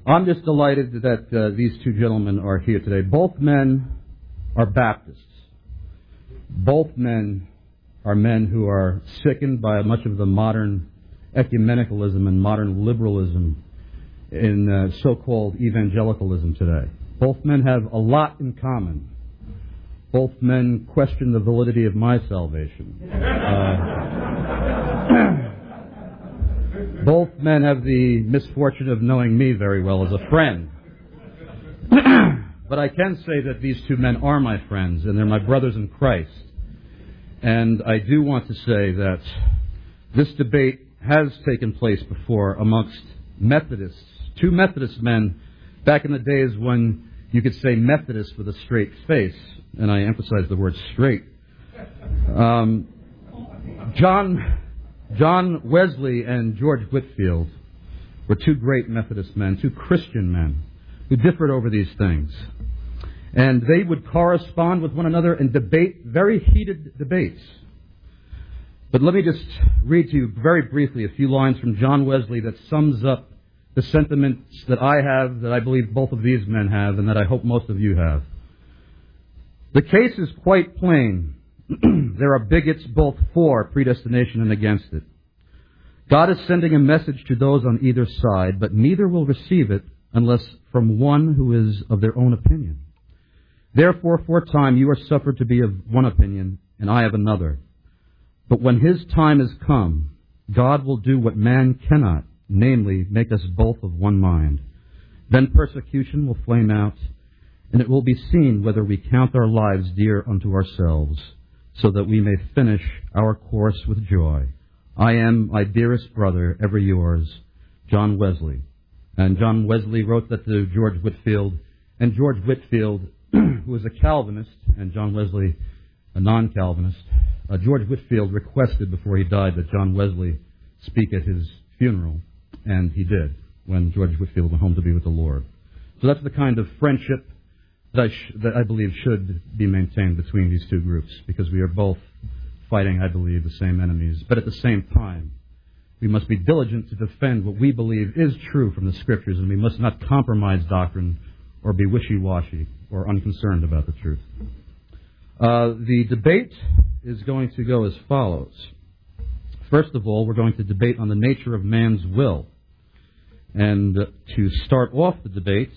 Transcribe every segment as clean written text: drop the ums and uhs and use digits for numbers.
I'm just delighted that these two gentlemen are here today. Both men are Baptists. Both men are men who are sickened by much of the modern ecumenicalism and modern liberalism in so-called evangelicalism today. Both men have a lot in common. Both men question the validity of my salvation. Both men have the misfortune of knowing me very well as a friend. But I can say that these two men are my friends, and they're my brothers in Christ. And I do want to say that this debate has taken place before amongst Methodists. Two Methodist men back in the days when you could say Methodist with a straight face, and I emphasize the word straight. John Wesley and George Whitefield were two great Methodist men, two Christian men who differed over these things. And they would correspond with one another and debate very heated debates. But let me just read to you very briefly a few lines from John Wesley that sums up the sentiments that I have, that I believe both of these men have, and that I hope most of you have. The case is quite plain. There are bigots both for predestination and against it. God is sending a message to those on either side, but neither will receive it unless from one who is of their own opinion. Therefore, for a time you are suffered to be of one opinion, and I of another. But when his time is come, God will do what man cannot, namely, make us both of one mind. Then persecution will flame out, and it will be seen whether we count our lives dear unto ourselves, so that we may finish our course with joy. I am, my dearest brother, ever yours, John Wesley. And John Wesley wrote that to George Whitefield, and George Whitefield, who was a Calvinist, and John Wesley, a non-Calvinist, George Whitefield requested before he died that John Wesley speak at his funeral, and he did, when George Whitefield went home to be with the Lord. So that's the kind of friendship that I believe should be maintained between these two groups, because we are both fighting, I believe, the same enemies. But at the same time, we must be diligent to defend what we believe is true from the Scriptures, and we must not compromise doctrine or be wishy-washy or unconcerned about the truth. The debate is going to go as follows. First of all, we're going to debate on the nature of man's will. And to start off the debate,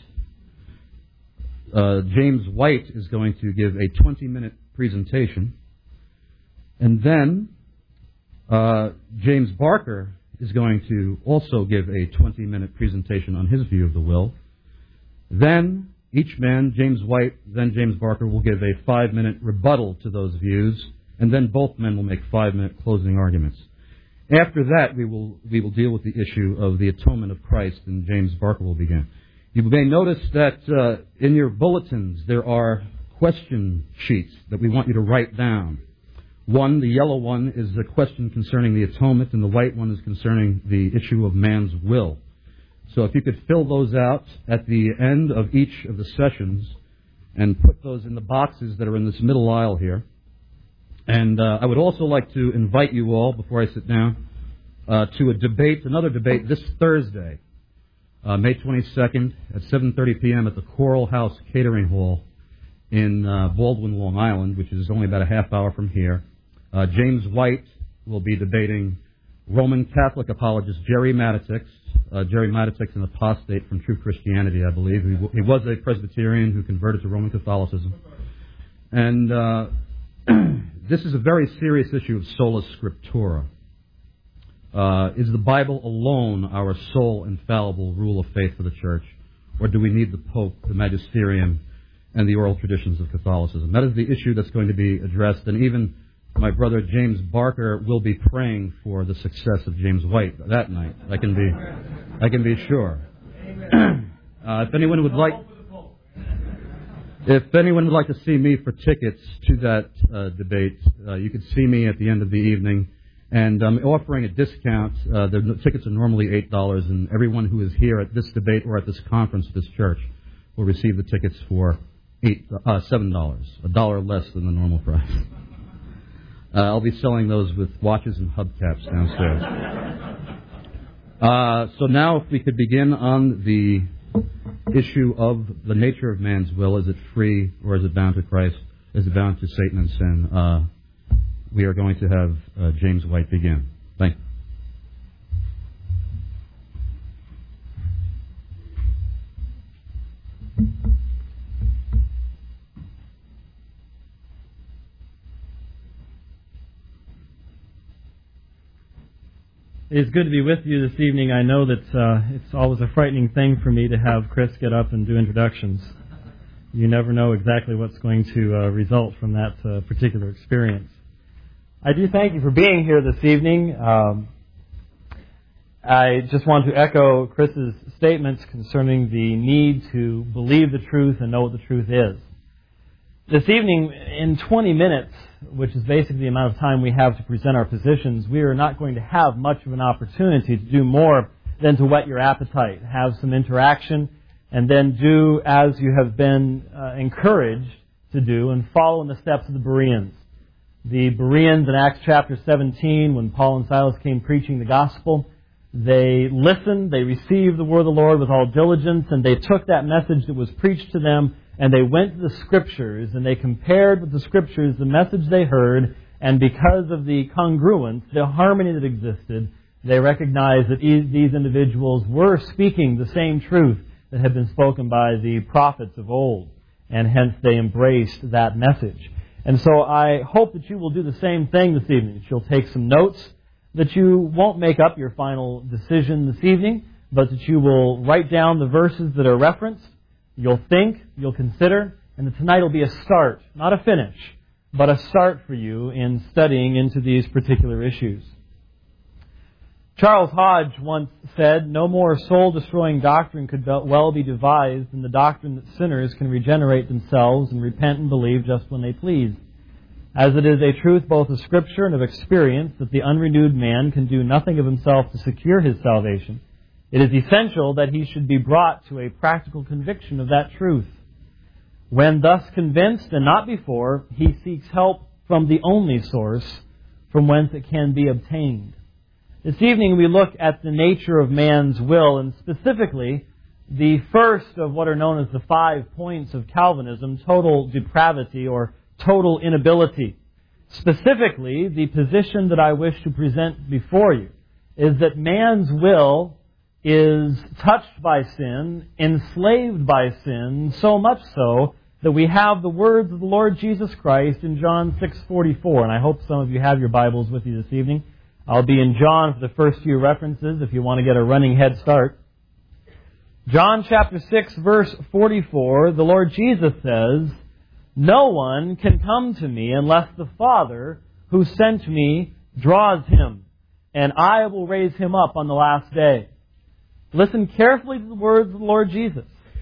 James White is going to give a 20-minute presentation. And then James Barker is going to also give a 20-minute presentation on his view of the will. Then each man, James White, then James Barker, will give a 5-minute rebuttal to those views, and then both men will make 5-minute closing arguments. After that, we will deal with the issue of the atonement of Christ, and James Barker will begin. You may notice that in your bulletins there are question sheets that we want you to write down. One, the yellow one, is the question concerning the atonement, and the white one is concerning the issue of man's will. So if you could fill those out at the end of each of the sessions and put those in the boxes that are in this middle aisle here. And I would also like to invite you all, before I sit down, to another debate this Thursday, May 22nd at 7:30 p.m. at the Coral House Catering Hall in Baldwin, Long Island, which is only about a half hour from here. James White will be debating Roman Catholic apologist Jerry Matitix. Jerry Matitix, an apostate from True Christianity, I believe. He was a Presbyterian who converted to Roman Catholicism. And this is a very serious issue of sola scriptura. Is the Bible alone our sole infallible rule of faith for the Church? Or do we need the Pope, the Magisterium, and the oral traditions of Catholicism? That is the issue that's going to be addressed, and even my brother James Barker will be praying for the success of James White that night. I can be sure. If anyone would like to see me for tickets to that debate, you could see me at the end of the evening. And I'm offering a discount. The tickets are normally $8, and everyone who is here at this debate or at this conference, this church, will receive the tickets for $7, $1 less than the normal price. I'll be selling those with watches and hubcaps downstairs. So now if we could begin on the issue of the nature of man's will. Is it free or is it bound to Christ? Is it bound to Satan and sin? We are going to have James White begin. Thank you. It's good to be with you this evening. I know that it's always a frightening thing for me to have Chris get up and do introductions. You never know exactly what's going to result from that particular experience. I do thank you for being here this evening. I just want to echo Chris's statements concerning the need to believe the truth and know what the truth is. This evening, in 20 minutes, which is basically the amount of time we have to present our positions, we are not going to have much of an opportunity to do more than to whet your appetite, have some interaction, and then do as you have been encouraged to do and follow in the steps of the Bereans. The Bereans in Acts chapter 17, when Paul and Silas came preaching the gospel, they listened, they received the word of the Lord with all diligence, and they took that message that was preached to them, and they went to the Scriptures, and they compared with the Scriptures the message they heard, and because of the congruence, the harmony that existed, they recognized that these individuals were speaking the same truth that had been spoken by the prophets of old, and hence they embraced that message. And so I hope that you will do the same thing this evening, that you'll take some notes, that you won't make up your final decision this evening, but that you will write down the verses that are referenced. You'll think, you'll consider, and that tonight will be a start, not a finish, but a start for you in studying into these particular issues. Charles Hodge once said, "No more soul-destroying doctrine could well be devised than the doctrine that sinners can regenerate themselves and repent and believe just when they please. As it is a truth both of Scripture and of experience that the unrenewed man can do nothing of himself to secure his salvation, it is essential that he should be brought to a practical conviction of that truth. When thus convinced, and not before, he seeks help from the only source from whence it can be obtained." This evening we look at the nature of man's will, and specifically the first of what are known as the 5 points of Calvinism, total depravity or total inability. Specifically, the position that I wish to present before you is that man's will is touched by sin, enslaved by sin, so much so that we have the words of the Lord Jesus Christ in John 6:44. And I hope some of you have your Bibles with you this evening. I'll be in John for the first few references if you want to get a running head start. John chapter 6, verse 44, the Lord Jesus says, "No one can come to me unless the Father who sent me draws him, and I will raise him up on the last day." Listen carefully to the words of the Lord Jesus.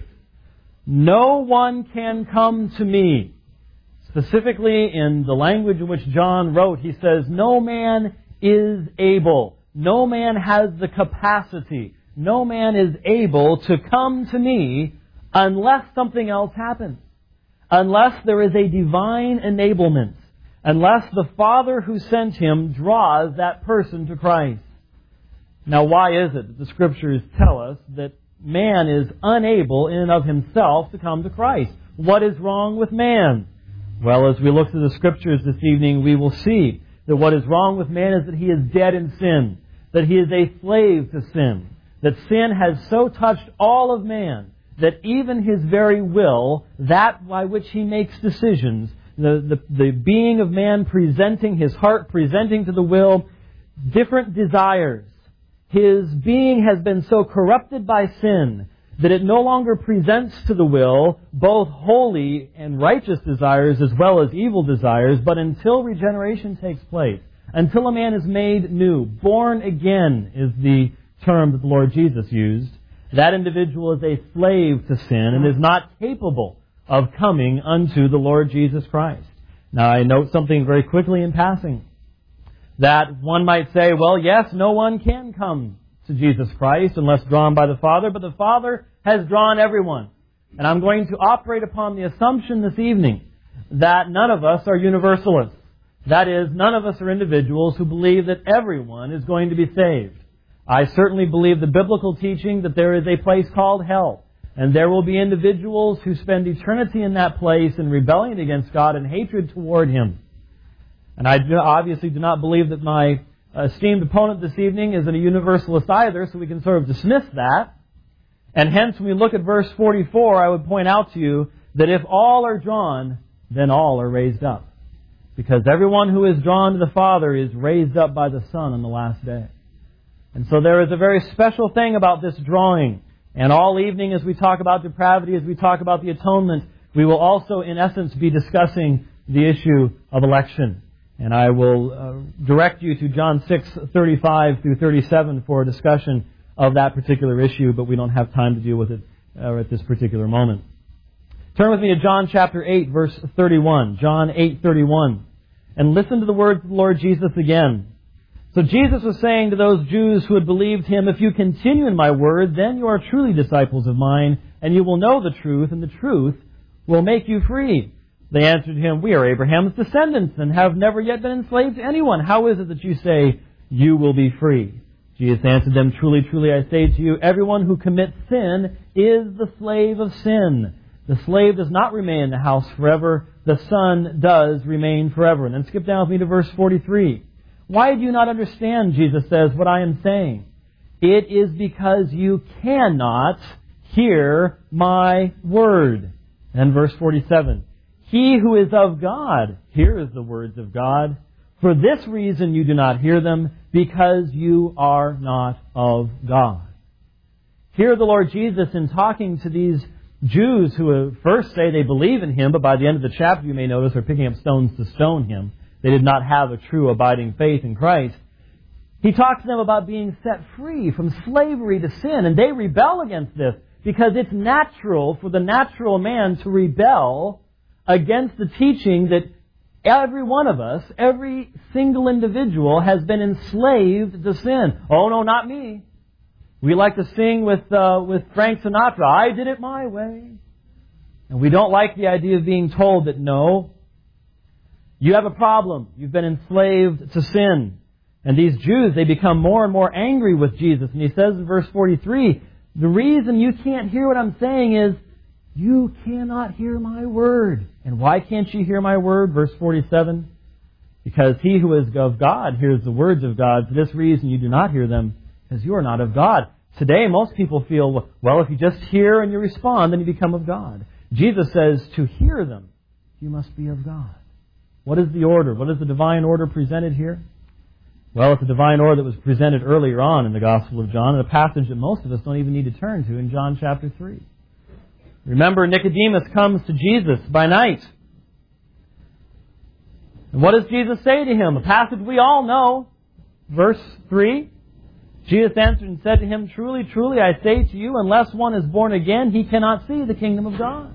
No one can come to me. Specifically in the language in which John wrote, he says, no man is able. No man has the capacity. No man is able to come to me unless something else happens. Unless there is a divine enablement. Unless the Father who sent him draws that person to Christ. Now, why is it that the Scriptures tell us that man is unable in and of himself to come to Christ? What is wrong with man? Well, as we look through the Scriptures this evening, we will see that what is wrong with man is that he is dead in sin, that he is a slave to sin, that sin has so touched all of man that even his very will, that by which he makes decisions, the being of man presenting, his heart presenting to the will, different desires. His being has been so corrupted by sin that it no longer presents to the will both holy and righteous desires as well as evil desires, but until regeneration takes place, until a man is made new, born again is the term that the Lord Jesus used, that individual is a slave to sin and is not capable of coming unto the Lord Jesus Christ. Now, I note something very quickly in passing. That one might say, well, yes, no one can come to Jesus Christ unless drawn by the Father, but the Father has drawn everyone. And I'm going to operate upon the assumption this evening that none of us are universalists. That is, none of us are individuals who believe that everyone is going to be saved. I certainly believe the biblical teaching that there is a place called hell, And there will be individuals who spend eternity in that place in rebellion against God and hatred toward Him. And I obviously do not believe that my esteemed opponent this evening is a universalist either, so we can sort of dismiss that. And hence, when we look at verse 44, I would point out to you that if all are drawn, then all are raised up. Because everyone who is drawn to the Father is raised up by the Son on the last day. And so there is a very special thing about this drawing. And all evening as we talk about depravity, as we talk about the atonement, we will also, in essence, be discussing the issue of election. And I will direct you to John 6:35 through 37 for a discussion of that particular issue, but we don't have time to deal with it at this particular moment. Turn with me to John chapter 8, verse 31. John 8:31. And listen to the words of the Lord Jesus again. So Jesus was saying to those Jews who had believed Him, "If you continue in my word, then you are truly disciples of mine, and you will know the truth, and the truth will make you free." They answered Him, "We are Abraham's descendants, and have never yet been enslaved to anyone. How is it that you say, you will be free?" Jesus answered them, "Truly, truly, I say to you, everyone who commits sin is the slave of sin. The slave does not remain in the house forever. The Son does remain forever." And then skip down with me to verse 43. "Why do you not understand," Jesus says, "what I am saying? It is because you cannot hear my word." And verse 47. "He who is of God hears the words of God. For this reason you do not hear them, because you are not of God." Here the Lord Jesus, in talking to these Jews who first say they believe in Him, but by the end of the chapter, you may notice, are picking up stones to stone Him. They did not have a true abiding faith in Christ. He talks to them about being set free from slavery to sin, and they rebel against this because it's natural for the natural man to rebel against the teaching that every one of us, every single individual, has been enslaved to sin. "Oh no, not me." We like to sing with Frank Sinatra, "I did it my way." And we don't like the idea of being told that no, you have a problem. You've been enslaved to sin. And these Jews, they become more and more angry with Jesus. And He says in verse 43, "The reason you can't hear what I'm saying is you cannot hear my word." And why can't you hear my word? Verse 47, "Because he who is of God hears the words of God. For this reason you do not hear them, because you are not of God." Today most people feel, well, if you just hear and you respond, then you become of God. Jesus says to hear them, you must be of God. What is the order? What is the divine order presented here? Well, it's a divine order that was presented earlier on in the Gospel of John, in a passage that most of us don't even need to turn to in John chapter 3. Remember, Nicodemus comes to Jesus by night. And what does Jesus say to him? A passage we all know. Verse 3. Jesus answered and said to him, "Truly, truly, I say to you, unless one is born again, he cannot see the kingdom of God."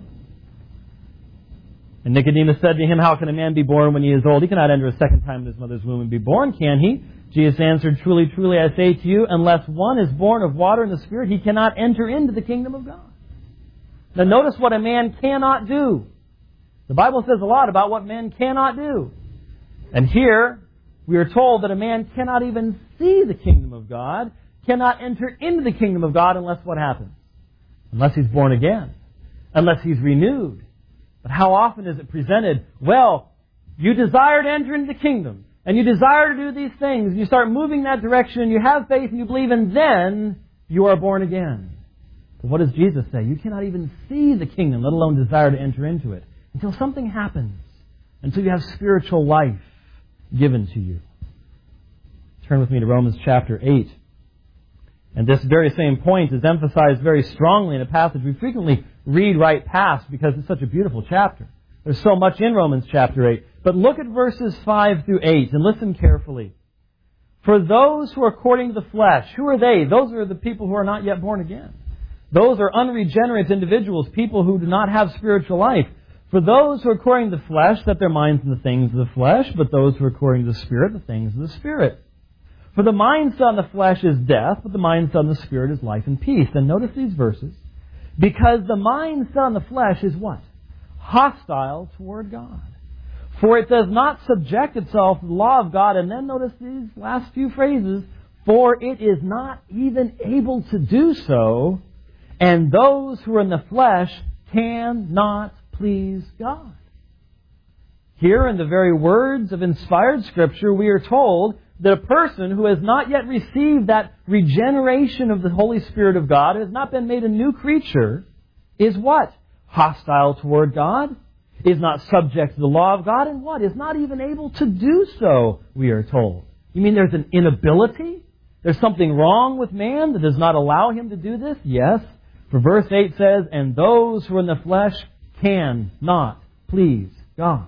And Nicodemus said to him, "How can a man be born when he is old? He cannot enter a second time in his mother's womb and be born, can he?" Jesus answered, "Truly, truly, I say to you, unless one is born of water and the Spirit, he cannot enter into the kingdom of God." Now notice what a man cannot do. The Bible says a lot about what men cannot do. And here, we are told that a man cannot even see the kingdom of God, cannot enter into the kingdom of God unless what happens? Unless he's born again. Unless he's renewed. But how often is it presented? Well, you desire to enter into the kingdom, and you desire to do these things, and you start moving that direction, and you have faith, and you believe, and then you are born again. But what does Jesus say? You cannot even see the kingdom, let alone desire to enter into it, until something happens, until you have spiritual life given to you. Turn with me to Romans chapter 8. And this very same point is emphasized very strongly in a passage we frequently read right past because it's such a beautiful chapter. There's so much in Romans chapter 8. But look at verses 5 through 8 and listen carefully. "For those who are according to the flesh," who are they? Those are the people who are not yet born again. Those are unregenerate individuals, people who do not have spiritual life. "For those who are according to the flesh set their minds on the things of the flesh, but those who are according to the Spirit, the things of the Spirit. For the mind set on the flesh is death, but the mind set on the Spirit is life and peace." And notice these verses. "Because the mind set on the flesh is" what? "Hostile toward God. For it does not subject itself to the law of God." And then notice these last few phrases. "For it is not even able to do so. and those who are in the flesh cannot please God. Here in the very words of inspired Scripture, we are told that a person who has not yet received that regeneration of the Holy Spirit of God, has not been made a new creature, is what? Hostile toward God, is not subject to the law of God, and what? Is not even able to do so, we are told. You mean there's an inability? There's something wrong with man that does not allow him to do this? Yes. For verse 8 says, and those who are in the flesh cannot please God.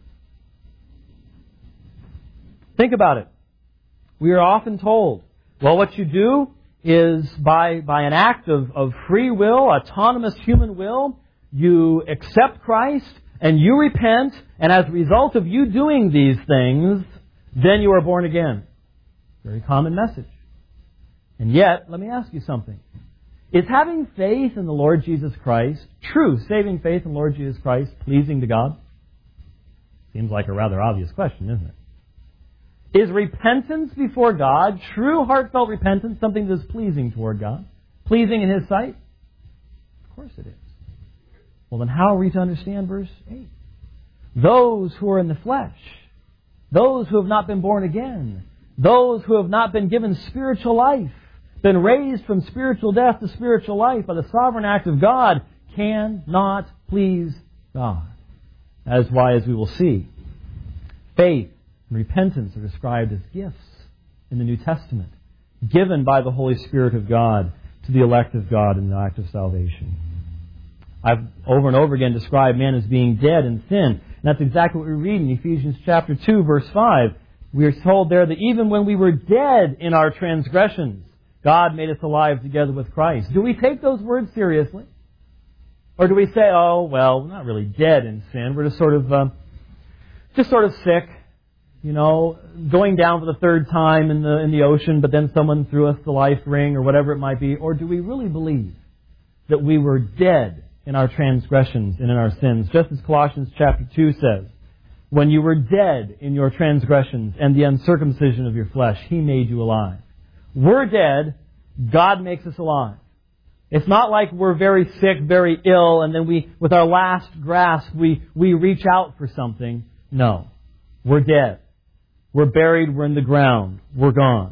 Think about it. We are often told, well, what you do is by an act of free will, autonomous human will, you accept Christ and you repent, and as a result of you doing these things, then you are born again. Very common message. And yet, let me ask you something. Is having faith in the Lord Jesus Christ, true saving faith in the Lord Jesus Christ, pleasing to God? Seems like a rather obvious question, isn't it? Is repentance before God, true heartfelt repentance, something that is pleasing toward God? Pleasing in His sight? Of course it is. Well, then how are we to understand verse 8? Those who are in the flesh, those who have not been born again, those who have not been given spiritual life, been raised from spiritual death to spiritual life by the sovereign act of God, cannot please God. That is why, as we will see, faith and repentance are described as gifts in the New Testament, given by the Holy Spirit of God to the elect of God in the act of salvation. I've over and over again described man as being dead in sin. And that's exactly what we read in Ephesians chapter 2, verse 5. We are told there that even when we were dead in our transgressions, God made us alive together with Christ. Do we take those words seriously? Or do we say, oh, well, we're not really dead in sin. We're just sort of sick, you know, going down for the third time in the ocean, but then someone threw us the life ring or whatever it might be. Or do we really believe that we were dead in our transgressions and in our sins? Just as Colossians chapter 2 says, when you were dead in your transgressions and the uncircumcision of your flesh, He made you alive. We're dead, God makes us alive. It's not like we're very sick, very ill, and then we, with our last grasp, we reach out for something. No. We're dead. We're buried, we're in the ground, we're gone.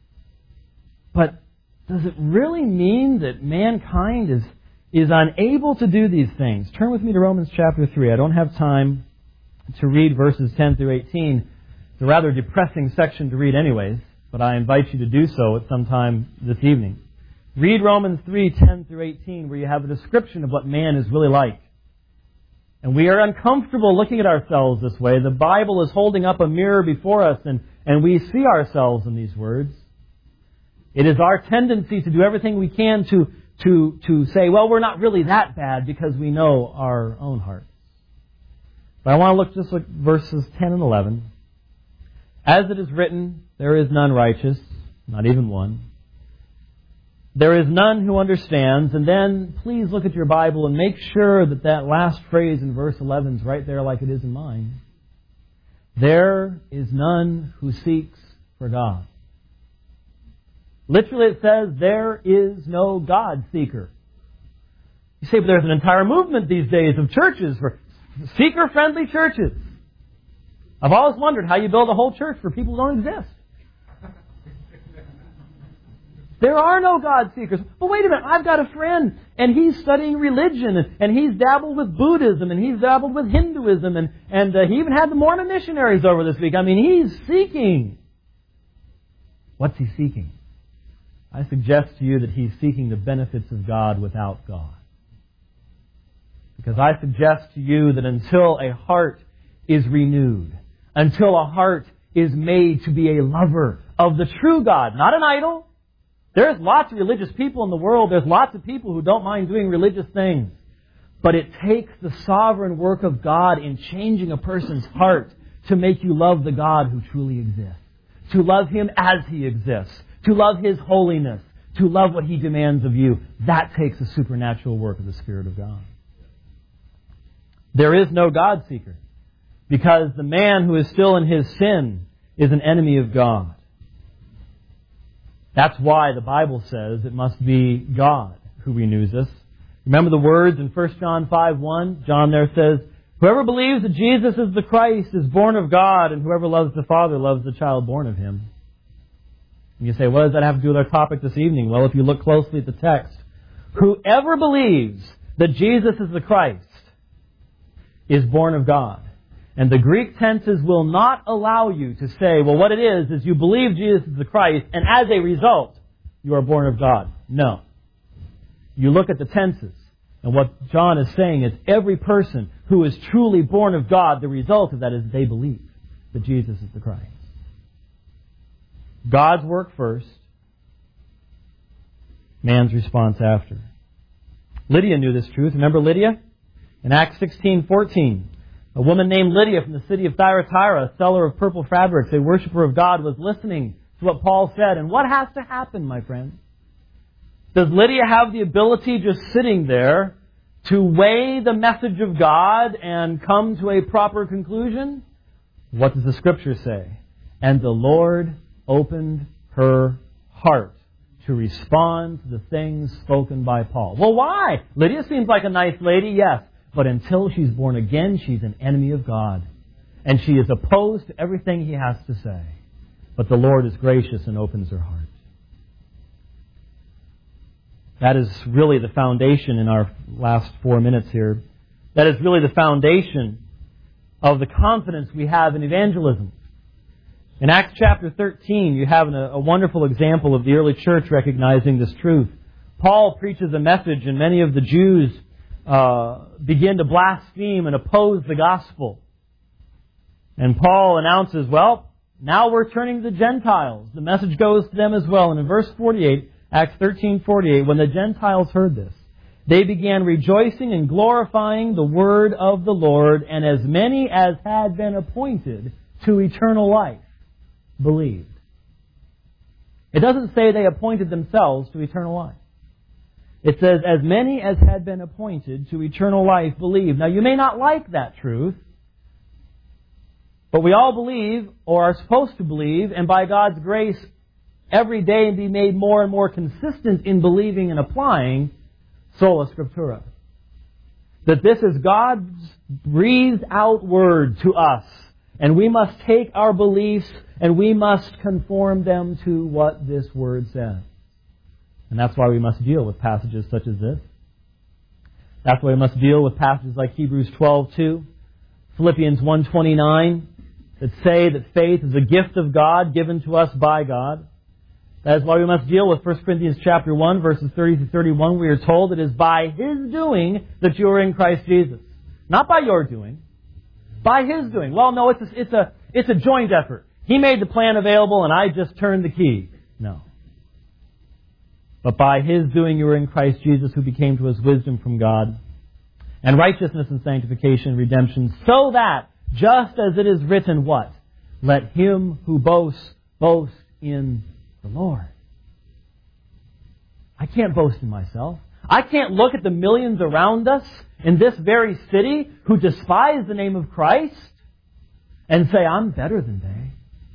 But does it really mean that mankind is unable to do these things? Turn with me to Romans chapter 3. I don't have time to read verses 10 through 18. It's a rather depressing section to read anyways, but I invite you to do so at some time this evening. Read Romans 3, 10 through 18, where you have a description of what man is really like. And we are uncomfortable looking at ourselves this way. The Bible is holding up a mirror before us, and we see ourselves in these words. It is our tendency to do everything we can to say, well, we're not really that bad because we know our own hearts. But I want to look at verses 10 and 11. As it is written, there is none righteous, not even one. There is none who understands. And then please look at your Bible and make sure that that last phrase in verse 11 is right there like it is in mine. There is none who seeks for God. Literally it says, there is no God seeker. You say, but there's an entire movement these days of churches, for seeker-friendly churches. I've always wondered how you build a whole church for people who don't exist. There are no God seekers. But wait a minute, I've got a friend, and he's studying religion, and he's dabbled with Buddhism, and he's dabbled with Hinduism, and he even had the Mormon missionaries over this week. I mean, he's seeking. What's he seeking? I suggest to you that he's seeking the benefits of God without God. Because I suggest to you that until a heart is renewed, until a heart is made to be a lover of the true God, not an idol. There's lots of religious people in the world. There's lots of people who don't mind doing religious things. But it takes the sovereign work of God in changing a person's heart to make you love the God who truly exists. To love Him as He exists. To love His holiness. To love what He demands of you. That takes the supernatural work of the Spirit of God. There is no God seeker. Because the man who is still in his sin is an enemy of God. That's why the Bible says it must be God who renews us. Remember the words in 1 John 5:1? John there says, "Whoever believes that Jesus is the Christ is born of God, and whoever loves the Father loves the child born of Him." And you say, what does that have to do with our topic this evening? Well, if you look closely at the text, whoever believes that Jesus is the Christ is born of God. And the Greek tenses will not allow you to say, well, what it is you believe Jesus is the Christ, and as a result, you are born of God. No. You look at the tenses, and what John is saying is every person who is truly born of God, the result of that is they believe that Jesus is the Christ. God's work first, man's response after. Lydia knew this truth. Remember Lydia? In Acts 16:14, a woman named Lydia from the city of Thyatira, a seller of purple fabrics, a worshiper of God, was listening to what Paul said. And what has to happen, my friend? Does Lydia have the ability just sitting there to weigh the message of God and come to a proper conclusion? What does the Scripture say? And the Lord opened her heart to respond to the things spoken by Paul. Well, why? Lydia seems like a nice lady, yes. But until she's born again, she's an enemy of God. And she is opposed to everything He has to say. But the Lord is gracious and opens her heart. That is really the foundation in our last 4 minutes here. That is really the foundation of the confidence we have in evangelism. In Acts chapter 13, you have a wonderful example of the early church recognizing this truth. Paul preaches a message, and many of the Jews begin to blaspheme and oppose the gospel. And Paul announces, well, now we're turning to the Gentiles. The message goes to them as well. And in verse 48, Acts 13:48, when the Gentiles heard this, they began rejoicing and glorifying the word of the Lord, and as many as had been appointed to eternal life believed. It doesn't say they appointed themselves to eternal life. It says, as many as had been appointed to eternal life believed. Now, you may not like that truth, but we all believe, or are supposed to believe, and by God's grace, every day be made more and more consistent in believing and applying sola scriptura. That this is God's breathed out word to us. And we must take our beliefs and we must conform them to what this word says. And that's why we must deal with passages such as this. That's why we must deal with passages like Hebrews 12:2, Philippians 1:29, that say that faith is a gift of God given to us by God. That is why we must deal with 1 Corinthians chapter 1, verses 30 through 31. We are told it is by His doing that you are in Christ Jesus. Not by your doing. By His doing. Well, no, it's a joint effort. He made the plan available and I just turned the key. No. But by His doing you are in Christ Jesus, who became to us wisdom from God, and righteousness and sanctification and redemption, so that, just as it is written, what? Let him who boasts, boast in the Lord. I can't boast in myself. I can't look at the millions around us in this very city who despise the name of Christ and say, I'm better than they.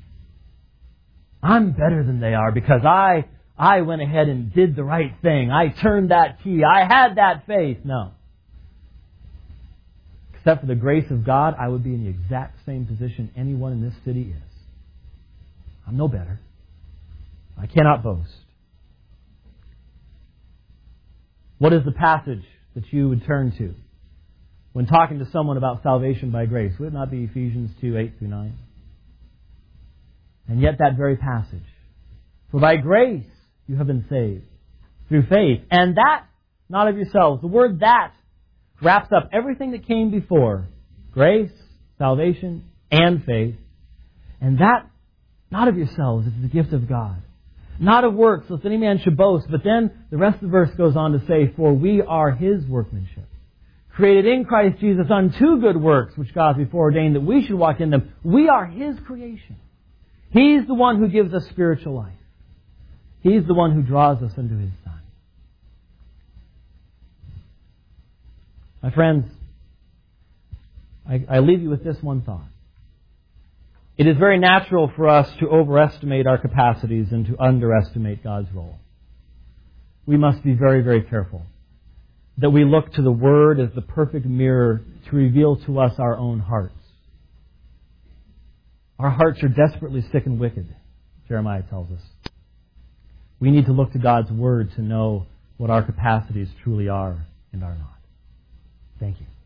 I'm better than they are because I went ahead and did the right thing. I turned that key. I had that faith. No. Except for the grace of God, I would be in the exact same position anyone in this city is. I'm no better. I cannot boast. What is the passage that you would turn to when talking to someone about salvation by grace? Would it not be Ephesians 2:8-9? And yet that very passage. For by grace you have been saved through faith. And that, not of yourselves. The word that wraps up everything that came before. Grace, salvation, and faith. And that, not of yourselves, is the gift of God. Not of works, lest any man should boast. But then the rest of the verse goes on to say, for we are His workmanship, created in Christ Jesus unto good works, which God before ordained that we should walk in them. We are His creation. He's the one who gives us spiritual life. He's the one who draws us into His Son. My friends, I leave you with this one thought. It is very natural for us to overestimate our capacities and to underestimate God's role. we must be very, very careful that we look to the Word as the perfect mirror to reveal to us our own hearts. Our hearts are desperately sick and wicked, Jeremiah tells us. We need to look to God's Word to know what our capacities truly are and are not. Thank you.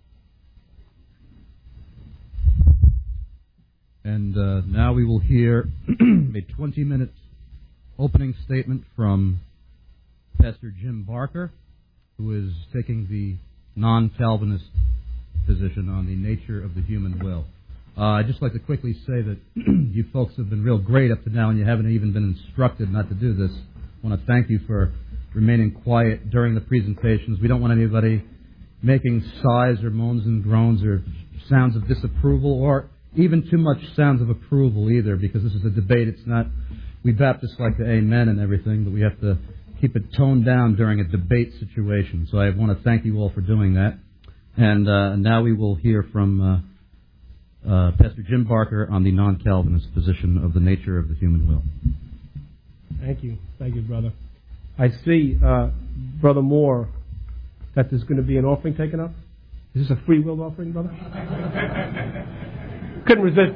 And now we will hear a 20-minute opening statement from Pastor Jim Barker, who is taking the non-Calvinist position on the nature of the human will. I'd just like to quickly say that you folks have been real great up to now, and you haven't even been instructed not to do this. I want to thank you for remaining quiet during the presentations. We don't want anybody making sighs or moans and groans or sounds of disapproval or even too much sounds of approval either, because this is a debate. It's not, we Baptists like to amen and everything, but we have to keep it toned down during a debate situation. So I want to thank you all for doing that. And now we will hear from Pastor Jim Barker on the non-Calvinist position of the nature of the human will. Thank you. Thank you, brother. I see, Brother Moore, that there's going to be an offering taken up. Is this a free will offering, brother? Couldn't resist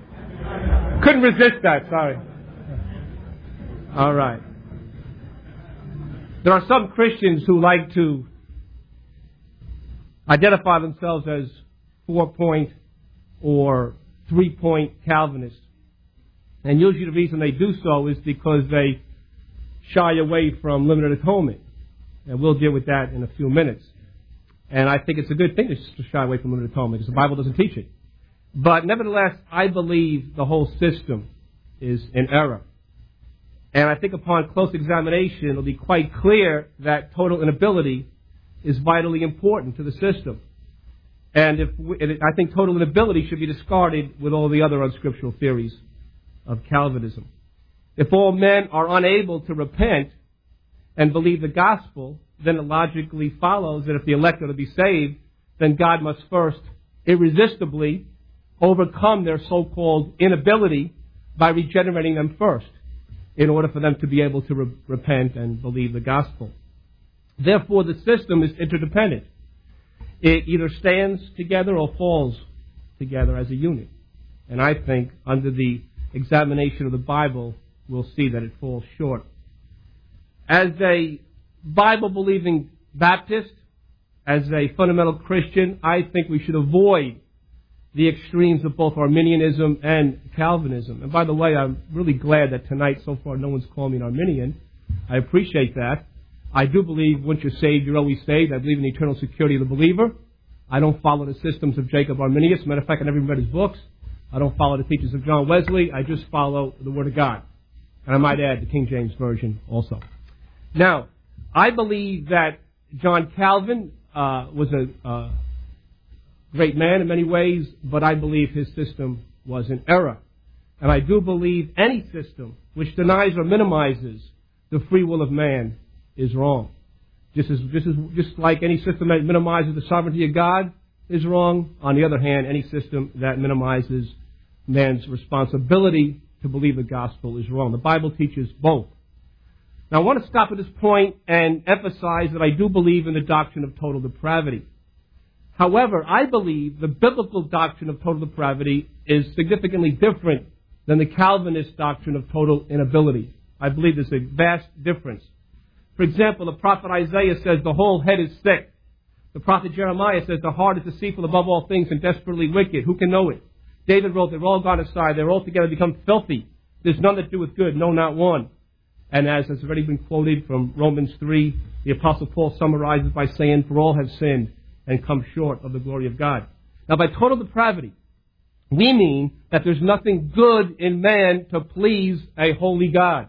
that, sorry. All right. There are some Christians who like to identify themselves as 4-point or 3-point Calvinists. And usually the reason they do so is because they shy away from limited atonement. And we'll deal with that in a few minutes. And I think it's a good thing to shy away from limited atonement because the Bible doesn't teach it. But nevertheless, I believe the whole system is in error. And I think upon close examination, it'll be quite clear that total inability is vitally important to the system. And I think total inability should be discarded with all the other unscriptural theories of Calvinism. If all men are unable to repent and believe the gospel, then it logically follows that if the elect are to be saved, then God must first irresistibly overcome their so-called inability by regenerating them first in order for them to be able to repent and believe the gospel. Therefore, the system is interdependent. It either stands together or falls together as a unit. And I think under the examination of the Bible, we'll see that it falls short. As a Bible-believing Baptist, as a fundamental Christian, I think we should avoid the extremes of both Arminianism and Calvinism. And by the way, I'm really glad that tonight so far no one's called me an Arminian. I appreciate that. I do believe once you're saved, you're always saved. I believe in the eternal security of the believer. I don't follow the systems of Jacob Arminius. As a matter of fact, I never even read his books. I don't follow the teachings of John Wesley. I just follow the Word of God. And I might add the King James Version also. Now, I believe that John Calvin was a great man in many ways, but I believe his system was in error. And I do believe any system which denies or minimizes the free will of man is wrong. Just like any system that minimizes the sovereignty of God is wrong. On the other hand, any system that minimizes man's responsibility to believe the gospel is wrong. The Bible teaches both. Now, I want to stop at this point and emphasize that I do believe in the doctrine of total depravity. However, I believe the biblical doctrine of total depravity is significantly different than the Calvinist doctrine of total inability. I believe there's a vast difference. For example, the prophet Isaiah says the whole head is sick. The prophet Jeremiah says the heart is deceitful above all things and desperately wicked. Who can know it? David wrote, they're all gone aside. They're all together become filthy. There's none that doeth good, no, not one. And as has already been quoted from Romans 3, the Apostle Paul summarizes by saying, for all have sinned and come short of the glory of God. Now, by total depravity, we mean that there's nothing good in man to please a holy God.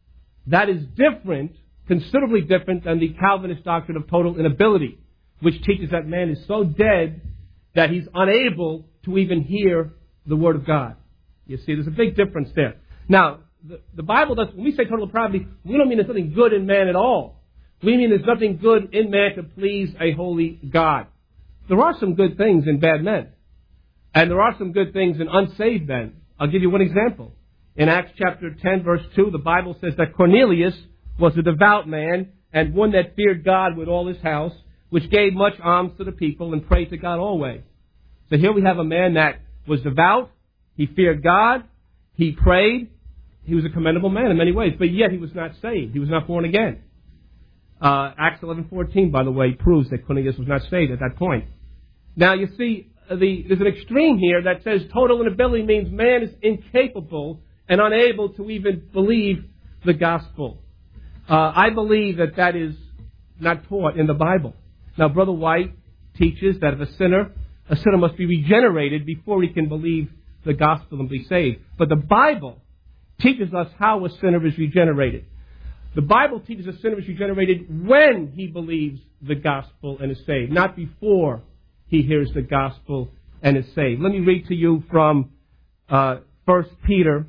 That is different, considerably different than the Calvinist doctrine of total inability, which teaches that man is so dead that he's unable to even hear the Word of God. You see, there's a big difference there. Now, the Bible does, when we say total depravity, we don't mean there's nothing good in man at all. We mean there's nothing good in man to please a holy God. There are some good things in bad men. And there are some good things in unsaved men. I'll give you one example. In Acts chapter 10, verse 2, the Bible says that Cornelius was a devout man and one that feared God with all his house, which gave much alms to the people and prayed to God always. So here we have a man that was devout, he feared God, he prayed, he was a commendable man in many ways, but yet he was not saved. He was not born again. Acts 11:14, by the way, proves that Cornelius was not saved at that point. Now, you see, there's an extreme here that says total inability means man is incapable and unable to even believe the gospel. I believe that is not taught in the Bible. Now, Brother White teaches that if a sinner must be regenerated before he can believe the gospel and be saved. But the Bible teaches us how a sinner is regenerated. The Bible teaches a sinner is regenerated when he believes the gospel and is saved, not before he hears the gospel and is saved. Let me read to you from 1 Peter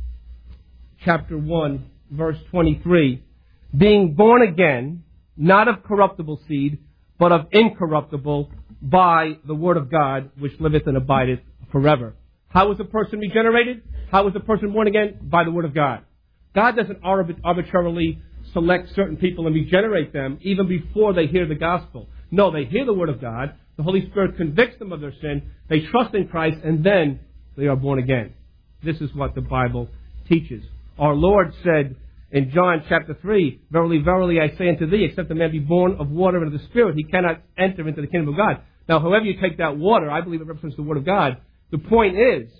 chapter 1, verse 23. Being born again, not of corruptible seed, but of incorruptible, by the word of God, which liveth and abideth forever. How is a person regenerated? How is a person born again? By the word of God. God doesn't arbitrarily select certain people and regenerate them even before they hear the gospel. No, they hear the word of God. The Holy Spirit convicts them of their sin. They trust in Christ, and then they are born again. This is what the Bible teaches. Our Lord said in John chapter 3, Verily, verily, I say unto thee, except a man be born of water and of the Spirit, he cannot enter into the kingdom of God. Now, however you take that water, I believe it represents the Word of God. The point is,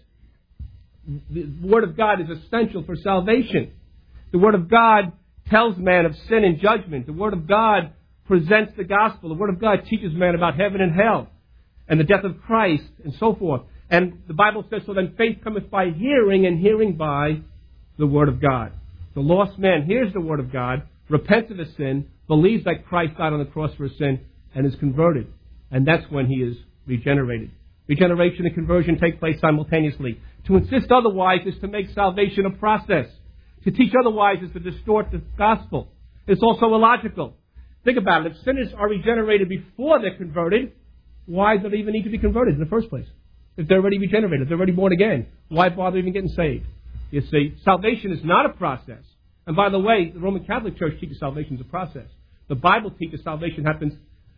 the Word of God is essential for salvation. The Word of God tells man of sin and judgment. The Word of God presents the gospel. The Word of God teaches man about heaven and hell and the death of Christ and so forth. And the Bible says, so then faith cometh by hearing, and hearing by the Word of God. The lost man hears the Word of God, repents of his sin, believes that Christ died on the cross for his sin, and is converted. And that's when he is regenerated. Regeneration and conversion take place simultaneously. To insist otherwise is to make salvation a process. To teach otherwise is to distort the gospel. It's also illogical. Think about it. If sinners are regenerated before they're converted, why do they even need to be converted in the first place? If they're already regenerated, if they're already born again, why bother even getting saved? You see, salvation is not a process. And by the way, the Roman Catholic Church teaches salvation is a process. The Bible teaches salvation happens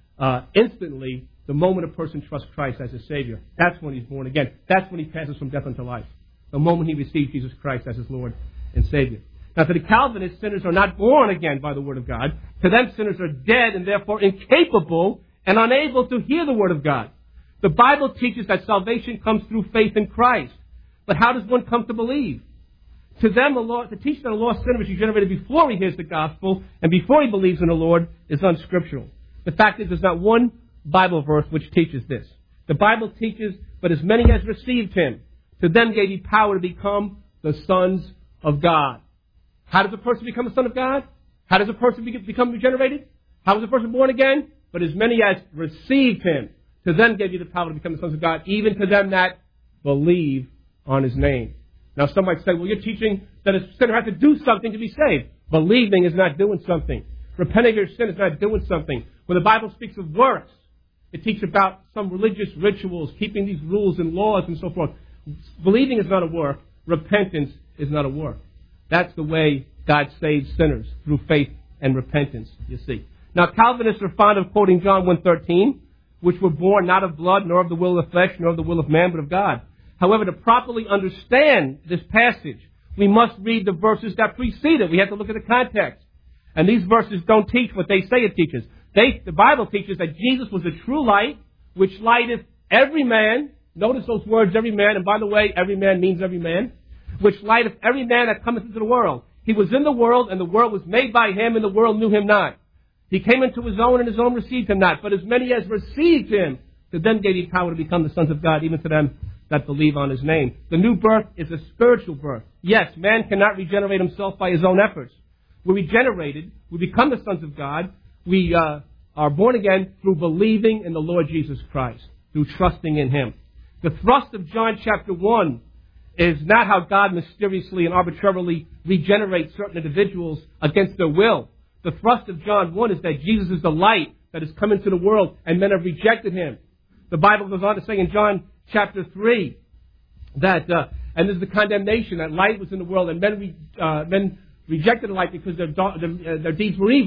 instantly the moment a person trusts Christ as his Savior. That's when he's born again. That's when he passes from death unto life. The moment he receives Jesus Christ as his Lord and Savior. Now, to the Calvinists, sinners are not born again by the Word of God. To them, sinners are dead and therefore incapable and unable to hear the Word of God. The Bible teaches that salvation comes through faith in Christ. But how does one come to believe? To them, to teach that a lost sinner is regenerated before he hears the gospel and before he believes in the Lord is unscriptural. The fact is, there's not one Bible verse which teaches this. The Bible teaches, but as many as received him, to them gave he power to become the sons of God. How does a person become a son of God? How does a person become regenerated? How is a person born again? But as many as received him, to them gave he the power to become the sons of God, even to them that believe on his name. Now, some might say, well, you're teaching that a sinner has to do something to be saved. Believing is not doing something. Repenting of your sin is not doing something. When the Bible speaks of works, it teaches about some religious rituals, keeping these rules and laws and so forth. Believing is not a work. Repentance is not a work. That's the way God saves sinners, through faith and repentance, you see. Now, Calvinists are fond of quoting John 1:13, which were born not of blood, nor of the will of the flesh, nor of the will of man, but of God. However, to properly understand this passage, we must read the verses that precede it. We have to look at the context. And these verses don't teach what they say it teaches. The Bible teaches that Jesus was the true light, which lighteth every man. Notice those words, every man. And by the way, every man means every man. Which lighteth every man that cometh into the world. He was in the world, and the world was made by him, and the world knew him not. He came into his own, and his own received him not. But as many as received him, to them gave he power to become the sons of God, even to them that believe on his name. The new birth is a spiritual birth. Yes, man cannot regenerate himself by his own efforts. We're regenerated. We become the sons of God. We are born again through believing in the Lord Jesus Christ, through trusting in him. The thrust of John chapter 1 is not how God mysteriously and arbitrarily regenerates certain individuals against their will. The thrust of John 1 is that Jesus is the light that has come into the world, and men have rejected him. The Bible goes on to say in John chapter 3 that, and this is the condemnation, that light was in the world, and men rejected the light because their deeds were evil.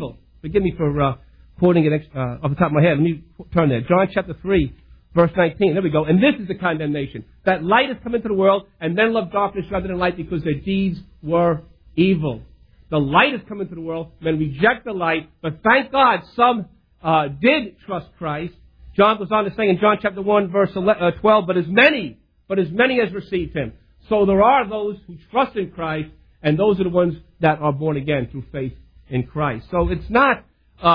Forgive me for quoting it off the top of my head. Let me turn there. John chapter 3, verse 19. There we go. And this is the condemnation, that light has come into the world, and men love darkness rather than light because their deeds were evil. The light has come into the world, men reject the light, but thank God some did trust Christ. John goes on to say in John chapter 1, verse 12, but as many as received him. So there are those who trust in Christ, and those are the ones that are born again through faith in Christ. So it's not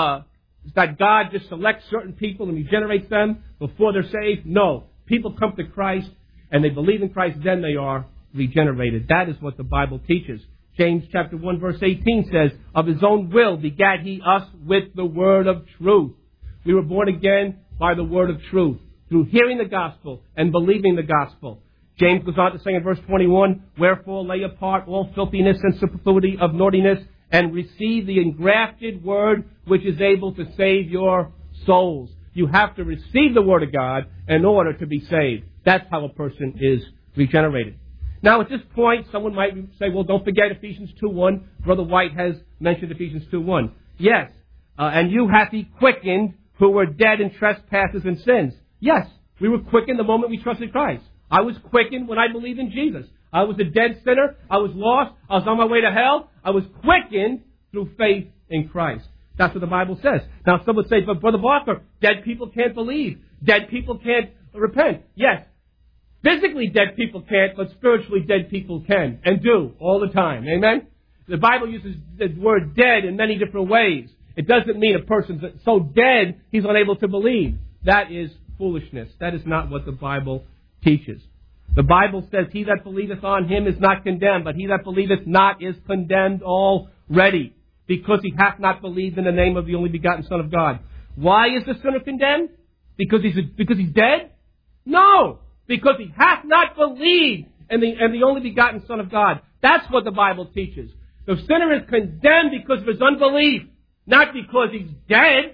that God just selects certain people and regenerates them before they're saved. No. People come to Christ, and they believe in Christ, then they are regenerated. That is what the Bible teaches. James chapter 1, verse 18 says, of his own will begat he us with the word of truth. We were born again by the word of truth, through hearing the gospel and believing the gospel. James goes on to say in verse 21, wherefore lay apart all filthiness and superfluity of naughtiness, and receive the engrafted word which is able to save your souls. You have to receive the word of God in order to be saved. That's how a person is regenerated. Now, at this point, someone might say, well, don't forget Ephesians 2:1. Brother White has mentioned Ephesians 2:1. Yes, and you hath he quickened who were dead in trespasses and sins. Yes, we were quickened the moment we trusted Christ. I was quickened when I believed in Jesus. I was a dead sinner. I was lost. I was on my way to hell. I was quickened through faith in Christ. That's what the Bible says. Now, some would say, but Brother Barker, dead people can't believe. Dead people can't repent. Yes, physically dead people can't, but spiritually dead people can and do all the time. Amen? The Bible uses the word dead in many different ways. It doesn't mean a person's so dead he's unable to believe. That is foolishness. That is not what the Bible teaches. The Bible says, he that believeth on him is not condemned, but he that believeth not is condemned already, because he hath not believed in the name of the only begotten Son of God. Why is the sinner condemned? Because he's dead? No! Because he hath not believed in the only begotten Son of God. That's what the Bible teaches. The sinner is condemned because of his unbelief, not because he's dead.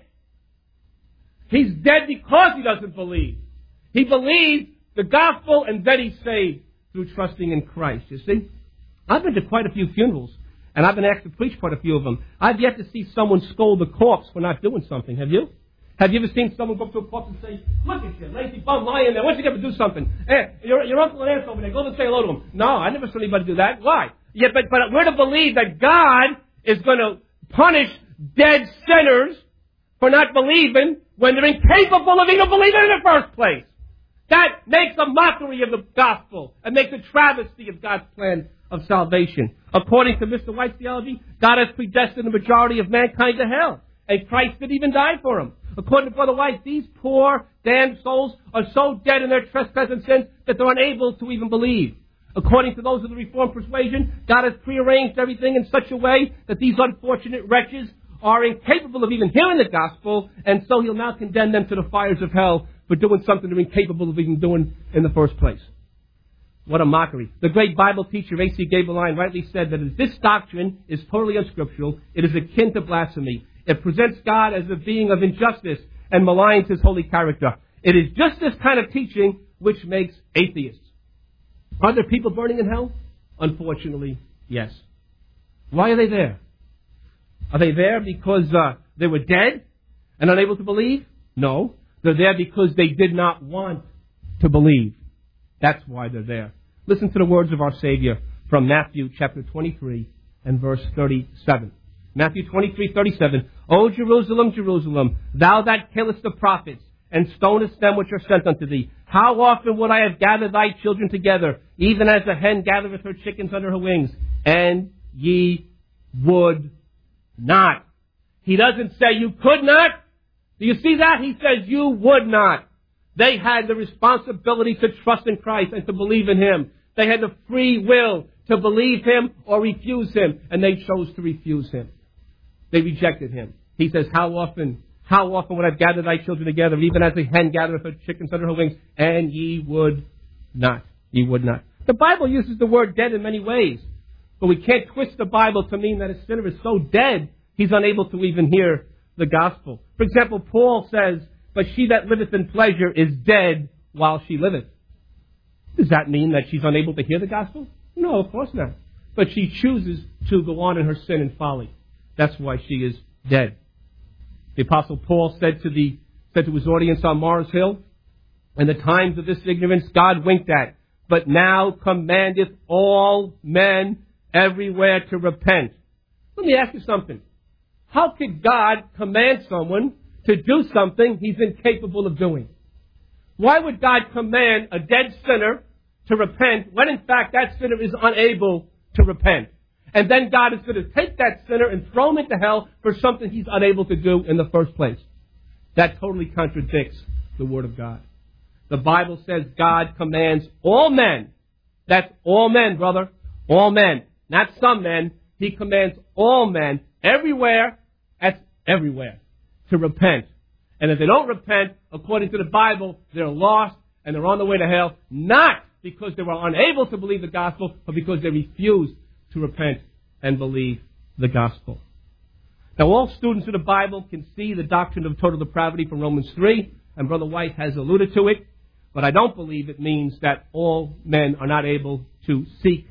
He's dead because he doesn't believe. He believes the gospel, and then he's saved through trusting in Christ. You see? I've been to quite a few funerals, and I've been asked to preach quite a few of them. I've yet to see someone scold the corpse for not doing something. Have you? Have you ever seen someone go up to a corpse and say, look at you, lazy bum lying there. Why don't you get to do something? Hey, your uncle and aunt's over there. Go over and say hello to him. No, I never saw anybody do that. Why? Yeah, but we're to believe that God is going to punish dead sinners for not believing when they're incapable of even believing in the first place. That makes a mockery of the gospel and makes a travesty of God's plan of salvation. According to Mr. White's theology, God has predestined the majority of mankind to hell, and Christ didn't even die for them. According to Brother White, these poor, damned souls are so dead in their trespass and sins that they're unable to even believe. According to those of the Reformed persuasion, God has prearranged everything in such a way that these unfortunate wretches are incapable of even hearing the gospel, and so he'll now condemn them to the fires of hell for doing something they're incapable of even doing in the first place. What a mockery. The great Bible teacher A.C. Gabeline rightly said that if this doctrine is totally unscriptural, it is akin to blasphemy. It presents God as a being of injustice and maligns his holy character. It is just this kind of teaching which makes atheists. Are there people burning in hell? Unfortunately, yes. Why are they there? Are they there because they were dead and unable to believe? No. They're there because they did not want to believe. That's why they're there. Listen to the words of our Savior from Matthew chapter 23 and verse 37. Matthew 23:37. O Jerusalem, Jerusalem, thou that killest the prophets, and stonest them which are sent unto thee, how often would I have gathered thy children together, even as a hen gathereth her chickens under her wings, and ye would not. He doesn't say you could not. Do you see that? He says you would not. They had the responsibility to trust in Christ and to believe in him. They had the free will to believe him or refuse him, and they chose to refuse him. They rejected him. He says, how often would I gather thy children together, even as a hen gathereth her chickens under her wings, and ye would not. Ye would not. The Bible uses the word dead in many ways, but we can't twist the Bible to mean that a sinner is so dead he's unable to even hear the gospel. For example, Paul says, but she that liveth in pleasure is dead while she liveth. Does that mean that she's unable to hear the gospel? No, of course not. But she chooses to go on in her sin and folly. That's why she is dead. The Apostle Paul said to his audience on Mars Hill, "In the times of this ignorance God winked at, but now commandeth all men everywhere to repent." Let me ask you something. How could God command someone to do something he's incapable of doing? Why would God command a dead sinner to repent when in fact that sinner is unable to repent? And then God is going to take that sinner and throw him into hell for something he's unable to do in the first place. That totally contradicts the Word of God. The Bible says God commands all men. That's all men, brother. All men. Not some men. He commands all men everywhere. That's everywhere. To repent. And if they don't repent, according to the Bible, they're lost and they're on the way to hell. Not because they were unable to believe the gospel, but because they refused to repent and believe the gospel. Now, all students of the Bible can see the doctrine of total depravity from Romans 3, and Brother White has alluded to it, but I don't believe it means that all men are not able to seek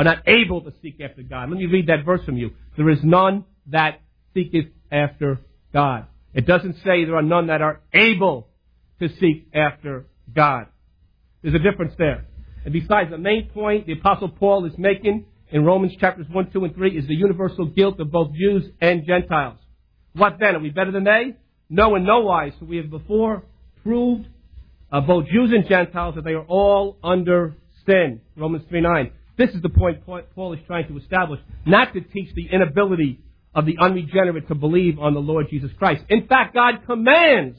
after God. Let me read that verse from you. There is none that seeketh after God. It doesn't say there are none that are able to seek after God. There's a difference there. And besides, the main point the Apostle Paul is making in Romans chapters 1, 2, and 3 is the universal guilt of both Jews and Gentiles. What then? Are we better than they? No, in no wise. So we have before proved both Jews and Gentiles that they are all under sin. Romans 3:9. This is the point Paul is trying to establish, not to teach the inability of the unregenerate to believe on the Lord Jesus Christ. In fact, God commands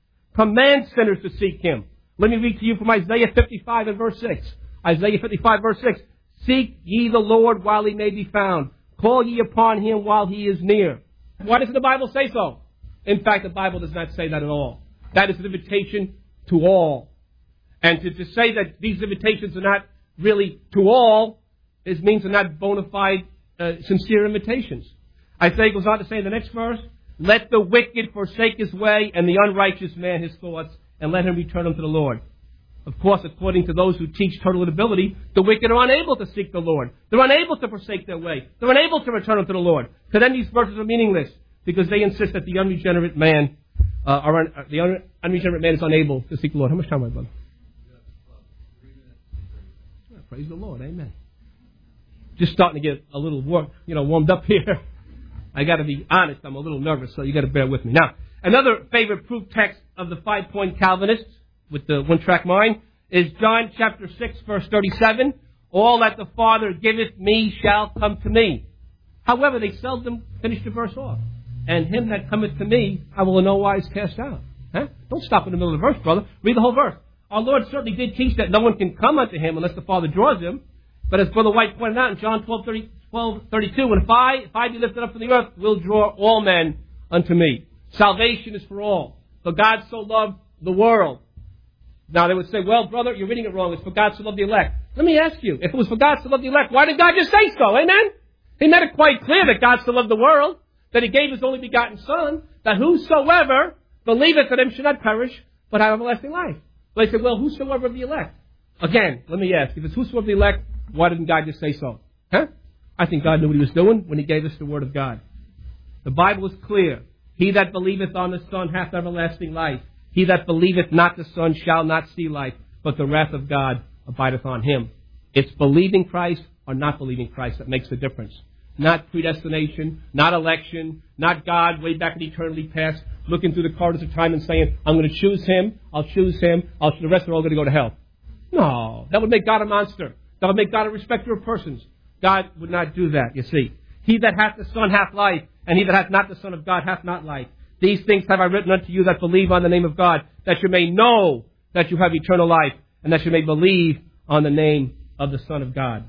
sinners to seek Him. Let me read to you from Isaiah 55 and verse 6. Isaiah 55 verse 6. "Seek ye the Lord while He may be found. Call ye upon Him while He is near." Why doesn't the Bible say so? In fact, the Bible does not say that at all. That is an invitation to all. And to say that these invitations are not really to all, it means they're not bona fide, sincere invitations. Isaiah goes on to say in the next verse, "Let the wicked forsake his way, and the unrighteous man his thoughts, and let him return unto the Lord." Of course, according to those who teach total inability, the wicked are unable to seek the Lord. They're unable to forsake their way. They're unable to return unto the Lord. So then these verses are meaningless, because they insist that the unregenerate man is unable to seek the Lord. How much time, my brother? Praise the Lord. Amen. Just starting to get a little warmed up here. I got to be honest. I'm a little nervous, so you got to bear with me. Now, another favorite proof text of the 5-point Calvinists with the one-track mind is John chapter 6, verse 37. "All that the Father giveth me shall come to me." However, they seldom finish the verse off. "And him that cometh to me, I will in no wise cast out." Huh? Don't stop in the middle of the verse, brother. Read the whole verse. Our Lord certainly did teach that no one can come unto Him unless the Father draws him. But as Brother White pointed out in John 12:32, "And if I be lifted up from the earth, will draw all men unto me." Salvation is for all. For God so loved the world. Now they would say, "Well, brother, you're reading it wrong. It's for God so loved the elect." Let me ask you, if it was for God so loved the elect, why did God just say so? Amen? He made it quite clear that God so loved the world, that He gave His only begotten Son, that whosoever believeth in Him should not perish, but have everlasting life. But they said, "Well, whosoever of the elect." Again, let me ask, if it's whosoever of the elect, why didn't God just say so? Huh? I think God knew what He was doing when He gave us the Word of God. The Bible is clear. "He that believeth on the Son hath everlasting life. He that believeth not the Son shall not see life, but the wrath of God abideth on him." It's believing Christ or not believing Christ that makes the difference. Not predestination, not election, not God way back in eternity past looking through the corridors of time and saying, "I'm going to choose him, I'll choose him, the rest are all going to go to hell." No, that would make God a monster. That would make God a respecter of persons. God would not do that, you see. "He that hath the Son hath life, and he that hath not the Son of God hath not life. These things have I written unto you that believe on the name of God, that you may know that you have eternal life, and that you may believe on the name of the Son of God."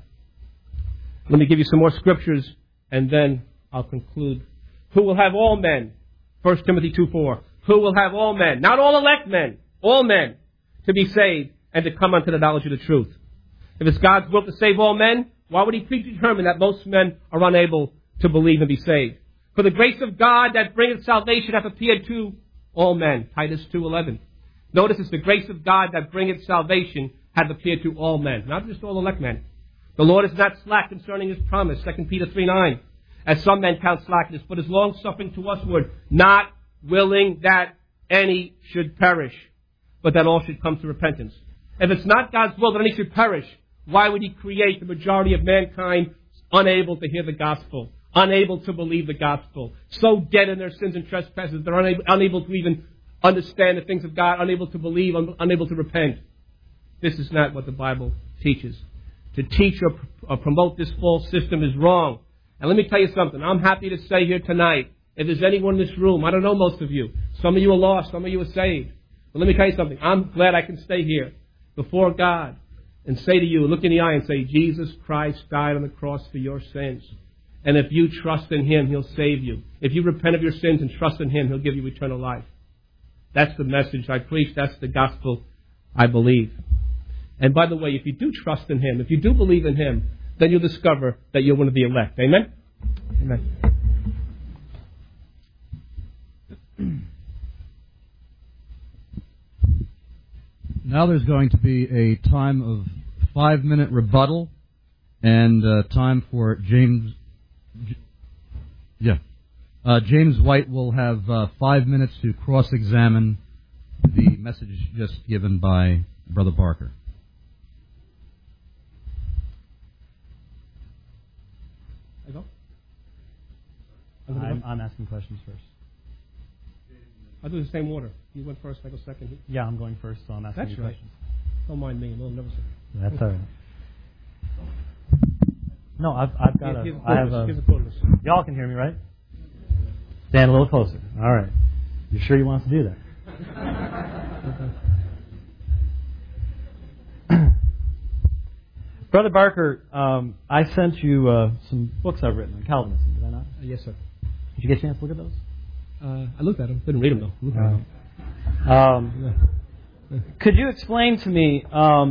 Let me give you some more scriptures, and then I'll conclude. "Who will have all men?" 1 Timothy 2:4. "Who will have all men," not all elect men, all men, "to be saved and to come unto the knowledge of the truth." If it's God's will to save all men, why would He predetermine that most men are unable to believe and be saved? "For the grace of God that bringeth salvation hath appeared to all men." Titus 2:11. Notice it's the grace of God that bringeth salvation hath appeared to all men, not just all elect men. "The Lord is not slack concerning His promise," 2 Peter 3:9. "As some men count slackness, but is long-suffering to usward, not willing that any should perish, but that all should come to repentance. If it's not God's will that any should perish, why would He create the majority of mankind unable to hear the gospel, unable to believe the gospel, so dead in their sins and trespasses they're unable to even understand the things of God, unable to believe, unable to repent? This is not what the Bible teaches. To teach or promote this false system is wrong. And let me tell you something. I'm happy to say here tonight, if there's anyone in this room, I don't know most of you. Some of you are lost. Some of you are saved. But let me tell you something. I'm glad I can stay here before God and say to you, look in the eye and say, Jesus Christ died on the cross for your sins. And if you trust in Him, He'll save you. If you repent of your sins and trust in Him, He'll give you eternal life. That's the message I preach. That's the gospel I believe. And by the way, if you do trust in Him, if you do believe in Him, then you'll discover that you're one of the elect. Amen? Amen. Now there's going to be a time of 5-minute rebuttal and time for James. James White will have 5 minutes to cross-examine the message just given by Brother Barker. I go? I'm asking questions first. I'll do the same order. You went first, I go second. Yeah, I'm going first, so I'm asking you questions. Don't mind me, I'm a little nervous. That's all right. No, I've got Here's the quotas. Y'all can hear me, right? Stand a little closer. All right. You sure you want us to do that? Brother Barker, I sent you some books I've written on Calvinism, did I not? Yes, sir. Did you get a chance to look at those? I looked at them. Didn't read them, though. Could you explain to me,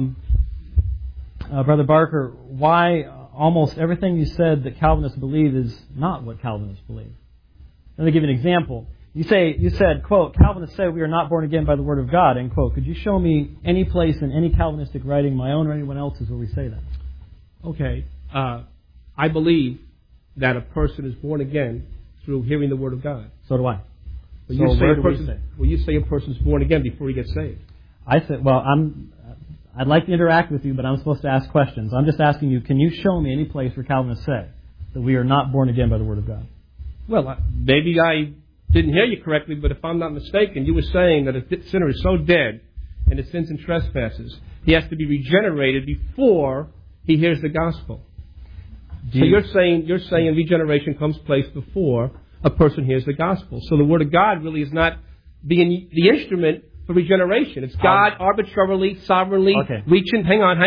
Brother Barker, why almost everything you said that Calvinists believe is not what Calvinists believe? Let me give you an example. You said, quote, Calvinists say we are not born again by the Word of God, end quote. Could you show me any place in any Calvinistic writing, my own or anyone else's, where we say that? Okay. I believe that a person is born again through hearing the Word of God. So do I. Well, you say a person's born again before he gets saved. I said, well, I'd like to interact with you, but I'm supposed to ask questions. I'm just asking you, can you show me any place where Calvinists say that we are not born again by the Word of God? Well, maybe I didn't hear you correctly, but if I'm not mistaken, you were saying that a sinner is so dead in his sins and trespasses, he has to be regenerated before he hears the gospel. So you're saying regeneration comes place before a person hears the gospel. So the Word of God really is not being the instrument for regeneration. It's God arbitrarily, sovereignly reaching, hang on,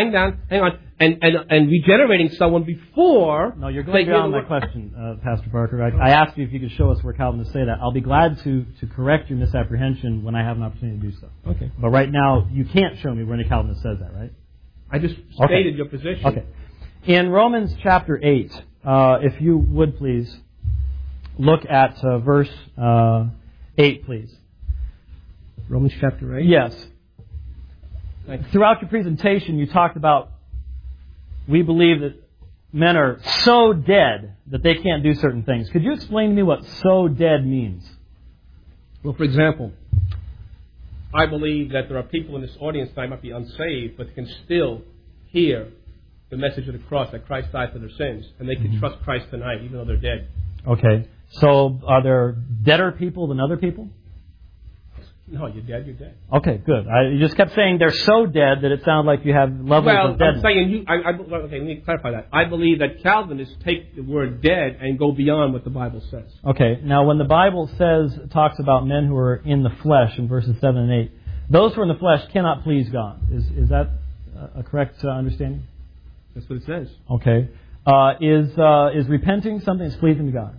and regenerating someone before. No, you're going beyond my question, Pastor Barker. I asked you if you could show us where Calvinists say that. I'll be glad to correct your misapprehension when I have an opportunity to do so. Okay. But right now, you can't show me where any Calvinist says that, right? I just stated your position. Okay. In Romans chapter 8, if you would please, look at verse 8, please. Romans chapter 8? Yes. Throughout your presentation, you talked about we believe that men are so dead that they can't do certain things. Could you explain to me what so dead means? Well, for example, I believe that there are people in this audience that might be unsaved, but can still hear the message of the cross, that Christ died for their sins, and they can trust Christ tonight, even though they're dead. Okay. So are there deader people than other people? No, you're dead, you're dead. Okay, good. You just kept saying they're so dead that it sounded like you have levels of deadness. I'm saying okay, let me clarify that. I believe that Calvinists take the word dead and go beyond what the Bible says. Okay, now when the Bible talks about men who are in the flesh in verses 7 and 8, those who are in the flesh cannot please God. Is that a correct understanding? That's what it says. Okay. Is repenting something that's pleasing to God?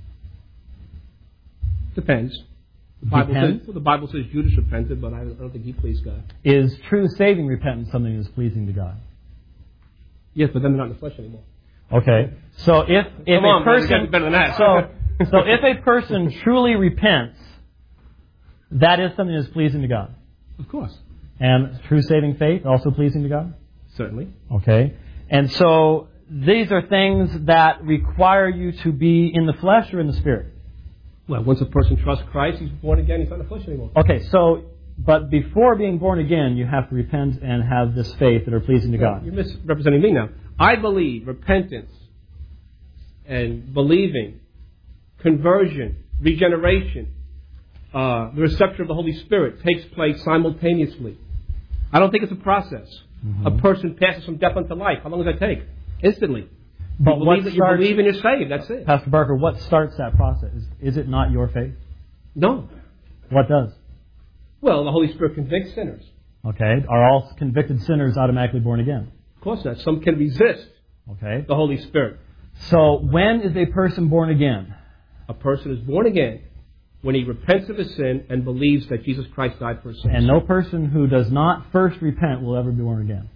Depends. The Bible says Judas repented, but I don't think he pleased God. Is true saving repentance something that's pleasing to God? Yes, but then they're not in the flesh anymore. Okay. So if a person better than that. so if a person truly repents, that is something that's pleasing to God. Of course. And true saving faith also pleasing to God? Certainly. Okay. And so these are things that require you to be in the flesh or in the spirit? Well, once a person trusts Christ, he's born again, he's not in the flesh anymore. Okay, so, but before being born again, you have to repent and have this faith that are pleasing to God. You're misrepresenting me now. I believe repentance and believing, conversion, regeneration, the reception of the Holy Spirit takes place simultaneously. I don't think it's a process. A person passes from death unto life. How long does that take? Instantly. But you believe and you're saved. That's it. Pastor Barker, what starts that process? Is it not your faith? No. What does? Well, the Holy Spirit convicts sinners. Okay. Are all convicted sinners automatically born again? Of course not. Some can resist Okay. the Holy Spirit. So when is a person born again? A person is born again when he repents of his sin and believes that Jesus Christ died for his sins. And no person who does not first repent will ever be born again.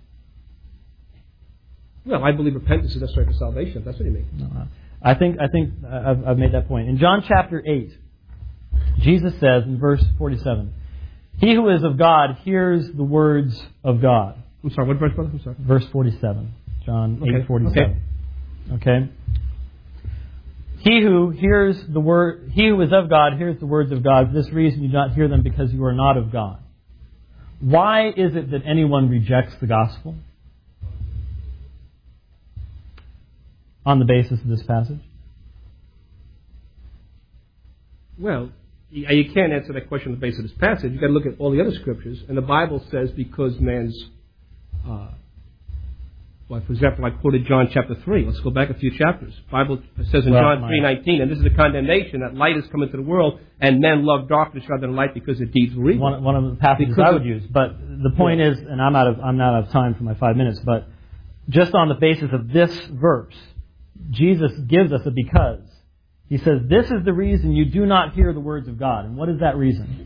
Well, I believe repentance is necessary for salvation, if that's what you mean. No, I think I've made that point. In John chapter 8, Jesus says in verse 47, "He who is of God hears the words of God." I'm sorry, what verse, brother? I'm sorry. Verse 47. John Okay. 8:47. Okay. He who is of God hears the words of God. For this reason you do not hear them, because you are not of God. Why is it that anyone rejects the gospel? On the basis of this passage? Well, you can't answer that question on the basis of this passage. You've got to look at all the other scriptures. And the Bible says because man's... for example, I quoted John chapter 3. Let's go back a few chapters. The Bible says in John 3:19, and this is the condemnation, that light has come into the world, and men love darkness rather than light because their deeds were evil. One of the passages I would use. But the point is, and I'm not out of time for my 5 minutes, but just on the basis of this verse, Jesus gives us a because. He says, this is the reason you do not hear the words of God. And what is that reason?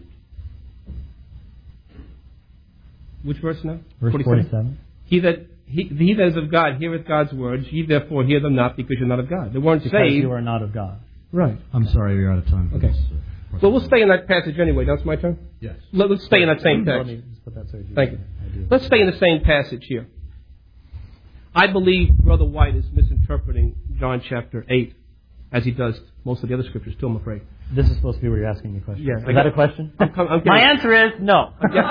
Which verse now? Verse 47. He that is of God heareth God's words, ye therefore hear them not, because you're not of God. They weren't because saved. You are not of God. Right. I'm sorry, you're out of time. Okay. Well, we'll stay in that passage anyway. Now it's my turn? Yes. Let's stay in that same Let text. me just put that so Thank you. Let's stay in the same passage here. I believe Brother White is misinterpreting John chapter 8, as he does most of the other scriptures too, I'm afraid. This is supposed to be where you're asking me questions. Yeah, Is that a question? My answer is no.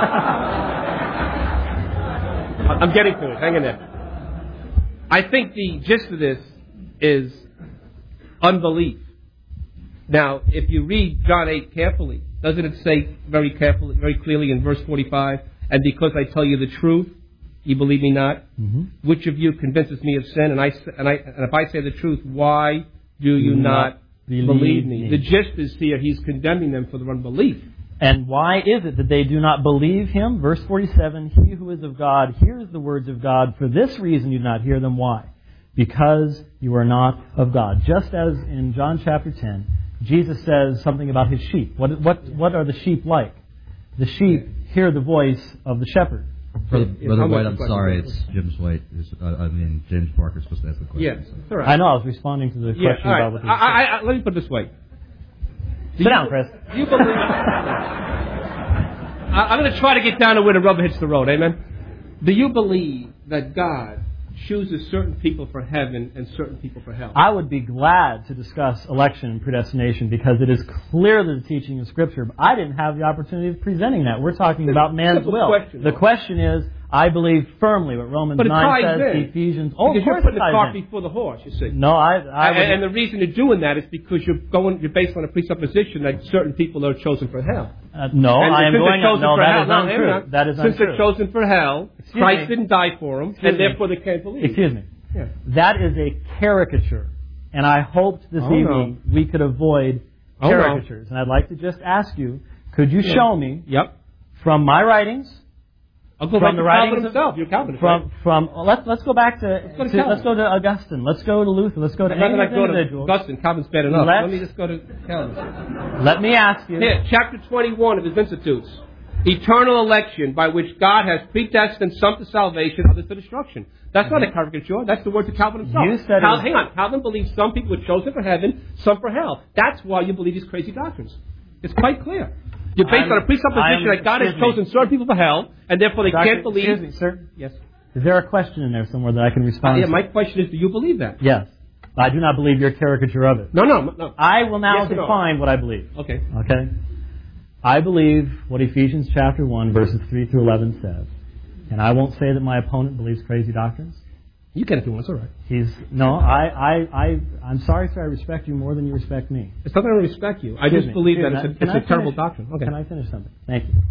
I'm getting to it. Hang in there. I think the gist of this is unbelief. Now, if you read John 8 carefully, doesn't it say very clearly in verse 45, and because I tell you the truth, you believe me not? Mm-hmm. Which of you convinces me of sin? And if I say the truth, why do you not believe me? The gist is here, he's condemning them for their unbelief. And why is it that they do not believe him? Verse 47, he who is of God hears the words of God. For this reason you do not hear them. Why? Because you are not of God. Just as in John chapter 10, Jesus says something about his sheep. What are the sheep like? The sheep hear the voice of the shepherd. Brother White, I'm sorry, it's James White. James Barker's supposed to ask the question. Yes, all right. I know, I was responding to the question about what let me put it this way. Sit down, Chris. Do you believe... I'm going to try to get down to where the rubber hits the road, amen? Do you believe that God chooses certain people for heaven and certain people for hell? I would be glad to discuss election and predestination because it is clearly the teaching of Scripture. But I didn't have the opportunity of presenting that. We're talking about man's will. The question is, I believe firmly what Romans 9 says, Ephesians... Oh, because you're putting the cart before the horse, you see. No, and the reason you're doing that is because you're based on a presupposition that certain people are chosen for hell. No, I am going on. No, that is untrue. That is untrue. Since they're chosen for hell, Christ didn't die for them, and therefore they can't believe. Excuse me. Yeah. That is a caricature. And I hoped this evening we could avoid caricatures. And I'd like to just ask you, could you show me from my writings... I'll go back to Calvin himself. You're Calvinist, let's go back let's go to Augustine. Let's go to Luther. Let's go to any individual. Augustine. Calvin's bad enough. Let me just go to Calvin. Let me ask you. Here, chapter 21 of his Institutes. Eternal election by which God has predestined some to salvation, others to destruction. That's not a caricature. That's the words of Calvin himself. You said hang on. Calvin believes some people were chosen for heaven, some for hell. That's why you believe these crazy doctrines. It's quite clear. You're based on a presupposition that God has chosen certain people for hell, and therefore they can't believe... Excuse me, sir. Yes. Is there a question in there somewhere that I can respond to? My question is, do you believe that? Yes. I do not believe your caricature of it. No. I will now Yes or no? define what I believe. Okay. Okay? I believe what Ephesians chapter 1, verses 3 through 11 says. And I won't say that my opponent believes crazy doctrines. You can if you want. It's all right. I'm sorry, sir. I respect you more than you respect me. It's not that I don't respect you. I just believe that it's a terrible doctrine. Okay. Can I finish something? Thank you.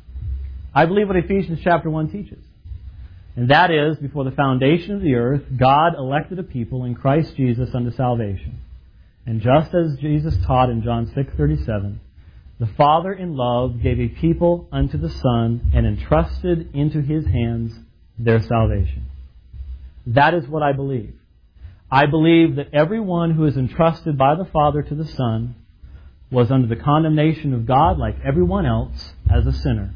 I believe what Ephesians chapter 1 teaches. And that is, before the foundation of the earth, God elected a people in Christ Jesus unto salvation. And just as Jesus taught in John 6:37, the Father in love gave a people unto the Son and entrusted into His hands their salvation. That is what I believe. I believe that everyone who is entrusted by the Father to the Son was under the condemnation of God like everyone else as a sinner.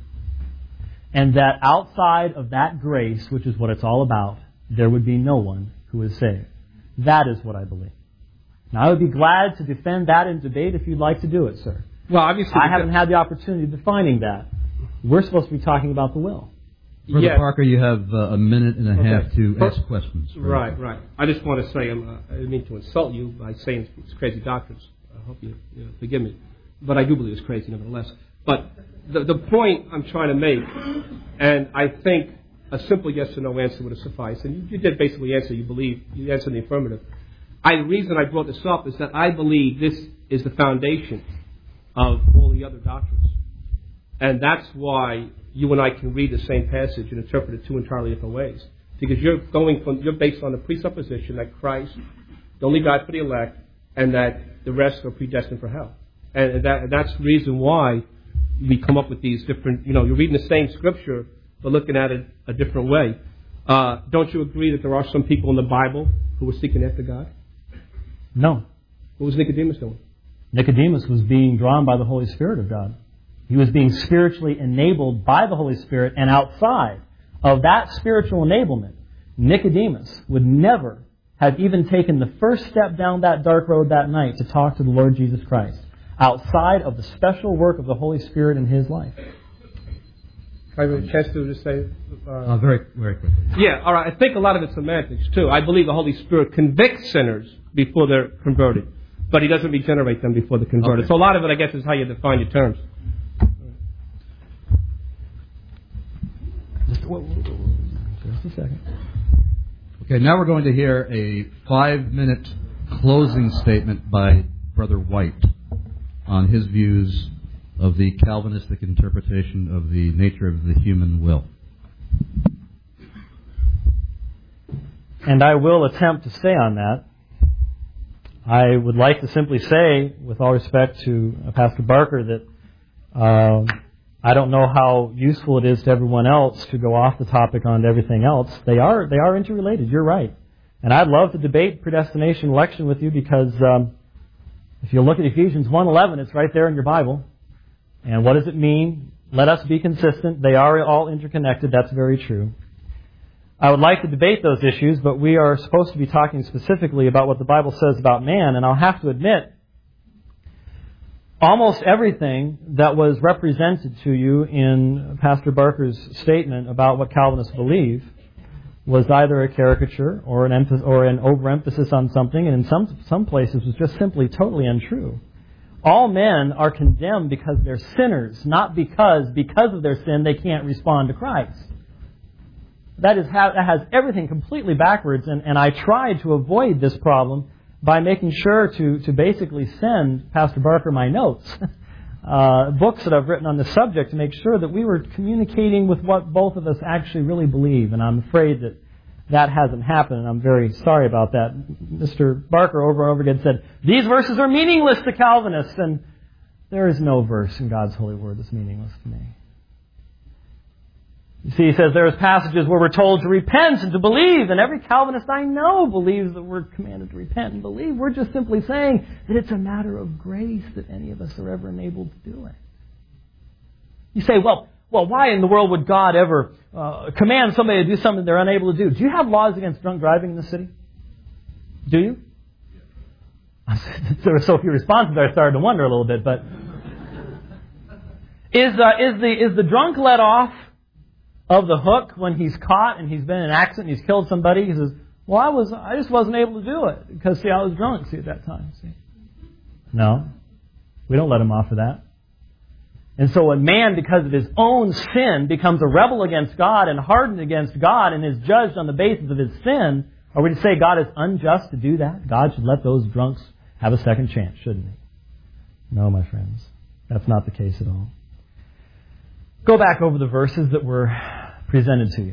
And that outside of that grace, which is what it's all about, there would be no one who is saved. That is what I believe. Now, I would be glad to defend that in debate if you'd like to do it, sir. Well, obviously, I haven't had the opportunity of defining that. We're supposed to be talking about the will. Brother Parker, you have a minute and a half to ask questions. Right. I just want to say, I didn't mean to insult you by saying it's crazy doctrines. I hope you forgive me. But I do believe it's crazy nevertheless. But the point I'm trying to make, and I think a simple yes or no answer would have sufficed, and you did basically answer, you answered in the affirmative. The reason I brought this up is that I believe this is the foundation of all the other doctrines. And that's why you and I can read the same passage and interpret it two entirely different ways. Because you're based on the presupposition that Christ, the only God for the elect, and that the rest are predestined for hell. And that's the reason why we come up with these different, you're reading the same scripture, but looking at it a different way. Don't you agree that there are some people in the Bible who were seeking after God? No. What was Nicodemus doing? Nicodemus was being drawn by the Holy Spirit of God. He was being spiritually enabled by the Holy Spirit, and outside of that spiritual enablement, Nicodemus would never have even taken the first step down that dark road that night to talk to the Lord Jesus Christ, outside of the special work of the Holy Spirit in his life. Can I have a chance to just say? Very, very quickly. Yeah, all right. I think a lot of it's semantics, too. I believe the Holy Spirit convicts sinners before they're converted, but He doesn't regenerate them before they're converted. Okay. So a lot of it, I guess, is how you define your terms. Just a second. Okay, now we're going to hear a 5-minute closing statement by Brother White on his views of the Calvinistic interpretation of the nature of the human will. And I will attempt to stay on that. I would like to simply say, with all respect to Pastor Barker, that I don't know how useful it is to everyone else to go off the topic on everything else. They are interrelated. You're right. And I'd love to debate predestination election with you because if you look at Ephesians 1:11, it's right there in your Bible. And what does it mean? Let us be consistent. They are all interconnected. That's very true. I would like to debate those issues, but we are supposed to be talking specifically about what the Bible says about man. And I'll have to admit, almost everything that was represented to you in Pastor Barker's statement about what Calvinists believe was either a caricature or an overemphasis on something, and in some places was just simply totally untrue. All men are condemned because they're sinners, not because of their sin they can't respond to Christ. That has everything completely backwards, and I tried to avoid this problem by making sure to basically send Pastor Barker my notes, books that I've written on the subject to make sure that we were communicating with what both of us actually really believe. And I'm afraid that hasn't happened, and I'm very sorry about that. Mr. Barker over and over again said, these verses are meaningless to Calvinists, and there is no verse in God's holy word that's meaningless to me. You see, he says there's passages where we're told to repent and to believe, and every Calvinist I know believes that we're commanded to repent and believe. We're just simply saying that it's a matter of grace that any of us are ever enabled to do it. You say, well, why in the world would God ever command somebody to do something they're unable to do? Do you have laws against drunk driving in the city? Do you? There were so few responses there, I started to wonder a little bit, but is the drunk let off of the hook when he's caught and he's been in an accident and he's killed somebody? He says, Well, I just wasn't able to do it because, I was drunk, at that time, No. We don't let him off of that. And so when man, because of his own sin, becomes a rebel against God and hardened against God and is judged on the basis of his sin, are we to say God is unjust to do that? God should let those drunks have a second chance, shouldn't he? No, my friends. That's not the case at all. Go back over the verses that were presented to you.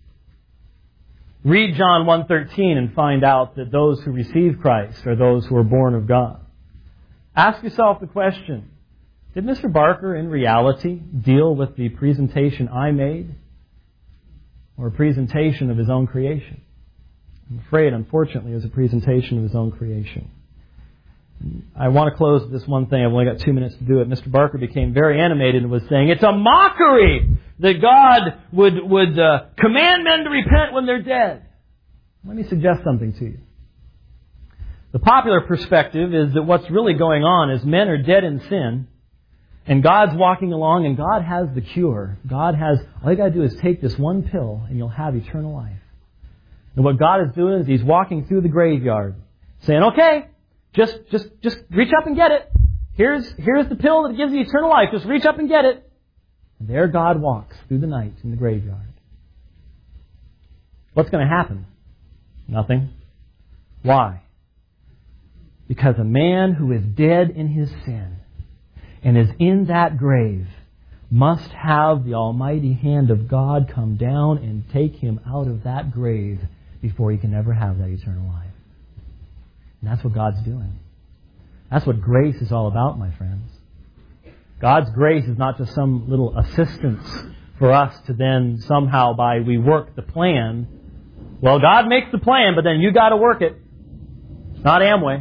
Read John 1:13 and find out that those who receive Christ are those who are born of God. Ask yourself the question, did Mr. Barker in reality deal with the presentation I made or a presentation of his own creation? I'm afraid, unfortunately, it was a presentation of his own creation. I want to close with this one thing. I've only got 2 minutes to do it. Mr. Barker became very animated and was saying, it's a mockery that God would command men to repent when they're dead. Let me suggest something to you. The popular perspective is that what's really going on is men are dead in sin, and God's walking along, and God has the cure. All you got to do is take this one pill, and you'll have eternal life. And what God is doing is He's walking through the graveyard, saying, okay, just reach up and get it. Here's the pill that gives you eternal life. Just reach up and get it. And there God walks through the night in the graveyard. What's going to happen? Nothing. Why? Because a man who is dead in his sin and is in that grave must have the almighty hand of God come down and take him out of that grave before he can ever have that eternal life. And that's what God's doing. That's what grace is all about, my friends. God's grace is not just some little assistance for us to then somehow we work the plan. Well, God makes the plan, but then you got to work it. It's not Amway.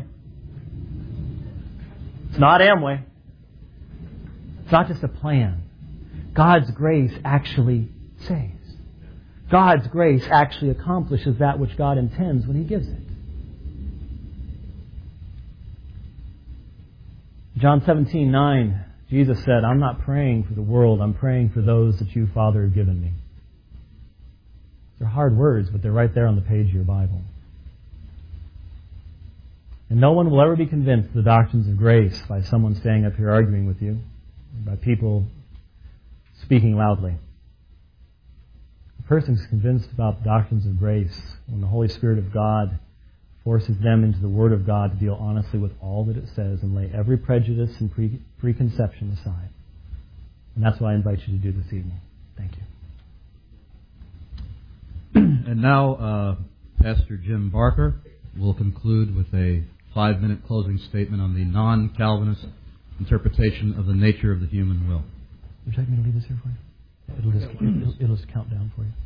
It's not Amway. It's not just a plan. God's grace actually saves. God's grace actually accomplishes that which God intends when He gives it. John 17:9, Jesus said, I'm not praying for the world, I'm praying for those that you, Father, have given me. They're hard words, but they're right there on the page of your Bible. And no one will ever be convinced of the doctrines of grace by someone standing up here arguing with you, or by people speaking loudly. A person is convinced about the doctrines of grace when the Holy Spirit of God forces them into the Word of God to deal honestly with all that it says and lay every prejudice and preconception aside. And that's what I invite you to do this evening. Thank you. And now, Pastor Jim Barker will conclude with a 5-minute closing statement on the non-Calvinist interpretation of the nature of the human will. Would you like me to leave this here for you? It'll just count down for you.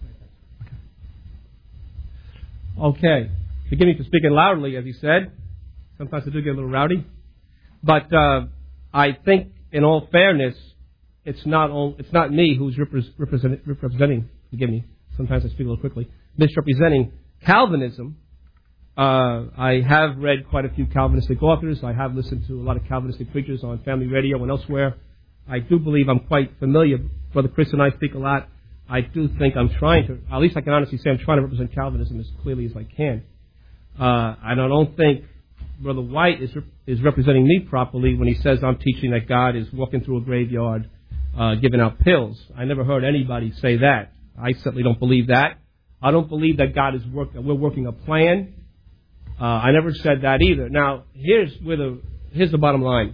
Okay. Forgive me for speaking loudly, as he said. Sometimes I do get a little rowdy. But I think, in all fairness, it's not me who's representing. Forgive me. Sometimes I speak a little quickly. Misrepresenting Calvinism. I have read quite a few Calvinistic authors. I have listened to a lot of Calvinistic preachers on family radio and elsewhere. I do believe I'm quite familiar. Brother Chris and I speak a lot. I do think I'm trying to, at least I can honestly say I'm trying to represent Calvinism as clearly as I can. I don't think Brother White is representing me properly when he says I'm teaching that God is walking through a graveyard giving out pills. I never heard anybody say that. I certainly don't believe that. I don't believe that we're working a plan. I never said that either. Now, here's the bottom line.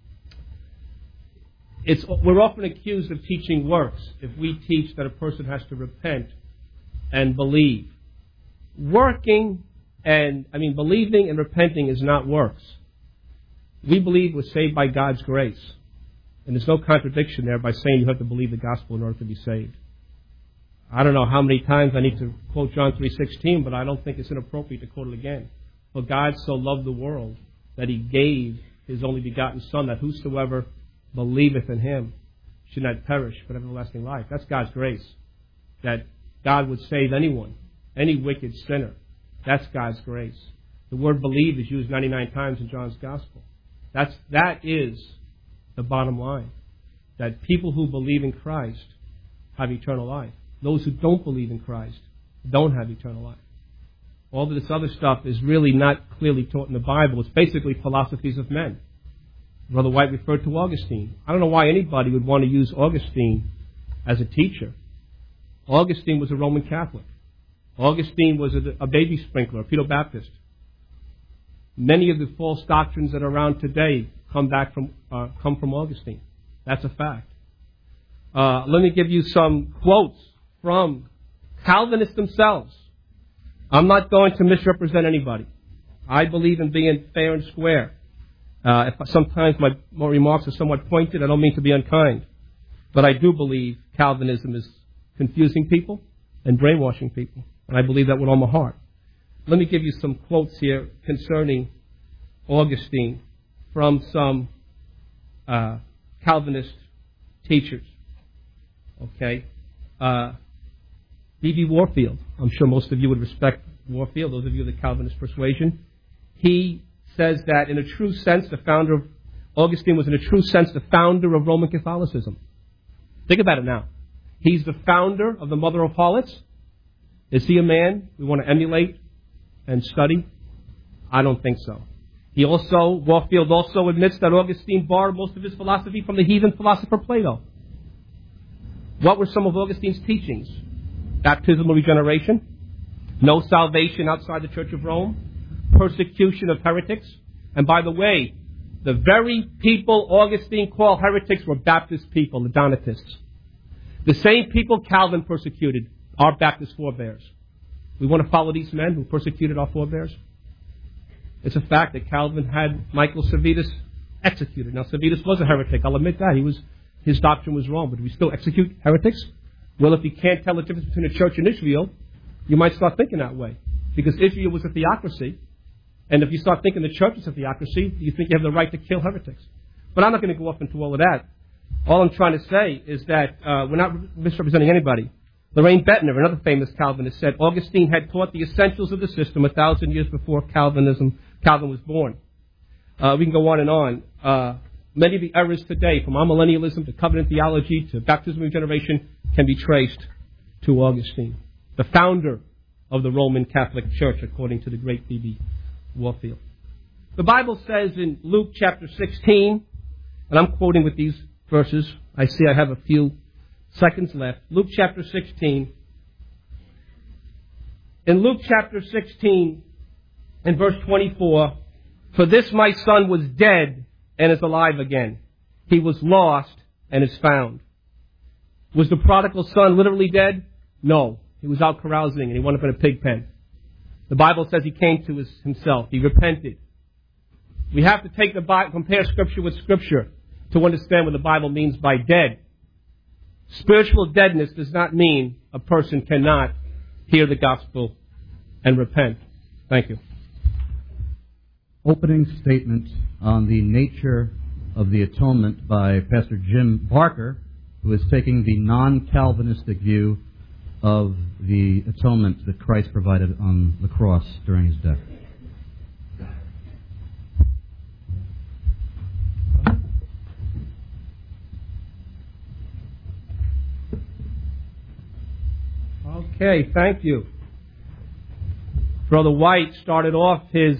We're often accused of teaching works if we teach that a person has to repent and believe. Believing and repenting is not works. We believe we're saved by God's grace. And there's no contradiction there by saying you have to believe the gospel in order to be saved. I don't know how many times I need to quote John 3:16, but I don't think it's inappropriate to quote it again. For God so loved the world that He gave His only begotten Son, that whosoever believeth in Him should not perish but have everlasting life. That's God's grace. That God would save anyone, any wicked sinner. That's God's grace. The word believe is used 99 times in John's Gospel. That is the bottom line. That people who believe in Christ have eternal life. Those who don't believe in Christ don't have eternal life. All of this other stuff is really not clearly taught in the Bible. It's basically philosophies of men. Brother White referred to Augustine. I don't know why anybody would want to use Augustine as a teacher. Augustine was a Roman Catholic. Augustine was a baby sprinkler, a pedo-Baptist. Many of the false doctrines that are around today come from Augustine. That's a fact. Let me give you some quotes from Calvinists themselves. I'm not going to misrepresent anybody. I believe in being fair and square. If sometimes my remarks are somewhat pointed, I don't mean to be unkind. But I do believe Calvinism is confusing people and brainwashing people. And I believe that with all my heart. Let me give you some quotes here concerning Augustine from some Calvinist teachers. Okay? B.B. Warfield. I'm sure most of you would respect Warfield, those of you of the Calvinist persuasion. He says that in a true sense, Augustine was in a true sense the founder of Roman Catholicism. Think about it now. He's the founder of the Mother of Harlots. Is he a man we want to emulate and study? I don't think so. Warfield also admits that Augustine borrowed most of his philosophy from the heathen philosopher Plato. What were some of Augustine's teachings? Baptismal regeneration, no salvation outside the Church of Rome, persecution of heretics. And by the way, the very people Augustine called heretics were Baptist people, the Donatists. The same people Calvin persecuted, our Baptist forebears. We want to follow these men who persecuted our forebears? It's a fact that Calvin had Michael Servetus executed. Now, Servetus was a heretic. I'll admit that. His doctrine was wrong. But do we still execute heretics? Well, if you can't tell the difference between a church and Israel, you might start thinking that way. Because Israel was a theocracy. And if you start thinking the church is a theocracy, you think you have the right to kill heretics. But I'm not going to go off into all of that. All I'm trying to say is that we're not misrepresenting anybody. Lorraine Bettner, another famous Calvinist, said Augustine had taught the essentials of the system 1,000 years before Calvin was born. We can go on and on. Many of the errors today, from amillennialism to covenant theology to baptism regeneration, can be traced to Augustine, the founder of the Roman Catholic Church, according to the great B.B. Warfield. The Bible says in Luke chapter 16, and I'm quoting with these verses. I see I have a few seconds left. Luke chapter 16. In Luke chapter 16, in verse 24, for this my son was dead and is alive again. He was lost and is found. Was the prodigal son literally dead? No. He was out carousing and he wound up in a pig pen. The Bible says he came to himself. He repented. We have to take the Bible, compare Scripture with Scripture to understand what the Bible means by dead. Spiritual deadness does not mean a person cannot hear the gospel and repent. Thank you. Opening statement on the nature of the atonement by Pastor Jim Barker, who is taking the non-Calvinistic view of the atonement that Christ provided on the cross during his death. Okay, thank you. Brother White started the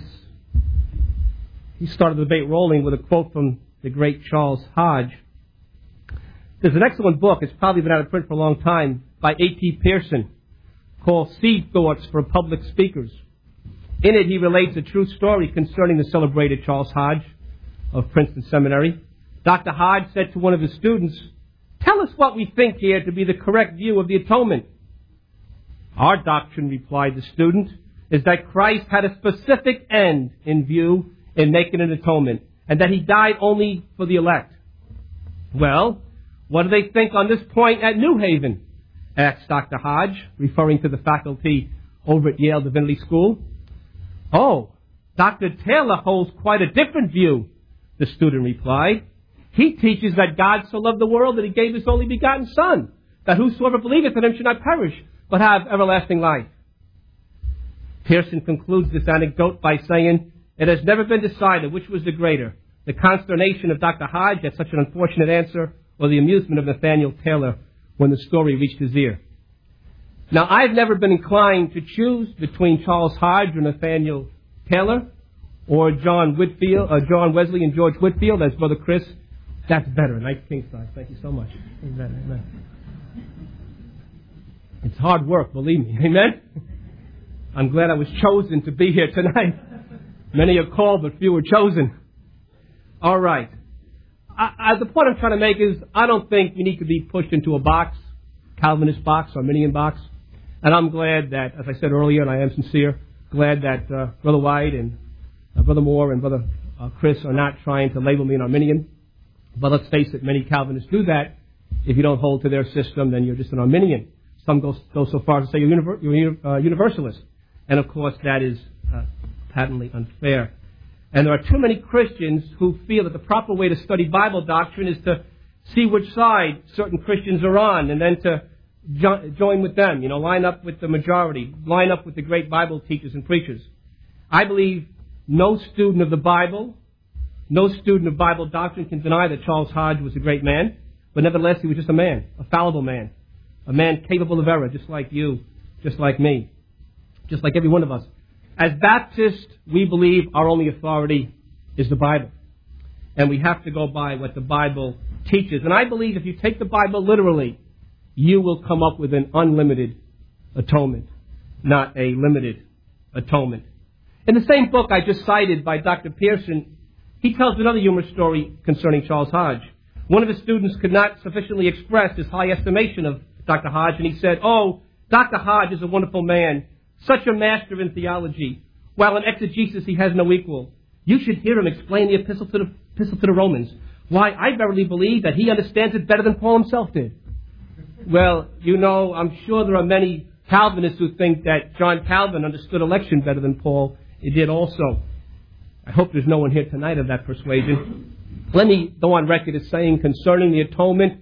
debate rolling with a quote from the great Charles Hodge. There's an excellent book, it's probably been out of print for a long time, by A.T. Pearson, called Seed Thoughts for Public Speakers. In it, he relates a true story concerning the celebrated Charles Hodge of Princeton Seminary. Dr. Hodge said to one of his students, "Tell us what we think here to be the correct view of the atonement." "Our doctrine," replied the student, "is that Christ had a specific end in view in making an atonement, and that he died only for the elect." "Well, what do they think on this point at New Haven?" asked Dr. Hodge, referring to the faculty over at Yale Divinity School. "Oh, Dr. Taylor holds quite a different view," the student replied. "He teaches that God so loved the world that he gave his only begotten Son, that whosoever believeth in him should not perish, but have everlasting life." Pearson concludes this anecdote by saying, "It has never been decided which was the greater, the consternation of Dr. Hodge at such an unfortunate answer, or the amusement of Nathaniel Taylor when the story reached his ear." Now, I've never been inclined to choose between Charles Hodge or Nathaniel Taylor or John Wesley and George Whitefield, as Brother Chris. That's better. Nice king size. Thank you so much. Amen. It's hard work, believe me. Amen? I'm glad I was chosen to be here tonight. Many are called, but few are chosen. All right. The point I'm trying to make is I don't think we need to be pushed into a box, Calvinist box, Arminian box. And I'm glad that, as I said earlier, and I am sincere, glad that Brother White and Brother Moore and Brother Chris are not trying to label me an Arminian. But let's face it, many Calvinists do that. If you don't hold to their system, then you're just an Arminian. Some go so far as to say you're a Universalist. And of course, that is patently unfair. And there are too many Christians who feel that the proper way to study Bible doctrine is to see which side certain Christians are on and then to join with them, line up with the majority, line up with the great Bible teachers and preachers. I believe no student of the Bible, no student of Bible doctrine can deny that Charles Hodge was a great man, but nevertheless he was just a man, a fallible man, a man capable of error, just like you, just like me, just like every one of us. As Baptists, we believe our only authority is the Bible. And we have to go by what the Bible teaches. And I believe if you take the Bible literally, you will come up with an unlimited atonement, not a limited atonement. In the same book I just cited by Dr. Pearson, he tells another humorous story concerning Charles Hodge. One of his students could not sufficiently express his high estimation of Dr. Hodge, and he said, "Oh, Dr. Hodge is a wonderful man, such a master in theology, while in exegesis he has no equal. You should hear him explain the epistle to the Romans. Why, I verily believe that he understands it better than Paul himself did." Well, I'm sure there are many Calvinists who think that John Calvin understood election better than Paul did also. I hope there's no one here tonight of that persuasion. Let me go on record as saying concerning the atonement,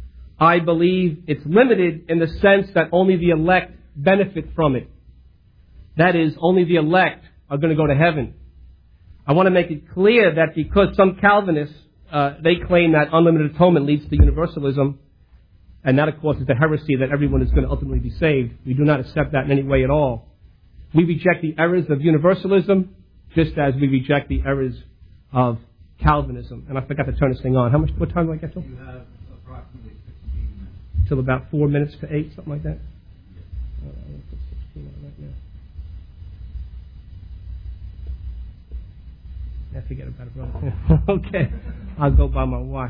I believe it's limited in the sense that only the elect benefit from it. That is, only the elect are going to go to heaven. I want to make it clear that because some Calvinists, they claim that unlimited atonement leads to universalism, and that, of course, is the heresy that everyone is going to ultimately be saved. We do not accept that in any way at all. We reject the errors of universalism just as we reject the errors of Calvinism. And I forgot to turn this thing on. What time do I get till? You have approximately 16 minutes. Till about 4 minutes to 8, something like that? I'll put 16 on right now. Forget about it, brother. Okay. I'll go by my watch.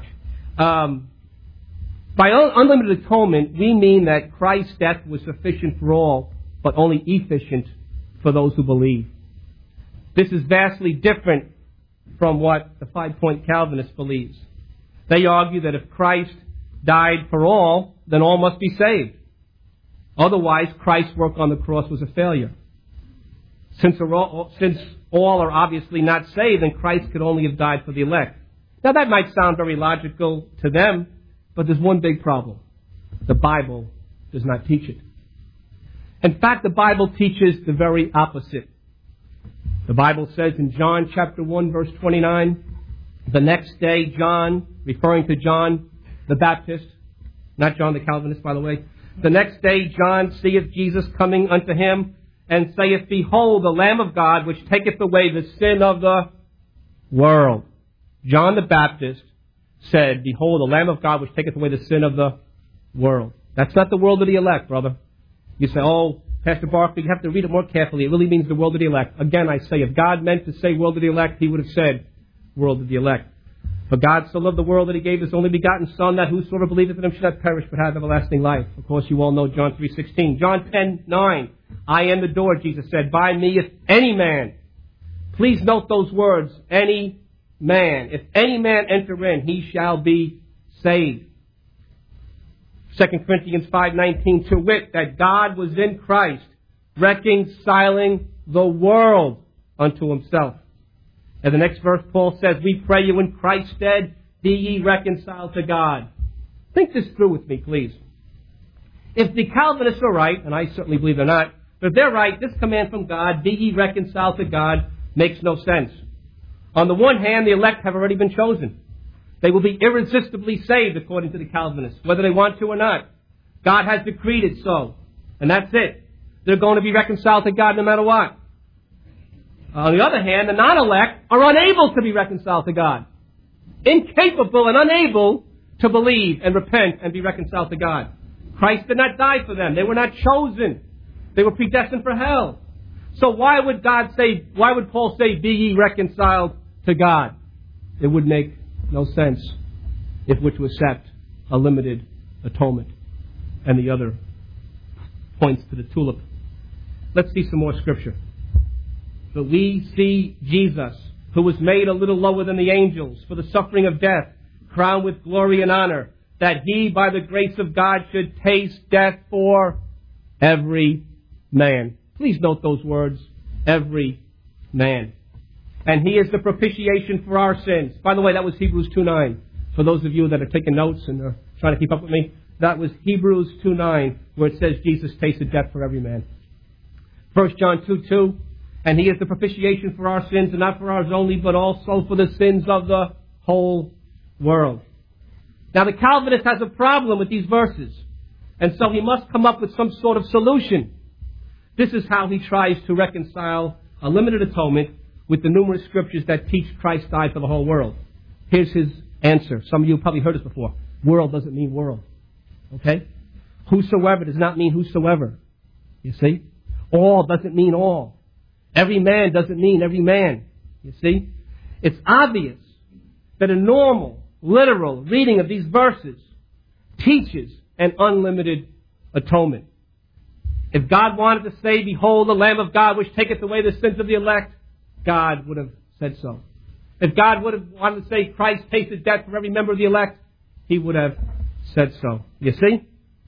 By unlimited atonement, we mean that Christ's death was sufficient for all, but only efficient for those who believe. This is vastly different from what the 5-point Calvinist believes. They argue that if Christ died for all, then all must be saved. Otherwise, Christ's work on the cross was a failure. Since all are obviously not saved, then Christ could only have died for the elect. Now, that might sound very logical to them, but there's one big problem. The Bible does not teach it. In fact, the Bible teaches the very opposite. The Bible says in John chapter 1, verse 29, the next day John, referring to John the Baptist, not John the Calvinist, by the way, the next day John seeth Jesus coming unto him, and saith, Behold, the Lamb of God, which taketh away the sin of the world. John the Baptist said, Behold, the Lamb of God, which taketh away the sin of the world. That's not the world of the elect, brother. You say, oh, Pastor Barkley, you have to read it more carefully. It really means the world of the elect. Again, I say, if God meant to say world of the elect, he would have said world of the elect. For God so loved the world that he gave his only begotten Son, that whosoever believeth in him should not perish, but have everlasting life. Of course, you all know John 3:16. John 10:9. I am the door, Jesus said. By me, if any man. Please note those words, any man. If any man enter in, he shall be saved. 2 Corinthians 5:19, to wit, that God was in Christ, reconciling the world unto himself. And the next verse, Paul says, we pray you in Christ's stead, be ye reconciled to God. Think this through with me, please. If the Calvinists are right, and I certainly believe they're not, but if they're right, this command from God, be ye reconciled to God, makes no sense. On the one hand, the elect have already been chosen. They will be irresistibly saved, according to the Calvinists, whether they want to or not. God has decreed it so. And that's it. They're going to be reconciled to God no matter what. On the other hand, the non-elect are unable to be reconciled to God. Incapable and unable to believe and repent and be reconciled to God. Christ did not die for them. They were not chosen. They were predestined for hell. So why would Paul say, be ye reconciled to God? It would make no sense if we're to accept a limited atonement. And the other points to the tulip. Let's see some more scripture. But we see Jesus, who was made a little lower than the angels for the suffering of death, crowned with glory and honor, that he, by the grace of God, should taste death for every man. Please note those words, every man. And he is the propitiation for our sins. By the way, that was Hebrews 2:9. For those of you that are taking notes and are trying to keep up with me, that was Hebrews 2:9, where it says Jesus tasted death for every man. 1 John 2:2, and he is the propitiation for our sins, and not for ours only, but also for the sins of the whole world. Now the Calvinist has a problem with these verses, and so he must come up with some sort of solution. This is how he tries to reconcile a limited atonement with the numerous scriptures that teach Christ died for the whole world. Here's his answer. Some of you have probably heard this before. World doesn't mean world. Okay? Whosoever does not mean whosoever. You see? All doesn't mean all. Every man doesn't mean every man. You see? It's obvious that a normal, literal reading of these verses teaches an unlimited atonement. If God wanted to say, behold the Lamb of God which taketh away the sins of the elect, God would have said so. If God would have wanted to say, Christ tasted death for every member of the elect, he would have said so. You see?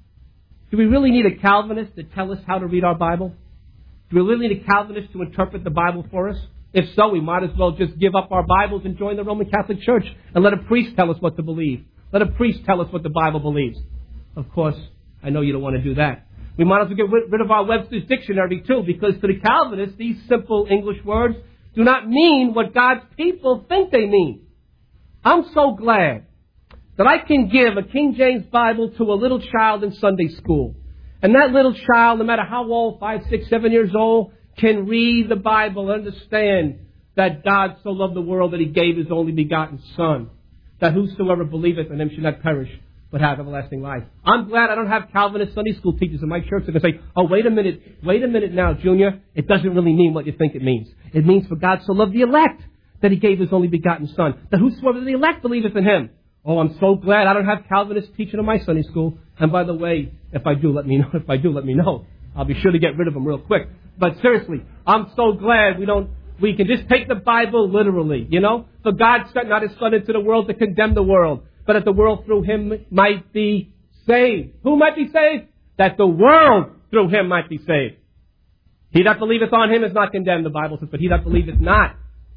Do we really need a Calvinist to tell us how to read our Bible? Do we really need a Calvinist to interpret the Bible for us? If so, we might as well just give up our Bibles and join the Roman Catholic Church and let a priest tell us what to believe. Let a priest tell us what the Bible believes. Of course, I know you don't want to do that. We might as well get rid of our Webster's Dictionary too, because to the Calvinists, these simple English words do not mean what God's people think they mean. I'm so glad that I can give a King James Bible to a little child in Sunday school. And that little child, no matter how old, 5, 6, 7 years old, can read the Bible and understand that God so loved the world that he gave his only begotten Son, that whosoever believeth in him should not perish, but have everlasting life. I'm glad I don't have Calvinist Sunday school teachers in my church that can say, oh, wait a minute now, Junior. It doesn't really mean what you think it means. It means for God so loved the elect that he gave his only begotten Son, that whosoever the elect believeth in him. Oh, I'm so glad I don't have Calvinist teaching in my Sunday school. And by the way, if I do, let me know. If I do, let me know. I'll be sure to get rid of them real quick. But seriously, I'm so glad we can just take the Bible literally, you know? For God sent not his Son into the world to condemn the world, but that the world through him might be saved. Who might be saved? That the world through him might be saved. He that believeth on him is not condemned, the Bible says, but he that believeth not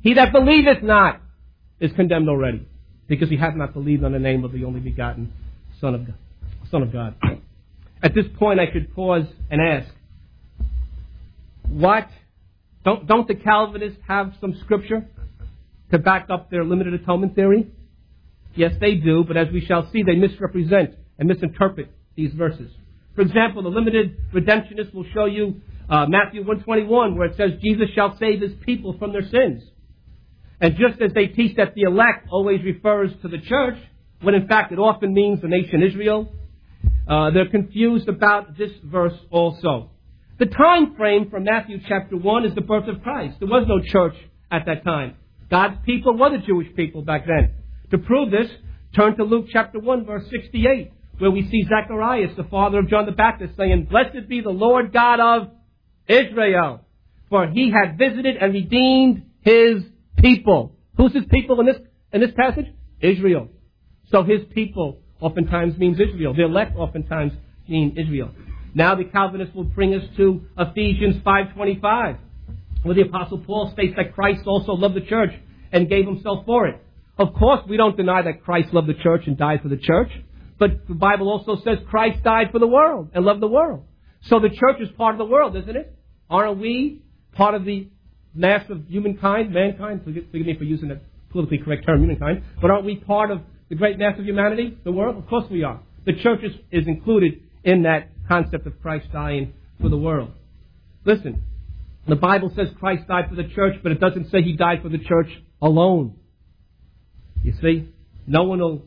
is condemned already, because he hath not believed on the name of the only begotten Son of God. At this point, I should pause and ask, what? Don't the Calvinists have some scripture to back up their limited atonement theory? Yes, they do, but as we shall see, they misrepresent and misinterpret these verses. For example, the limited redemptionists will show you Matthew 1:21, where it says, Jesus shall save his people from their sins. And just as they teach that the elect always refers to the church, when in fact it often means the nation Israel, they're confused about this verse also. The time frame from Matthew chapter 1 is the birth of Christ. There was no church at that time. God's people were the Jewish people back then. To prove this, turn to Luke chapter 1, verse 68, where we see Zacharias, the father of John the Baptist, saying, Blessed be the Lord God of Israel, for he had visited and redeemed his people. Who's his people in this passage? Israel. So his people oftentimes means Israel. The elect oftentimes mean Israel. Now the Calvinists will bring us to Ephesians 5:25, where the Apostle Paul states that Christ also loved the church and gave himself for it. Of course, we don't deny that Christ loved the church and died for the church, but the Bible also says Christ died for the world and loved the world. So the church is part of the world, isn't it? Aren't we part of the mass of humankind, mankind? Forgive me for using that politically correct term, humankind. But aren't we part of the great mass of humanity, the world? Of course we are. The church is included in that concept of Christ dying for the world. Listen, the Bible says Christ died for the church, but it doesn't say he died for the church alone. You see, no one will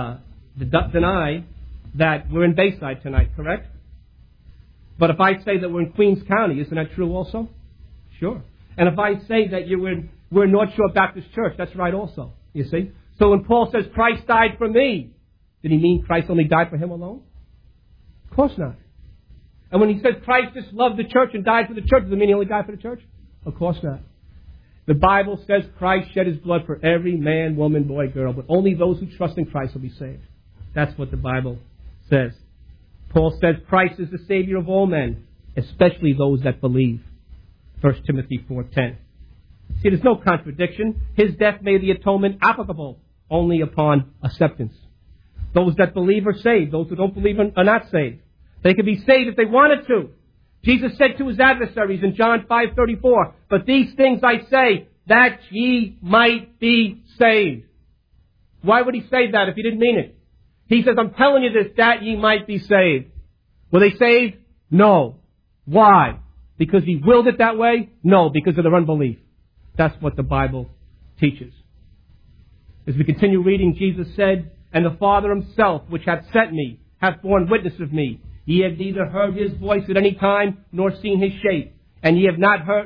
deny that we're in Bayside tonight, correct? But if I say that we're in Queens County, isn't that true also? Sure. And if I say that we're in North Shore Baptist Church, that's right also, you see? So when Paul says Christ died for me, did he mean Christ only died for him alone? Of course not. And when he says Christ just loved the church and died for the church, does it mean he only died for the church? Of course not. The Bible says Christ shed his blood for every man, woman, boy, girl, but only those who trust in Christ will be saved. That's what the Bible says. Paul says Christ is the Savior of all men, especially those that believe. 1 Timothy 4:10. See, there's no contradiction. His death made the atonement applicable only upon acceptance. Those that believe are saved. Those who don't believe are not saved. They could be saved if they wanted to. Jesus said to his adversaries in John 5:34, "But these things I say, that ye might be saved." Why would he say that if he didn't mean it? He says, I'm telling you this, that ye might be saved. Were they saved? No. Why? Because he willed it that way? No, because of their unbelief. That's what the Bible teaches. As we continue reading, Jesus said, "And the Father himself, which hath sent me, hath borne witness of me. Ye have neither heard his voice at any time, nor seen his shape. And ye have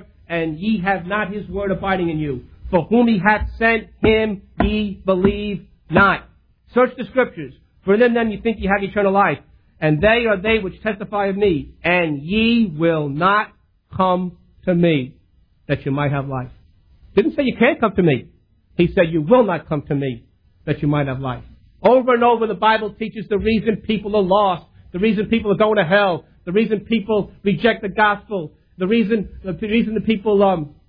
not his word abiding in you. For whom he hath sent, him ye believe not." Search the Scriptures. For in them you think ye have eternal life. And they are they which testify of me. And ye will not come to me, that you might have life. Didn't say you can't come to me. He said you will not come to me, that you might have life. Over and over the Bible teaches the reason people are lost, the reason people are going to hell, the reason people reject the gospel, the reason the people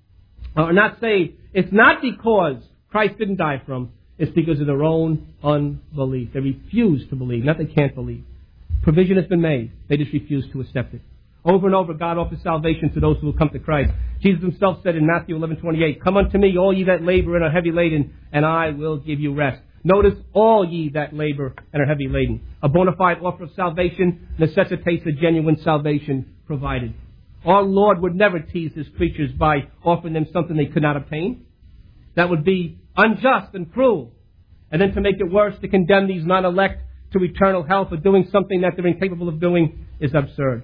are not saved. It's not because Christ didn't die for them. It's because of their own unbelief. They refuse to believe, not they can't believe. Provision has been made. They just refuse to accept it. Over and over, God offers salvation to those who will come to Christ. Jesus himself said in Matthew 11:28, "Come unto me, all ye that labor and are heavy laden, and I will give you rest." Notice, all ye that labor and are heavy laden. A bona fide offer of salvation necessitates a genuine salvation provided. Our Lord would never tease his creatures by offering them something they could not obtain. That would be unjust and cruel. And then to make it worse, to condemn these non-elect to eternal hell for doing something that they're incapable of doing is absurd.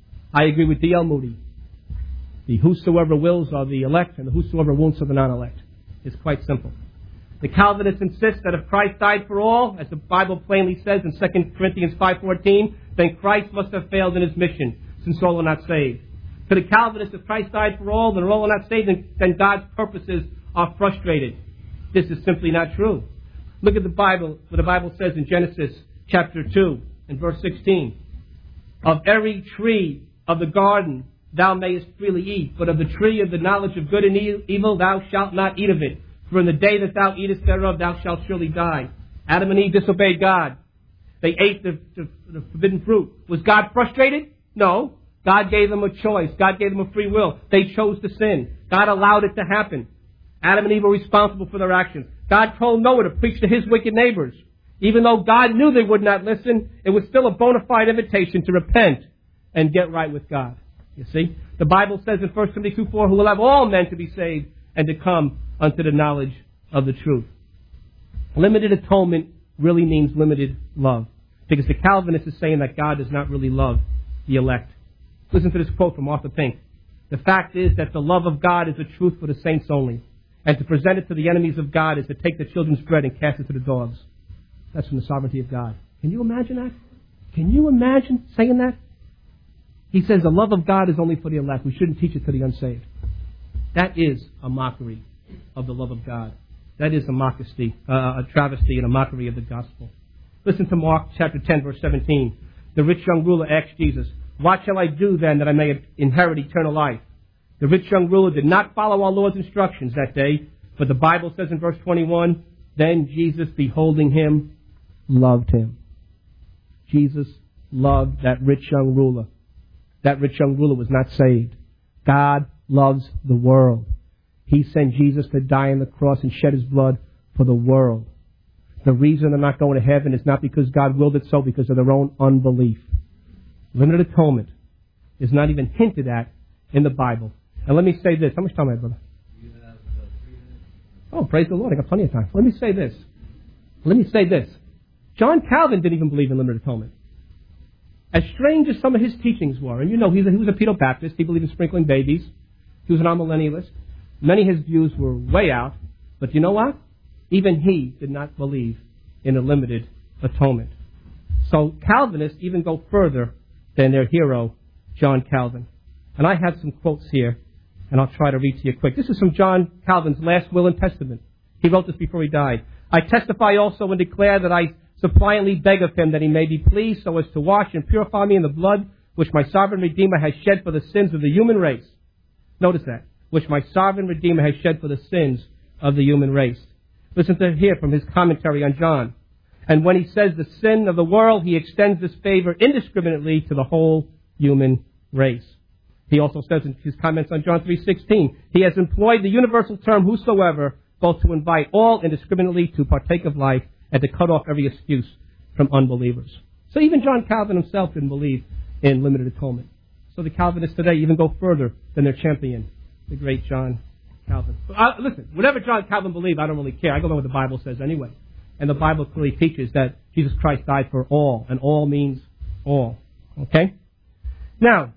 I agree with D.L. Moody. The whosoever wills are the elect, and the whosoever won't are the non-elect. It's quite simple. The Calvinists insist that if Christ died for all, as the Bible plainly says in 2 Corinthians 5:14, then Christ must have failed in his mission, since all are not saved. To the Calvinists, if Christ died for all, then all are not saved, then God's purposes are frustrated. This is simply not true. Look at the Bible, what the Bible says in Genesis chapter 2 and verse 16. "Of every tree of the garden thou mayest freely eat, but of the tree of the knowledge of good and evil thou shalt not eat of it. For in the day that thou eatest thereof thou shalt surely die." Adam and Eve disobeyed God. They ate the forbidden fruit. Was God frustrated? No. God gave them a choice. God gave them a free will. They chose to sin. God allowed it to happen. Adam and Eve were responsible for their actions. God told Noah to preach to his wicked neighbors. Even though God knew they would not listen, it was still a bona fide invitation to repent and get right with God. You see? The Bible says in 1 Timothy 2:4, "Who will have all men to be saved and to come unto the knowledge of the truth." Limited atonement really means limited love. Because the Calvinist is saying that God does not really love the elect. Listen to this quote from Arthur Pink. "The fact is that the love of God is a truth for the saints only. And to present it to the enemies of God is to take the children's bread and cast it to the dogs." That's from the sovereignty of God. Can you imagine that? Can you imagine saying that? He says the love of God is only for the elect. We shouldn't teach it to the unsaved. That is a mockery of the love of God. That is a travesty and a mockery of the gospel. Listen to Mark chapter 10, verse 17. The rich young ruler asked Jesus, "What shall I do then that I may inherit eternal life?" The rich young ruler did not follow our Lord's instructions that day, but the Bible says in verse 21, "Then Jesus, beholding him, loved him." Jesus loved that rich young ruler. That rich young ruler was not saved. God loves the world. He sent Jesus to die on the cross and shed his blood for the world. The reason they're not going to heaven is not because God willed it so, because of their own unbelief. Limited atonement is not even hinted at in the Bible. And let me say this. How much time do I have, brother? Oh, praise the Lord. I got plenty of time. Let me say this. John Calvin didn't even believe in limited atonement. As strange as some of his teachings were, and you know he was a Pedo-Baptist. He believed in sprinkling babies. He was an amillennialist. Many of his views were way out. But you know what? Even he did not believe in a limited atonement. So Calvinists even go further than their hero, John Calvin. And I have some quotes here, and I'll try to read to you quick. This is from John Calvin's last will and testament. He wrote this before he died. I testify also and declare that I suppliantly beg of him that he may be pleased so as to wash and purify me in the blood which my sovereign Redeemer has shed for the sins of the human race. Notice that. Which my sovereign Redeemer has shed for the sins of the human race. Listen to here from his commentary on John. And when he says the sin of the world, he extends this favor indiscriminately to the whole human race. He also says in his comments on John 3:16, he has employed the universal term whosoever, both to invite all indiscriminately to partake of life and to cut off every excuse from unbelievers. So even John Calvin himself didn't believe in limited atonement. So the Calvinists today even go further than their champion, the great John Calvin. Listen, whatever John Calvin believed, I don't really care. I go by what the Bible says anyway. And the Bible clearly teaches that Jesus Christ died for all, and all means all. Okay? Now,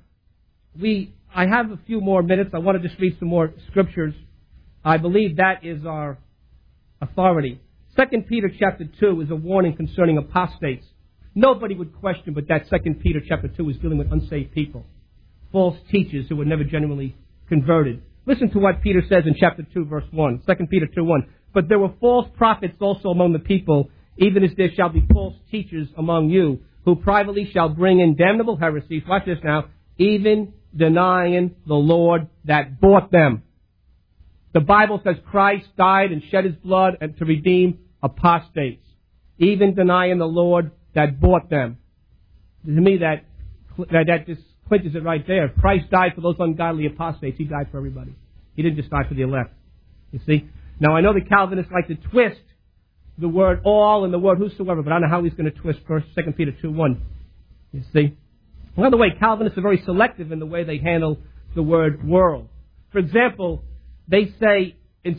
I have a few more minutes. I want to just read some more scriptures. I believe that is our authority. 2 Peter chapter 2 is a warning concerning apostates. Nobody would question but that 2 Peter chapter 2 is dealing with unsaved people, false teachers who were never genuinely converted. Listen to what Peter says in chapter 2, verse 1, 2 Peter 2:1. But there were false prophets also among the people, even as there shall be false teachers among you, who privately shall bring in damnable heresies. Watch this now. Even denying the Lord that bought them. The Bible says Christ died and shed his blood and to redeem apostates. Even denying the Lord that bought them. To me, that just clinches it right there. If Christ died for those ungodly apostates, he died for everybody. He didn't just die for the elect. You see? Now, I know the Calvinists like to twist the word all and the word whosoever, but I don't know how he's going to twist 2 Peter 2:1. You see? By the way, Calvinists are very selective in the way they handle the word world. For example, they say in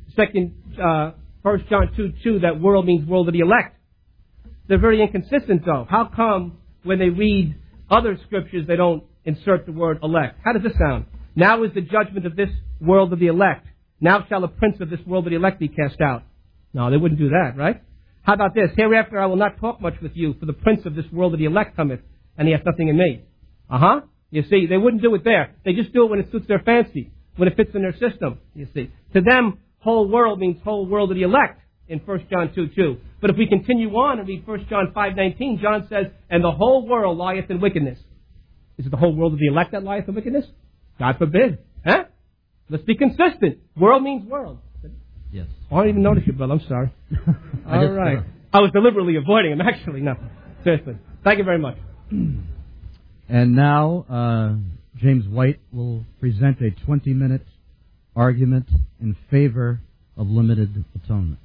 1 John 2:2 that world means world of the elect. They're very inconsistent, though. How come when they read other scriptures they don't insert the word elect? How does this sound? Now is the judgment of this world of the elect. Now shall the prince of this world of the elect be cast out. No, they wouldn't do that, right? How about this? Hereafter I will not talk much with you, for the prince of this world of the elect cometh, and he hath nothing in me. You see, they wouldn't do it there. They just do it when it suits their fancy, when it fits in their system, you see. To them, whole world means whole world of the elect in 1 John 2:2. But if we continue on and read 1 John 5:19, John says, and the whole world lieth in wickedness. Is it the whole world of the elect that lieth in wickedness? God forbid. Huh? Let's be consistent. World means world. Yes. I don't even notice you, brother. I'm sorry. All right. I was deliberately avoiding him, actually. No. Seriously. Thank you very much. And now, James White will present a 20-minute argument in favor of limited atonement.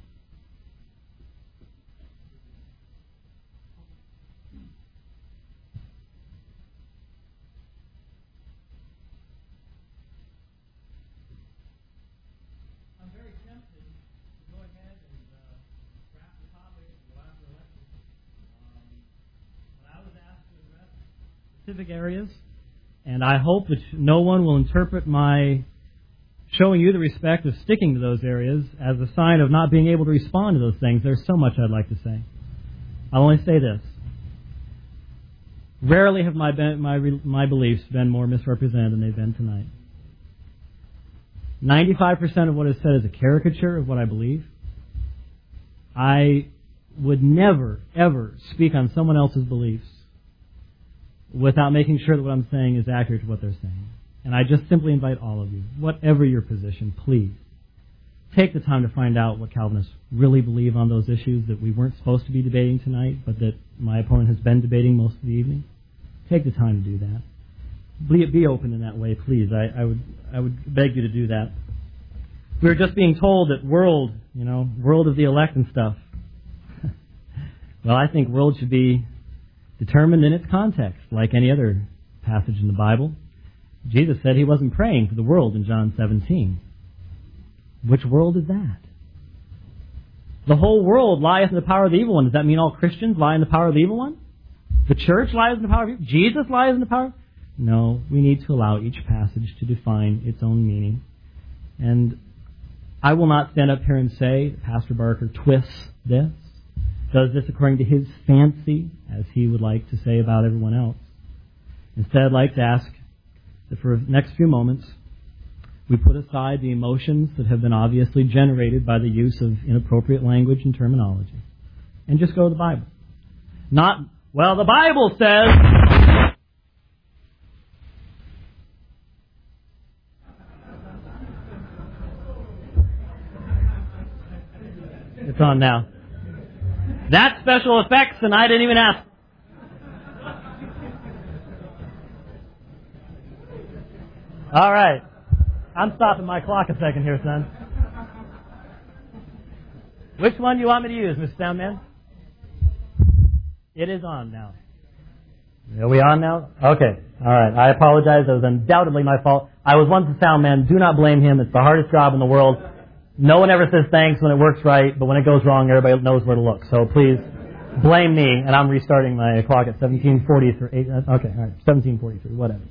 Specific areas, and I hope that no one will interpret my showing you the respect of sticking to those areas as a sign of not being able to respond to those things. There's so much I'd like to say. I'll only say this. Rarely have my beliefs been more misrepresented than they've been tonight. 95% of what is said is a caricature of what I believe. I would never, ever speak on someone else's beliefs without making sure that what I'm saying is accurate to what they're saying. And I just simply invite all of you, whatever your position, please, take the time to find out what Calvinists really believe on those issues that we weren't supposed to be debating tonight, but that my opponent has been debating most of the evening. Take the time to do that. Be open in that way, please. I would beg you to do that. We were just being told that world of the elect and stuff. Well, I think world should be determined in its context, like any other passage in the Bible. Jesus said he wasn't praying for the world in John 17. Which world is that? The whole world lieth in the power of the evil one. Does that mean all Christians lie in the power of the evil one? The church lies in the power of evil? Jesus lies in the power? No, we need to allow each passage to define its own meaning. And I will not stand up here and say Pastor Barker twists this, does this according to his fancy, as he would like to say about everyone else. Instead, I'd like to ask that for the next few moments, we put aside the emotions that have been obviously generated by the use of inappropriate language and terminology, and just go to the Bible. Not, well, the Bible says... It's on now. That's special effects, and I didn't even ask. All right. I'm stopping my clock a second here, son. Which one do you want me to use, Mr. Soundman? It is on now. Are we on now? Okay. All right. I apologize. That was undoubtedly my fault. I was once a soundman. Do not blame him. It's the hardest job in the world. No one ever says thanks when it works right, but when it goes wrong, everybody knows where to look. So please blame me, and I'm restarting my clock at 17:43. Okay, all right, 17:43, whatever.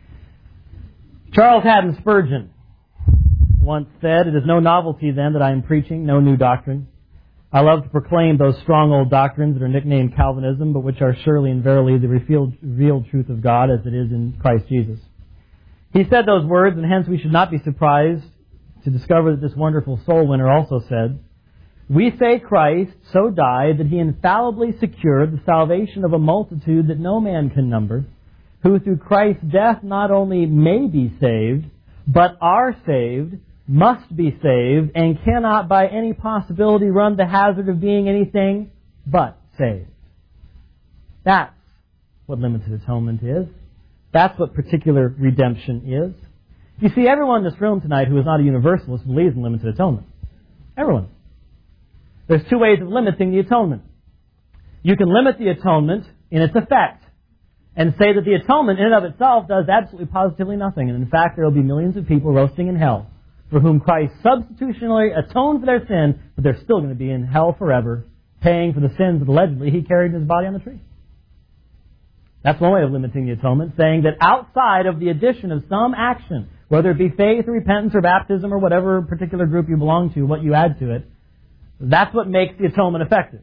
Charles Haddon Spurgeon once said, "It is no novelty then that I am preaching, no new doctrine. I love to proclaim those strong old doctrines that are nicknamed Calvinism, but which are surely and verily the revealed truth of God as it is in Christ Jesus." He said those words, and hence we should not be surprised to discover that this wonderful soul winner also said, "We say Christ so died that he infallibly secured the salvation of a multitude that no man can number, who through Christ's death not only may be saved, but are saved, must be saved, and cannot by any possibility run the hazard of being anything but saved." That's what limited atonement is. That's what particular redemption is. You see, everyone in this room tonight who is not a universalist believes in limited atonement. Everyone. There's two ways of limiting the atonement. You can limit the atonement in its effect and say that the atonement in and of itself does absolutely positively nothing. And in fact, there will be millions of people roasting in hell for whom Christ substitutionally atoned for their sin, but they're still going to be in hell forever, paying for the sins that allegedly he carried in his body on the tree. That's one way of limiting the atonement, saying that outside of the addition of some action, whether it be faith or repentance or baptism or whatever particular group you belong to, what you add to it, that's what makes the atonement effective.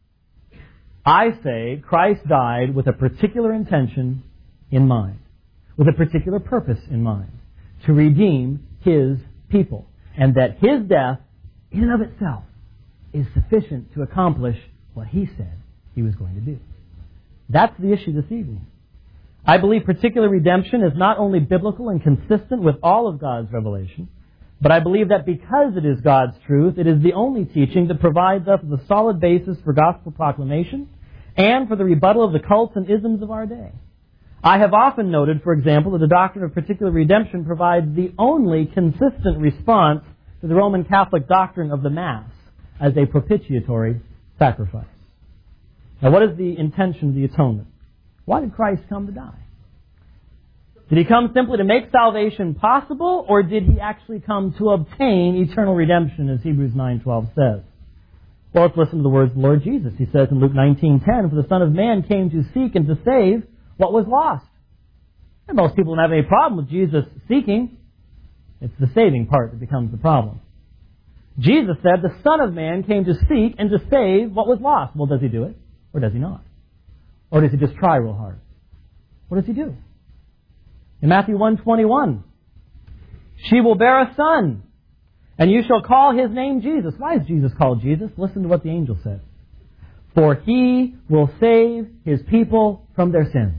I say Christ died with a particular intention in mind, with a particular purpose in mind, to redeem his people, and that his death, in and of itself, is sufficient to accomplish what he said he was going to do. That's the issue this evening. I believe particular redemption is not only biblical and consistent with all of God's revelation, but I believe that because it is God's truth, it is the only teaching that provides us with a solid basis for gospel proclamation and for the rebuttal of the cults and isms of our day. I have often noted, for example, that the doctrine of particular redemption provides the only consistent response to the Roman Catholic doctrine of the Mass as a propitiatory sacrifice. Now, what is the intention of the atonement? Why did Christ come to die? Did he come simply to make salvation possible, or did he actually come to obtain eternal redemption, as Hebrews 9:12 says? Well, let's listen to the words of the Lord Jesus. He says in Luke 19:10, "For the Son of Man came to seek and to save what was lost." And most people don't have any problem with Jesus seeking. It's the saving part that becomes the problem. Jesus said the Son of Man came to seek and to save what was lost. Well, does he do it? Or does he not? Or does he just try real hard? What does he do? In Matthew 1:21, "She will bear a son, and you shall call his name Jesus." Why is Jesus called Jesus? Listen to what the angel said. "For he will save his people from their sins."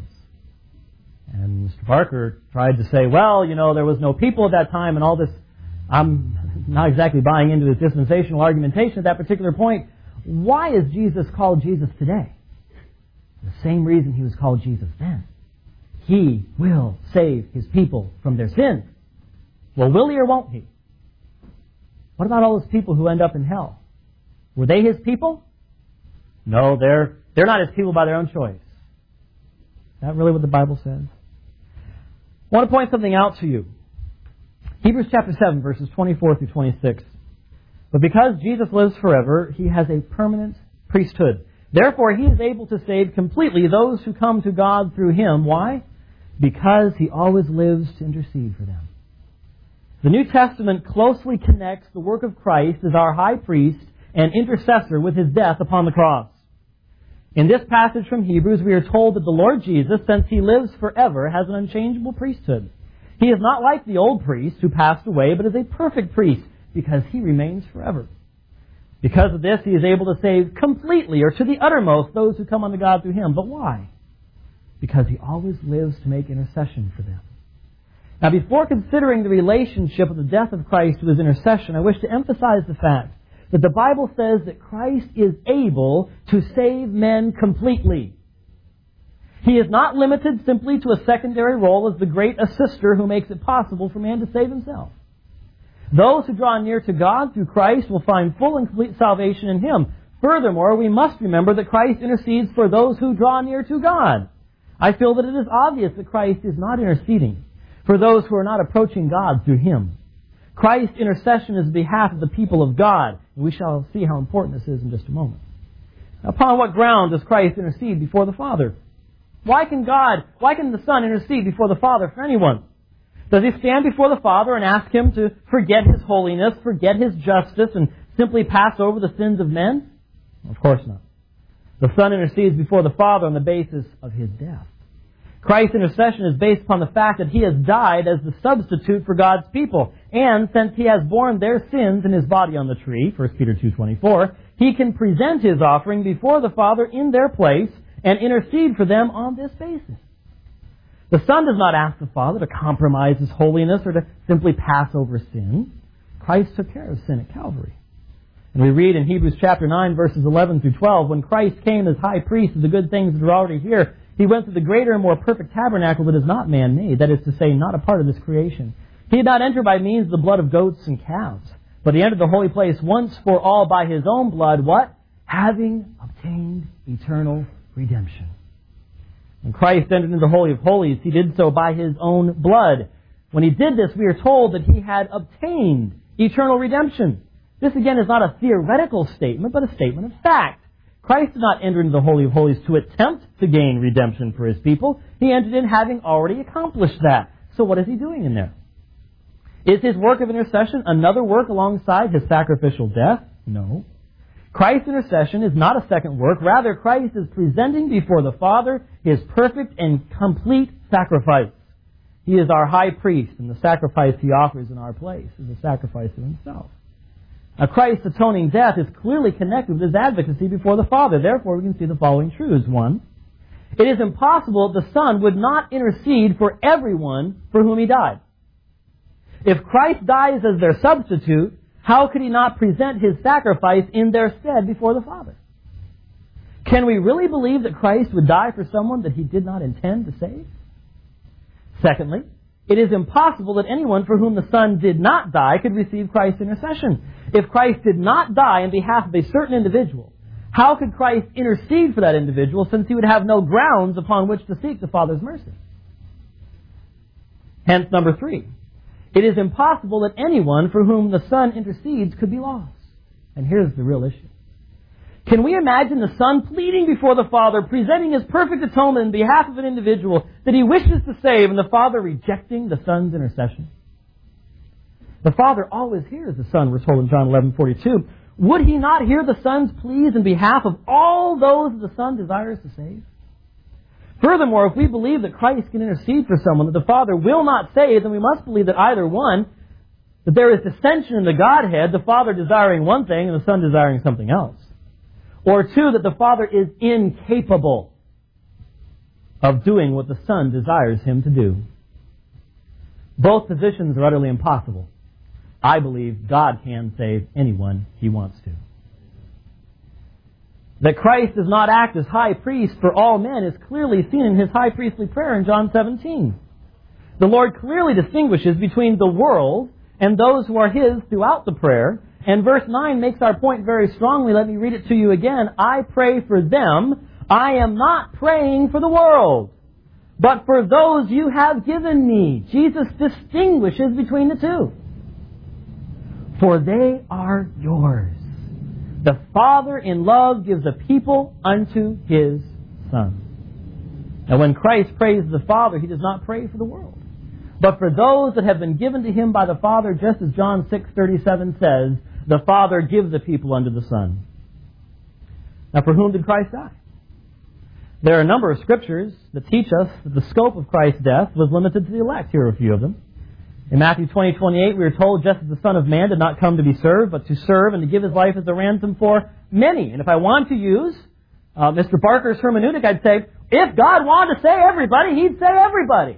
And Mr. Parker tried to say, well, you know, there was no people at that time and all this. I'm not exactly buying into his dispensational argumentation at that particular point. Why is Jesus called Jesus today? The same reason he was called Jesus then. He will save his people from their sins. Well, will he or won't he? What about all those people who end up in hell? Were they his people? No, they're not his people by their own choice. Is that really what the Bible says? I want to point something out to you. Hebrews chapter 7, verses 24 through 26. But because Jesus lives forever, he has a permanent priesthood. Therefore, he is able to save completely those who come to God through him. Why? Because he always lives to intercede for them. The New Testament closely connects the work of Christ as our high priest and intercessor with his death upon the cross. In this passage from Hebrews, we are told that the Lord Jesus, since he lives forever, has an unchangeable priesthood. He is not like the old priest who passed away, but is a perfect priest because he remains forever. Because of this, he is able to save completely or to the uttermost those who come unto God through him. But why? Because he always lives to make intercession for them. Now, before considering the relationship of the death of Christ to his intercession, I wish to emphasize the fact that the Bible says that Christ is able to save men completely. He is not limited simply to a secondary role as the great assister who makes it possible for man to save himself. Those who draw near to God through Christ will find full and complete salvation in him. Furthermore, we must remember that Christ intercedes for those who draw near to God. I feel that it is obvious that Christ is not interceding for those who are not approaching God through him. Christ's intercession is on behalf of the people of God, and we shall see how important this is in just a moment. Now, upon what ground does Christ intercede before the Father? Why can the Son intercede before the Father for anyone? Does he stand before the Father and ask him to forget his holiness, forget his justice, and simply pass over the sins of men? Of course not. The Son intercedes before the Father on the basis of his death. Christ's intercession is based upon the fact that he has died as the substitute for God's people. And since he has borne their sins in his body on the tree, 1 Peter 2:24, he can present his offering before the Father in their place and intercede for them on this basis. The Son does not ask the Father to compromise his holiness or to simply pass over sin. Christ took care of sin at Calvary. And we read in Hebrews chapter 9, verses 11 through 12, when Christ came as high priest of the good things that are already here, he went through the greater and more perfect tabernacle that is not man-made, that is to say, not a part of this creation. He did not enter by means of the blood of goats and calves, but he entered the holy place once for all by his own blood, what? Having obtained eternal redemption. When Christ entered into the Holy of Holies, he did so by his own blood. When he did this, we are told that he had obtained eternal redemption. This again is not a theoretical statement, but a statement of fact. Christ did not enter into the Holy of Holies to attempt to gain redemption for his people. He entered in having already accomplished that. So what is he doing in there? Is his work of intercession another work alongside his sacrificial death? No. Christ's intercession is not a second work. Rather, Christ is presenting before the Father his perfect and complete sacrifice. He is our high priest, and the sacrifice he offers in our place is a sacrifice of himself. Now, Christ's atoning death is clearly connected with his advocacy before the Father. Therefore, we can see the following truths. One, it is impossible that the Son would not intercede for everyone for whom he died. If Christ dies as their substitute, how could he not present his sacrifice in their stead before the Father? Can we really believe that Christ would die for someone that he did not intend to save? Secondly, it is impossible that anyone for whom the Son did not die could receive Christ's intercession. If Christ did not die on behalf of a certain individual, how could Christ intercede for that individual since he would have no grounds upon which to seek the Father's mercy? Hence, number 3. It is impossible that anyone for whom the Son intercedes could be lost. And here's the real issue. Can we imagine the Son pleading before the Father, presenting his perfect atonement on behalf of an individual that he wishes to save, and the Father rejecting the Son's intercession? The Father always hears the Son, we're told in John 11:42. Would he not hear the Son's pleas in behalf of all those the Son desires to save? Furthermore, if we believe that Christ can intercede for someone that the Father will not save, then we must believe that either one, that there is dissension in the Godhead, the Father desiring one thing and the Son desiring something else. Or 2, that the Father is incapable of doing what the Son desires him to do. Both positions are utterly impossible. I believe God can save anyone he wants to. That Christ does not act as high priest for all men is clearly seen in his high priestly prayer in John 17. The Lord clearly distinguishes between the world and those who are his throughout the prayer. And verse 9 makes our point very strongly. Let me read it to you again. I pray for them. I am not praying for the world, but for those you have given me. Jesus distinguishes between the two. For they are yours. The Father in love gives a people unto His Son. Now when Christ prays the Father, He does not pray for the world, but for those that have been given to Him by the Father, just as John 6:37 says, the Father gives a people unto the Son. Now for whom did Christ die? There are a number of scriptures that teach us that the scope of Christ's death was limited to the elect. Here are a few of them. In Matthew 20:28, we are told, just as the Son of Man did not come to be served, but to serve and to give His life as a ransom for many. And if I want to use Mr. Barker's hermeneutic, I'd say, if God wanted to say everybody, He'd say everybody.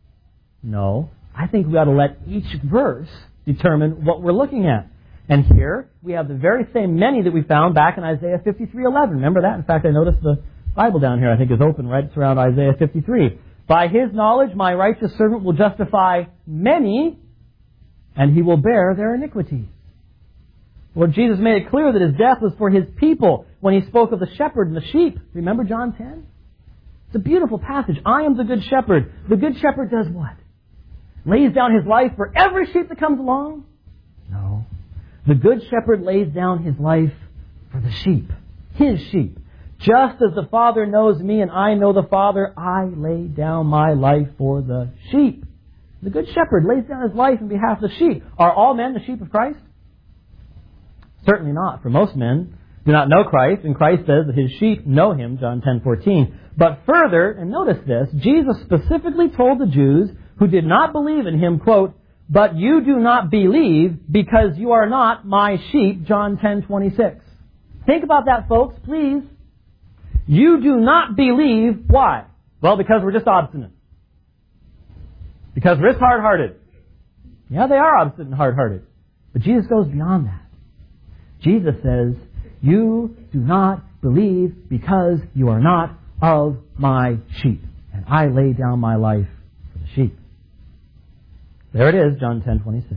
No, I think we ought to let each verse determine what we're looking at. And here, we have the very same many that we found back in Isaiah 53:11. Remember that? In fact, I noticed the Bible down here, I think, is open right around Isaiah 53. By His knowledge, my righteous servant will justify many, and He will bear their iniquities. Lord Jesus made it clear that His death was for His people when He spoke of the shepherd and the sheep. Remember John 10? It's a beautiful passage. I am the good shepherd. The good shepherd does what? Lays down his life for every sheep that comes along? No. The good shepherd lays down his life for the sheep. His sheep. Just as the Father knows me and I know the Father, I lay down my life for the sheep. The good shepherd lays down his life on behalf of the sheep. Are all men the sheep of Christ? Certainly not. For most men do not know Christ, and Christ says that His sheep know Him, John 10:14. But further, and notice this, Jesus specifically told the Jews who did not believe in Him, quote, but you do not believe because you are not my sheep, John 10:26. Think about that, folks, please. You do not believe. Why? Well, because we're just obstinate. Because we're just hard-hearted. Yeah, they are obstinate and hard-hearted. But Jesus goes beyond that. Jesus says, you do not believe because you are not of my sheep. And I lay down my life for the sheep. There it is, John 10:26.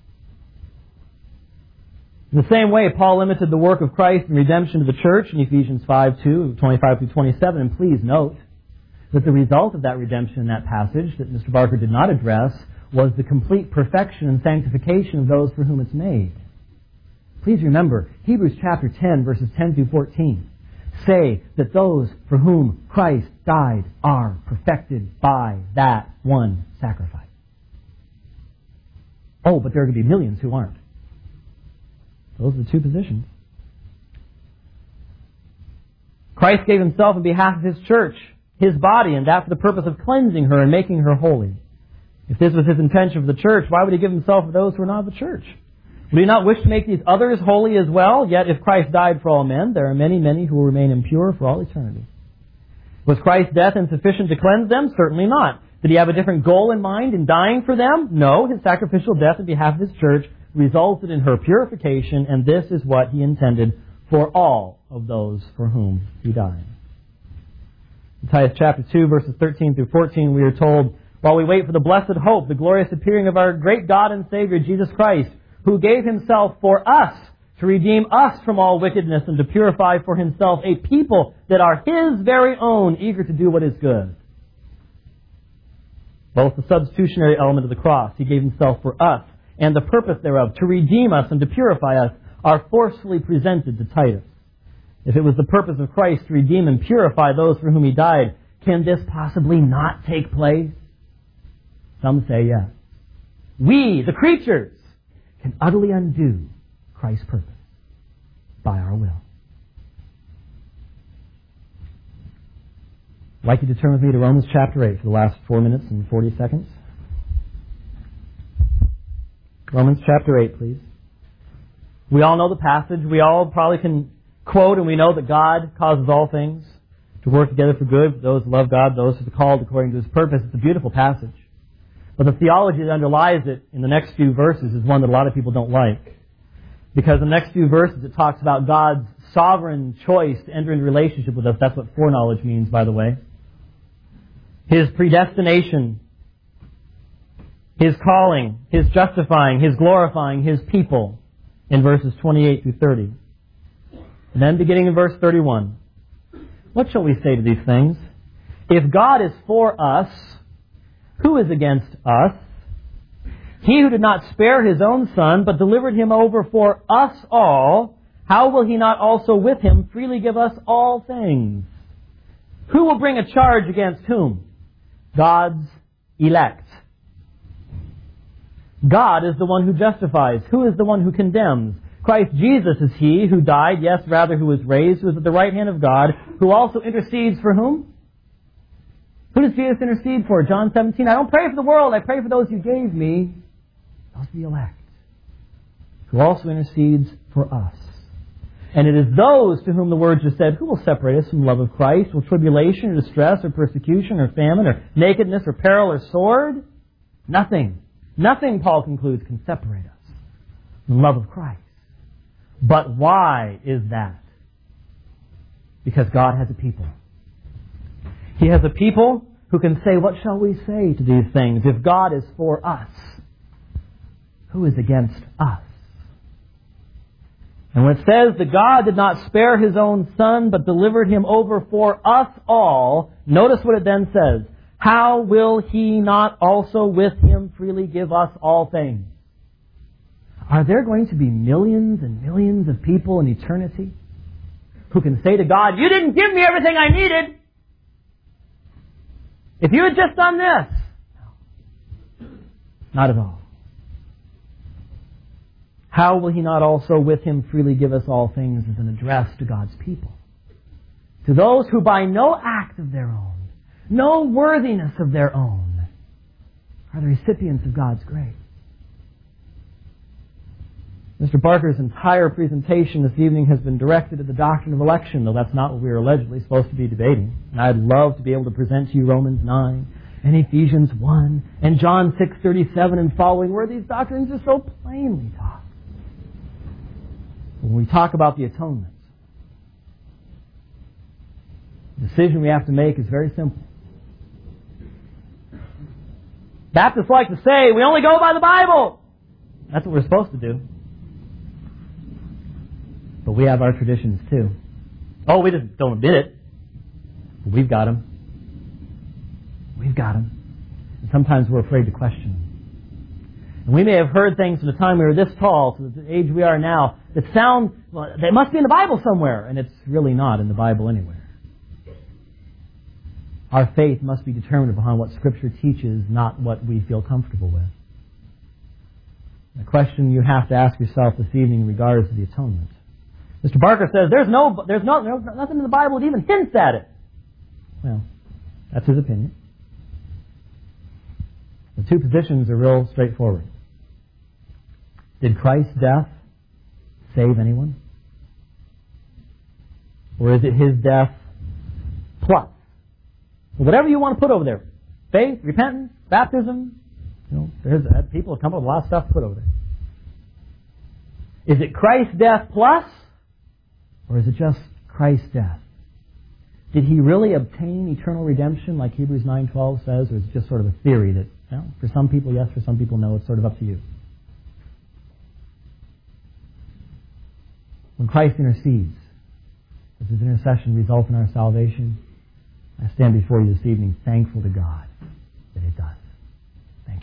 In the same way, Paul limited the work of Christ in redemption to the church in Ephesians 5:2, 25 through 27. And please note that the result of that redemption in that passage that Mr. Barker did not address was the complete perfection and sanctification of those for whom it's made. Please remember, Hebrews chapter 10, verses 10 through 14 say that those for whom Christ died are perfected by that one sacrifice. Oh, but there are going to be millions who aren't. Those are the two positions. Christ gave Himself on behalf of His church, His body, and that for the purpose of cleansing her and making her holy. If this was His intention for the church, why would He give Himself for those who are not of the church? Would He not wish to make these others holy as well? Yet if Christ died for all men, there are many, many who will remain impure for all eternity. Was Christ's death insufficient to cleanse them? Certainly not. Did He have a different goal in mind in dying for them? No. His sacrificial death on behalf of His church resulted in her purification, and this is what He intended for all of those for whom He died. In Titus chapter 2, verses 13 through 14, we are told, while we wait for the blessed hope, the glorious appearing of our great God and Savior, Jesus Christ, who gave Himself for us to redeem us from all wickedness and to purify for Himself a people that are His very own, eager to do what is good. Both the substitutionary element of the cross, He gave Himself for us, and the purpose thereof, to redeem us and to purify us, are forcefully presented to Titus. If it was the purpose of Christ to redeem and purify those for whom He died, can this possibly not take place? Some say yes. We, the creatures, can utterly undo Christ's purpose by our will. I'd like you to turn with me to Romans chapter 8 for the last 4 minutes and 40 seconds. Romans chapter 8, please. We all know the passage. We all probably can quote, and we know that God causes all things to work together for good for those who love God, those who are called according to His purpose. It's a beautiful passage. But the theology that underlies it in the next few verses is one that a lot of people don't like. Because in the next few verses it talks about God's sovereign choice to enter into relationship with us. That's what foreknowledge means, by the way. His predestination, His calling, His justifying, His glorifying His people in verses 28 through 30. And then beginning in verse 31. What shall we say to these things? If God is for us, who is against us? He who did not spare his own Son, but delivered him over for us all, how will he not also with him freely give us all things? Who will bring a charge against whom? God's elect. God is the one who justifies. Who is the one who condemns? Christ Jesus is he who died, yes, rather who was raised, who is at the right hand of God, who also intercedes for whom? Who does Jesus intercede for? John 17, I don't pray for the world, I pray for those you gave me. Those are the elect. Who also intercedes for us. And it is those to whom the word just said, who will separate us from the love of Christ? Will tribulation or distress or persecution or famine or nakedness or peril or sword? Nothing. Nothing, Paul concludes, can separate us from the love of Christ. But why is that? Because God has a people. He has a people who can say, what shall we say to these things? If God is for us, who is against us? And when it says that God did not spare his own Son, but delivered him over for us all, notice what it then says. How will he not also with him freely give us all things? Are there going to be millions and millions of people in eternity who can say to God, you didn't give me everything I needed. If you had just done this. No. Not at all. How will he not also with him freely give us all things as an address to God's people? To those who by no act of their own, no worthiness of their own, are the recipients of God's grace. Mr. Barker's entire presentation this evening has been directed at the doctrine of election, though that's not what we are allegedly supposed to be debating. And I'd love to be able to present to you Romans 9 and Ephesians 1 and John 6:37 and following, where these doctrines are so plainly taught. When we talk about the atonement, the decision we have to make is very simple. Baptists like to say, we only go by the Bible. That's what we're supposed to do. But we have our traditions too. Oh, we just don't admit it. But we've got them. We've got them. And sometimes we're afraid to question them. And we may have heard things from the time we were this tall to the age we are now that sound, well, they must be in the Bible somewhere. And it's really not in the Bible anywhere. Our faith must be determined upon what Scripture teaches, not what we feel comfortable with. The question you have to ask yourself this evening in regards to the atonement. Mr. Barker says there's nothing in the Bible that even hints at it. Well, that's his opinion. The two positions are real straightforward. Did Christ's death save anyone? Or is it his death plus? Whatever you want to put over there. Faith, repentance, baptism. People have come up with a lot of stuff to put over there. Is it Christ's death plus? Or is it just Christ's death? Did he really obtain eternal redemption like Hebrews 9:12 says? Or is it just sort of a theory that, for some people yes, for some people no, it's sort of up to you? When Christ intercedes, does his intercession result in our salvation? I stand before you this evening thankful to God that it does. Thank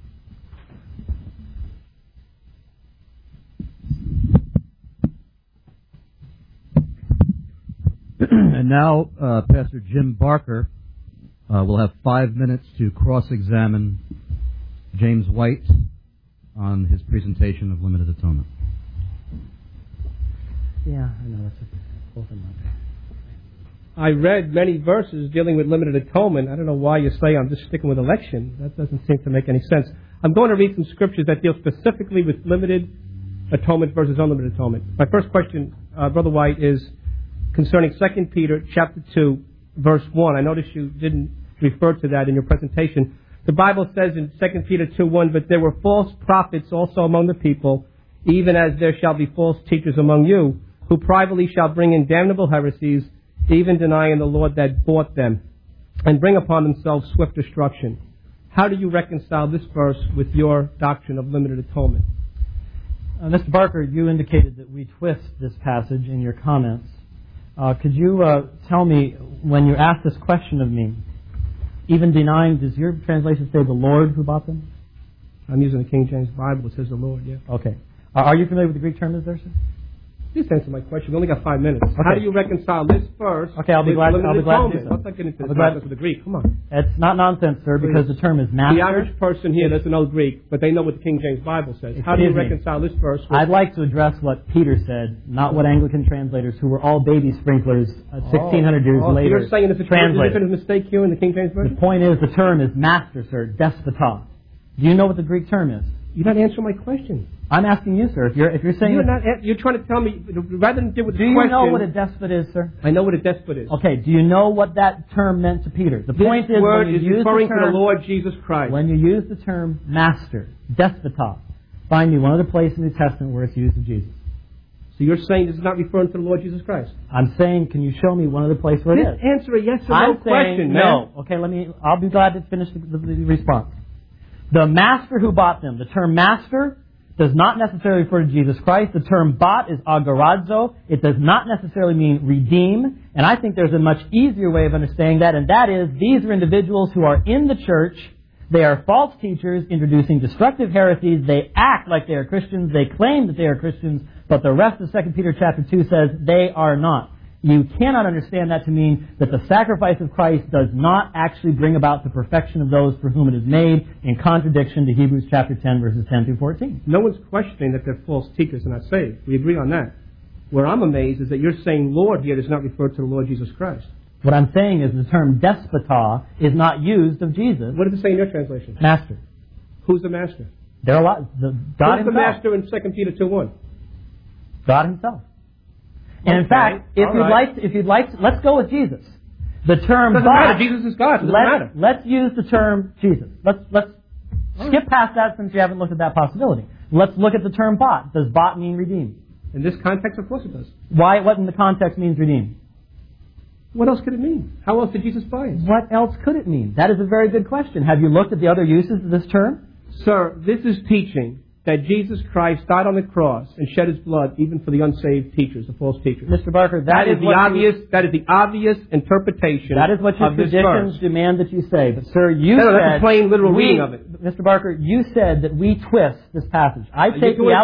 you. And now, Pastor Jim Barker will have 5 minutes to cross-examine James White on his presentation of limited atonement. Yeah, I know. That's both in my page. I read many verses dealing with limited atonement. I don't know why you say I'm just sticking with election. That doesn't seem to make any sense. I'm going to read some scriptures that deal specifically with limited atonement versus unlimited atonement. My first question, Brother White, is concerning 2 Peter chapter 2, verse 1. I noticed you didn't refer to that in your presentation. The Bible says in 2 Peter 2:1, but there were false prophets also among the people, even as there shall be false teachers among you, who privately shall bring in damnable heresies, even denying the Lord that bought them, and bring upon themselves swift destruction. How do you reconcile this verse with your doctrine of limited atonement? Mr. Barker, you indicated that we twist this passage in your comments. Could you tell me, when you asked this question of me, Even denying, does your translation say the Lord who bought them? I'm using the King James Bible. It says the Lord, yeah. Okay. Are you familiar with the Greek term is there, sir? Just answer my question. We only got 5 minutes. Okay. How do you reconcile this verse? Okay, I'll be glad to do so. Let's not get into the nonsense of the Greek. Come on. It's not nonsense, sir, because the term is master. The average person here doesn't know Greek, but they know what the King James Bible says. How do you reconcile this verse with... I'd like to address what Peter said, not what Anglican translators, who were all baby sprinklers 1,600 years later, You're saying there's a mistake here in the King James Version? The point is the term is master, sir, despota. Do you know what the Greek term is? You're not answering my question. I'm asking you, sir. If you're saying you're trying to tell me rather than deal with the question. Do you know what a question. despot is, sir? I know what a despot is. Okay. Do you know what that term meant to Peter? The point is, word when you is use referring the term, to the Lord Jesus Christ. When you use the term master, despota, find me one other place in the New Testament where it's used of Jesus. So you're saying this is not referring to the Lord Jesus Christ? I'm saying, can you show me one other place where it is? Answer a yes or no question, man. No. Okay. I'll be glad to finish the response. The master who bought them. The term master does not necessarily refer to Jesus Christ. The term bought is agorazo. It does not necessarily mean redeem. And I think there's a much easier way of understanding that, and that is these are individuals who are in the church. They are false teachers introducing destructive heresies. They act like they are Christians. They claim that they are Christians, but the rest of 2 Peter chapter 2 says they are not. You cannot understand that to mean that the sacrifice of Christ does not actually bring about the perfection of those for whom it is made, in contradiction to Hebrews chapter 10, verses 10 through 14. No one's questioning that they're false teachers and not saved. We agree on that. Where I'm amazed is that you're saying Lord here does not refer to the Lord Jesus Christ. What I'm saying is the term despota is not used of Jesus. What does it say in your translation? Master. Who's the master? There are a lot. God Who's himself. the master in 2 Peter 2:1? God himself. And in fact, if you'd like, let's go with Jesus. The term doesn't matter. Jesus is God. It doesn't matter. Let's use the term Jesus. Let's skip past that since you haven't looked at that possibility. Let's look at the term bought. Does bought mean redeem? In this context, of course it does. What in the context means redeem? What else could it mean? How else did Jesus buy us? What else could it mean? That is a very good question. Have you looked at the other uses of this term? Sir, this is teaching that Jesus Christ died on the cross and shed his blood even for the unsaved teachers, the false teachers. Mr. Barker, that is the obvious interpretation. That is what your traditions demand that you say. But sir, you said that's a plain literal reading of it. Mr. Barker, you said that we twist this passage. I take the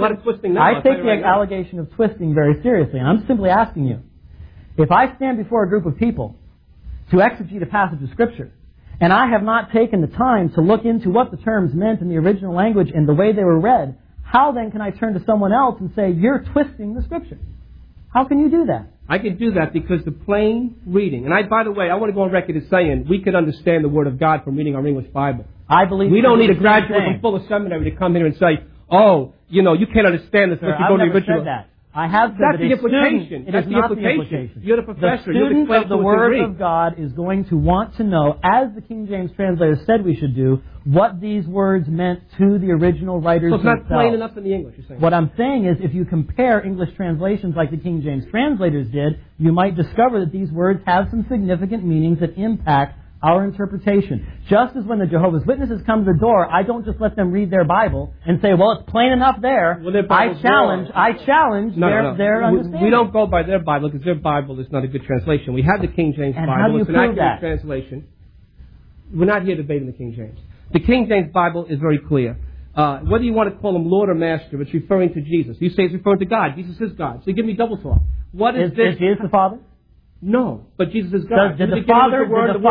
allegation of twisting very seriously, and I'm simply asking you, if I stand before a group of people to exegete a passage of Scripture, and I have not taken the time to look into what the terms meant in the original language and the way they were read, how then can I turn to someone else and say, you're twisting the Scripture? How can you do that? I can do that because the plain reading, and by the way, I want to go on record as saying we could understand the Word of God from reading our English Bible. I believe we don't need a graduate from Fuller Seminary to come here and say, oh, you can't understand this unless you go to the original. Said that. I have said that's the implication. That's the implication. You're the professor. The student of the Word of God is going to want to know, as the King James translator said we should do, what these words meant to the original writers themselves. So it's not plain enough in the English, you're saying? What I'm saying is, if you compare English translations like the King James translators did, you might discover that these words have some significant meanings that impact our interpretation. Just as when the Jehovah's Witnesses come to the door, I don't just let them read their Bible and say, well, it's plain enough there. Well, I challenge their understanding. We don't go by their Bible because their Bible is not a good translation. We have the King James Bible. How do you it's an prove accurate that? Translation. We're not here debating the King James. The King James Bible is very clear. Whether you want to call him Lord or Master, it's referring to Jesus. You say it's referring to God. Jesus is God. So you give me double thought. What is this? Is Jesus the Father? No, but Jesus is God. Did the Father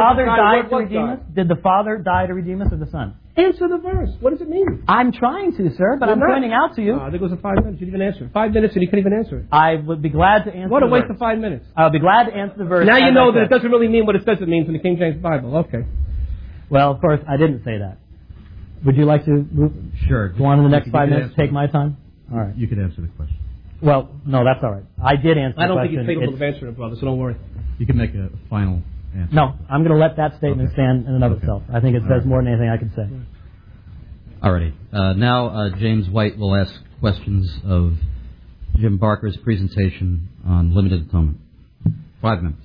die to redeem us? Did the Father die to redeem us, or the Son? Answer the verse. What does it mean? I'm trying to, sir, but I'm pointing out to you. There goes the 5 minutes. You didn't even answer it. 5 minutes and you couldn't even answer it. I would be glad to answer What a waste of 5 minutes. I'll be glad to answer the verse. Now you know that it doesn't really mean what it says it means in the King James Bible. Okay. Well, of course, I didn't say that. Would you like to move? Sure. Go on in the next 5 minutes, take my time? All right. You could answer the question. Well, no, that's all right. I did answer the question. I don't think you're capable of answering it, brother, so don't worry. You can make a final answer. No, I'm going to let that statement stand in and of itself. I think it says more than anything I could say. Alrighty. Now, James White will ask questions of Jim Barker's presentation on limited atonement. 5 minutes.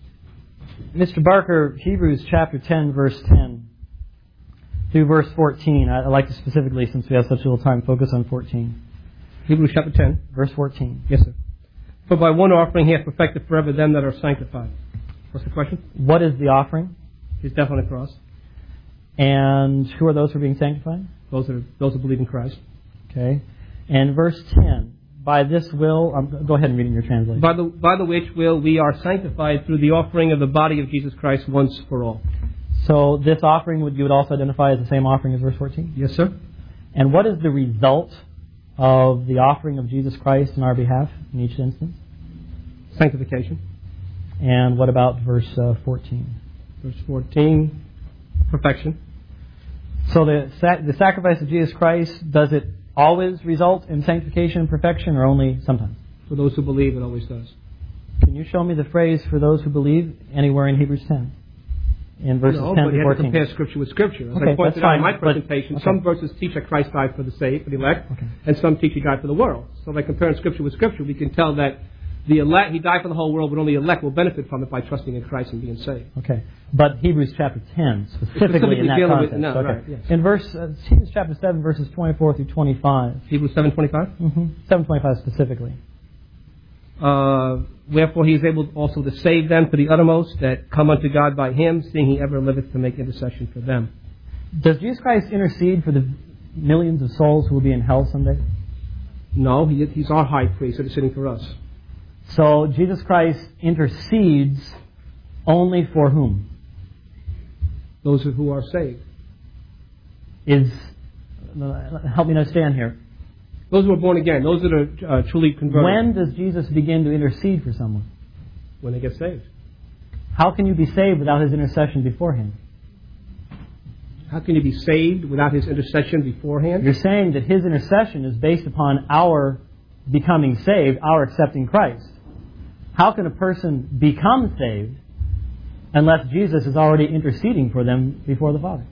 Mr. Barker, Hebrews chapter 10, verse 10 through verse 14. I'd like to specifically, since we have such little time, focus on 14. Hebrews chapter 10. Verse 14. Yes, sir. For by one offering he hath perfected forever them that are sanctified. What's the question? What is the offering? His death on the cross. And who are those who are being sanctified? Those who believe in Christ. Okay. And verse 10. By this will, go ahead and read in your translation. By the which will we are sanctified through the offering of the body of Jesus Christ once for all. So this offering you would also identify as the same offering as verse 14? Yes, sir. And what is the result of the offering of Jesus Christ in our behalf in each instance? Sanctification. And what about verse 14? Verse 14, perfection. So the sacrifice of Jesus Christ, does it always result in sanctification and perfection, or only sometimes? For those who believe, it always does. Can you show me the phrase "for those who believe" anywhere in Hebrews 10? In verses 10 but to you 14. have to compare Scripture with Scripture. As Okay, I pointed that's out in fine, my presentation, okay. some verses teach that Christ died for the saved, for the elect, Okay. and some teach He died for the world. So by comparing Scripture with Scripture, we can tell that the elect, He died for the whole world, but only the elect will benefit from it by trusting in Christ and being saved. Okay, but Hebrews chapter 10 specifically in that dealing context. with, no, okay. right, yes. In Hebrews chapter 7 verses 24 through 25. Hebrews 7:25. 7:25 specifically. Wherefore He is able also to save them to the uttermost that come unto God by Him, seeing He ever liveth to make intercession for them. Does Jesus Christ intercede for the millions of souls who will be in hell someday? No, He's our high priest interceding for us. So Jesus Christ intercedes only for whom? Those who are saved. Help me understand here. Those who are born again. Those that are truly converted. When does Jesus begin to intercede for someone? When they get saved. How can you be saved without His intercession beforehand? How can you be saved without His intercession beforehand? You're saying that His intercession is based upon our becoming saved, our accepting Christ. How can a person become saved unless Jesus is already interceding for them before the Father?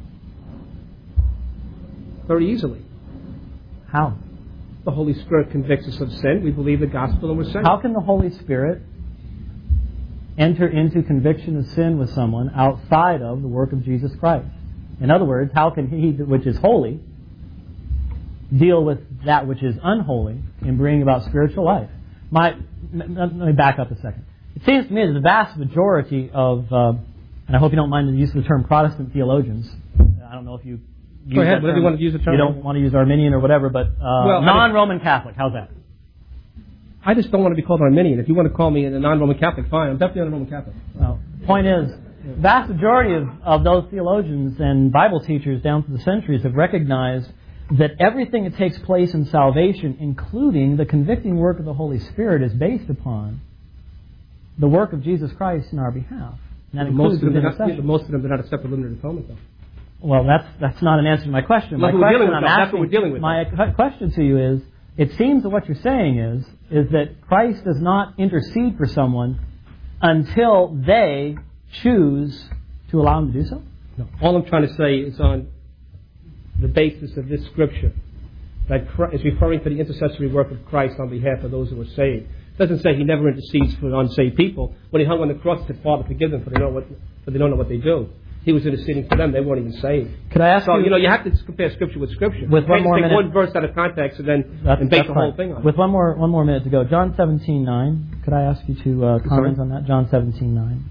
Very easily. How? The Holy Spirit convicts us of sin. We believe the gospel and we're saved. How can the Holy Spirit enter into conviction of sin with someone outside of the work of Jesus Christ? In other words, how can He, which is holy, deal with that which is unholy in bringing about spiritual life? Let me back up a second. It seems to me that the vast majority of, and I hope you don't mind the use of the term Protestant theologians. I don't know if you use Go ahead, that whatever term. you want to use the term. You don't want to use Arminian or whatever, but non-Roman Catholic. How's that? I just don't want to be called Arminian. If you want to call me a non-Roman Catholic, fine. I'm definitely not a Roman Catholic. Well, point is, the vast majority of those theologians and Bible teachers down through the centuries have recognized that everything that takes place in salvation, including the convicting work of the Holy Spirit, is based upon the work of Jesus Christ in our behalf. And that includes the intercession. Most of them do not accept the limited atonement, though. Well, that's not an answer to my question. That's what we're dealing with. My question to you is, it seems that what you're saying is that Christ does not intercede for someone until they choose to allow Him to do so? No. All I'm trying to say is on the basis of this Scripture that is referring to the intercessory work of Christ on behalf of those who are saved. It doesn't say He never intercedes for unsaved people. When He hung on the cross, He said, Father, forgive them, for they don't know what they do. He was interceding for them. They weren't even saved. Could I ask you... you have to compare Scripture with Scripture. With one more take minute. one verse out of context and then base the whole thing on it. With one more minute to go. John 17:9. Could I ask you to comment on that? John 17:9.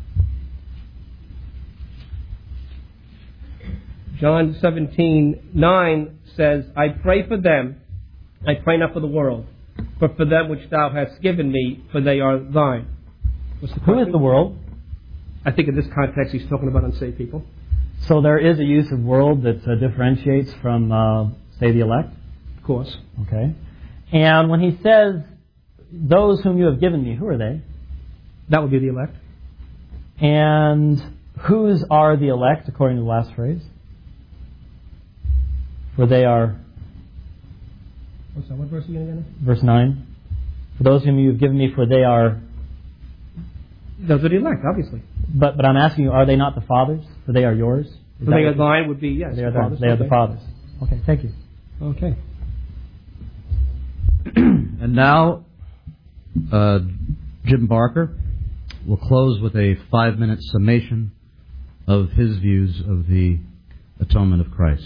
John 17:9 says, I pray for them. I pray not for the world, but for them which Thou hast given me, for they are Thine. Who is the world? I think in this context He's talking about unsaved people. So there is a use of world that differentiates from, say, the elect? Of course. Okay. And when He says, those whom you have given me, who are they? That would be the elect. And whose are the elect, according to the last phrase? For they are... What's that? What verse are you going to get? Verse 9. For those whom you have given me, for they are... Those are the elect, obviously. But I'm asking you, are they not the Father's? For they are yours? For they are Thine would be, yes. They are the Father's. Okay, thank you. Okay. And now, Jim Barker will close with a 5-minute summation of his views of the atonement of Christ.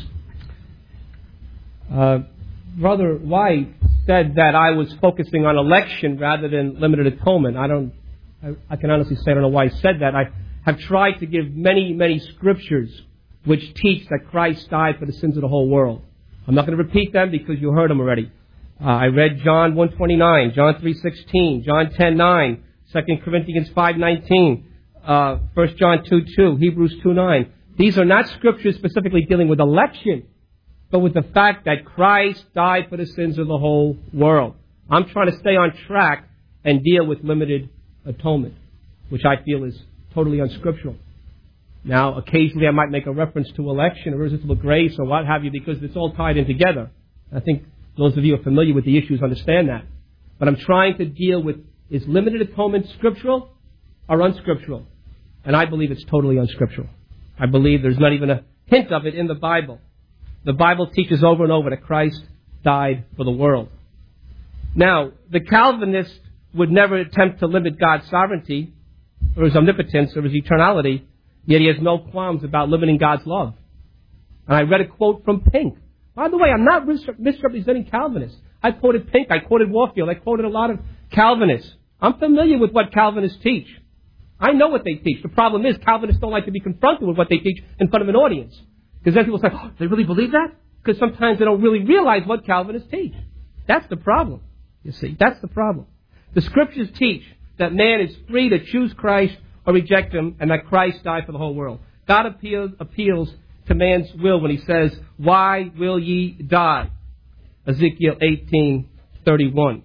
Brother White said that I was focusing on election rather than limited atonement. I can honestly say I don't know why he said that. have tried to give many, many scriptures which teach that Christ died for the sins of the whole world. I'm not going to repeat them because you heard them already. I read John 1:29, John 3:16, John 10:9, 2 Corinthians 5:19, 1 John 2:2, Hebrews 2:9. These are not scriptures specifically dealing with election, but with the fact that Christ died for the sins of the whole world. I'm trying to stay on track and deal with limited atonement, which I feel is totally unscriptural. Now, occasionally I might make a reference to election or irresistible grace or what have you, because it's all tied in together. I think those of you who are familiar with the issues understand that. But I'm trying to deal with, is limited atonement scriptural or unscriptural? And I believe it's totally unscriptural. I believe there's not even a hint of it in the Bible. The Bible teaches over and over that Christ died for the world. Now, the Calvinist would never attempt to limit God's sovereignty or his omnipotence or his eternality, yet he has no qualms about limiting God's love. And I read a quote from Pink. By the way, I'm not misrepresenting Calvinists. I quoted Pink, I quoted Warfield, I quoted a lot of Calvinists. I'm familiar with what Calvinists teach. I know what they teach. The problem is Calvinists don't like to be confronted with what they teach in front of an audience. Because then people say, oh, they really believe that? Because sometimes they don't really realize what Calvinists teach. That's the problem. You see, that's the problem. The scriptures teach that man is free to choose Christ or reject him, and that Christ died for the whole world. God appeals to man's will when he says, why will ye die? Ezekiel 18:31.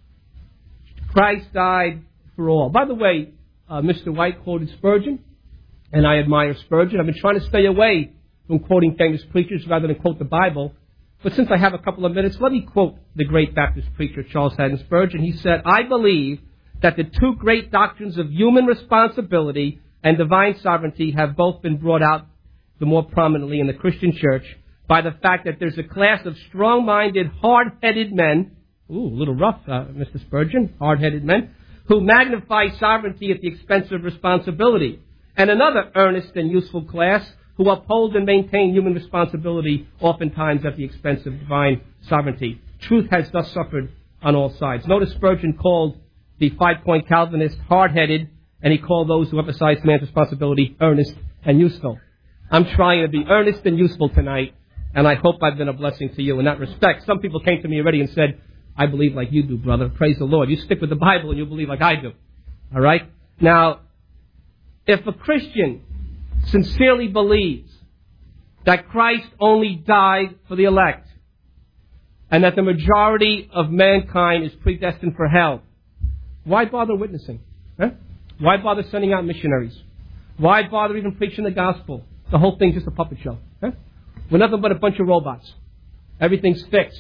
Christ died for all. By the way, Mr. White quoted Spurgeon, and I admire Spurgeon. I've been trying to stay away from quoting famous preachers rather than quote the Bible. But since I have a couple of minutes, let me quote the great Baptist preacher Charles Haddon Spurgeon. He said, I believe that the two great doctrines of human responsibility and divine sovereignty have both been brought out the more prominently in the Christian church by the fact that there's a class of strong-minded, hard-headed men, a little rough, Mr. Spurgeon, hard-headed men, who magnify sovereignty at the expense of responsibility, and another earnest and useful class who uphold and maintain human responsibility oftentimes at the expense of divine sovereignty. Truth has thus suffered on all sides. Notice Spurgeon called the 5-point Calvinist hard-headed, and he called those who emphasize man's responsibility earnest and useful. I'm trying to be earnest and useful tonight, and I hope I've been a blessing to you in that respect. Some people came to me already and said, I believe like you do, brother. Praise the Lord. You stick with the Bible and you'll believe like I do. All right? Now, if a Christian sincerely believes that Christ only died for the elect and that the majority of mankind is predestined for hell, why bother witnessing? Huh? Why bother sending out missionaries? Why bother even preaching the gospel? The whole thing's just a puppet show. Huh? We're nothing but a bunch of robots. Everything's fixed.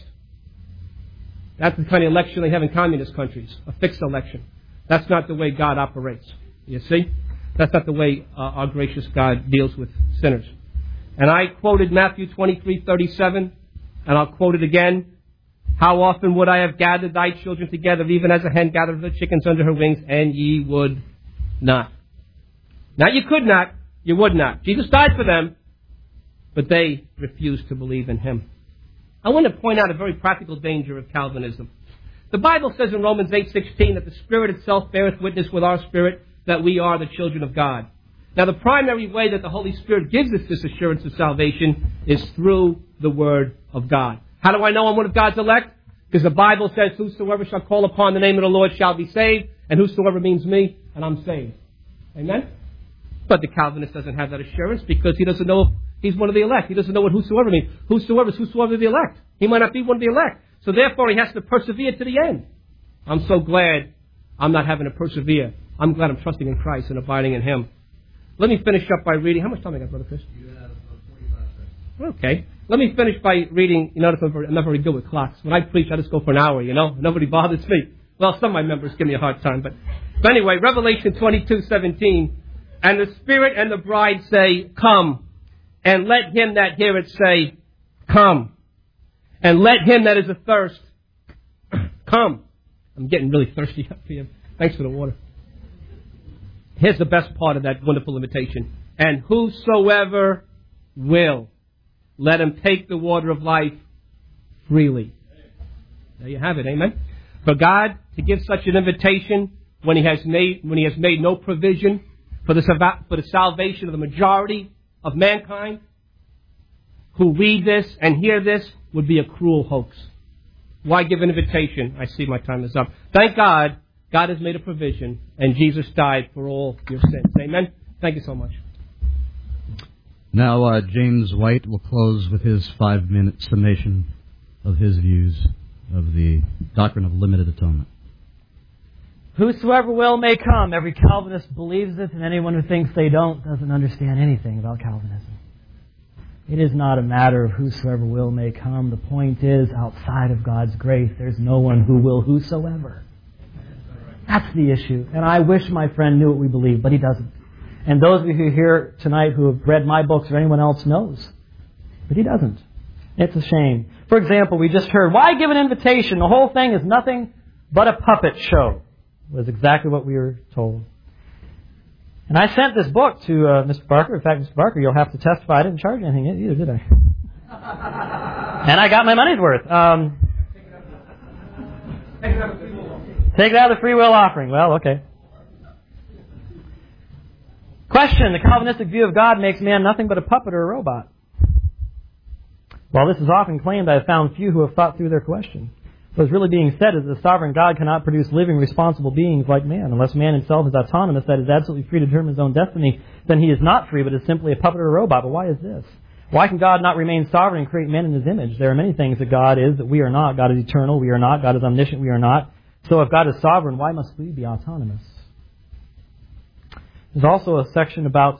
That's the kind of election they have in communist countries, a fixed election. That's not the way God operates. You see? That's not the way our gracious God deals with sinners. And I quoted Matthew 23:37, and I'll quote it again. How often would I have gathered thy children together, even as a hen gathers the chickens under her wings, and ye would not. Now you could not, you would not. Jesus died for them, but they refused to believe in him. I want to point out a very practical danger of Calvinism. The Bible says in Romans 8:16 that the Spirit itself beareth witness with our spirit that we are the children of God. Now the primary way that the Holy Spirit gives us this assurance of salvation is through the Word of God. How do I know I'm one of God's elect? Because the Bible says, whosoever shall call upon the name of the Lord shall be saved, and whosoever means me, and I'm saved. Amen? But the Calvinist doesn't have that assurance because he doesn't know if he's one of the elect. He doesn't know what whosoever means. Whosoever is whosoever the elect. He might not be one of the elect. So therefore he has to persevere to the end. I'm so glad I'm not having to persevere. I'm glad I'm trusting in Christ and abiding in him. Let me finish up by reading. How much time I got, Brother Chris? You have 45 seconds. Okay. Let me finish by reading. You notice I'm not very good with clocks. When I preach, I just go for an hour, Nobody bothers me. Well, some of my members give me a hard time. But anyway, Revelation 22:17. And the Spirit and the bride say, come. And let him that heareth say, come. And let him that is athirst, come. I'm getting really thirsty up here. Thanks for the water. Here's the best part of that wonderful invitation. And whosoever will, let him take the water of life freely. There you have it. Amen. For God to give such an invitation when he has made no provision for the salvation of the majority of mankind who read this and hear this would be a cruel hoax. Why give an invitation? I see my time is up. Thank God, God has made a provision, and Jesus died for all your sins. Amen? Thank you so much. Now, James White will close with his 5-minute summation of his views of the doctrine of limited atonement. Whosoever will may come. Every Calvinist believes it, and anyone who thinks they don't doesn't understand anything about Calvinism. It is not a matter of whosoever will may come. The point is, outside of God's grace, there's no one who will whosoever. That's the issue. And I wish my friend knew what we believe, but he doesn't. And those of you who are here tonight who have read my books or anyone else knows. But he doesn't. It's a shame. For example, we just heard, why give an invitation? The whole thing is nothing but a puppet show. Was exactly what we were told. And I sent this book to Mr. Barker. In fact, Mr. Barker, you'll have to testify. I didn't charge anything either, did I? And I got my money's worth. Take it out of the free will offering. Well, okay. Question. The Calvinistic view of God makes man nothing but a puppet or a robot. While this is often claimed, I have found few who have thought through their question. What's really being said is that the sovereign God cannot produce living, responsible beings like man. Unless man himself is autonomous, that is absolutely free to determine his own destiny, then he is not free, but is simply a puppet or a robot. But why is this? Why can God not remain sovereign and create man in his image? There are many things that God is that we are not. God is eternal, we are not. God is omniscient, we are not. So if God is sovereign, why must we be autonomous? There's also a section about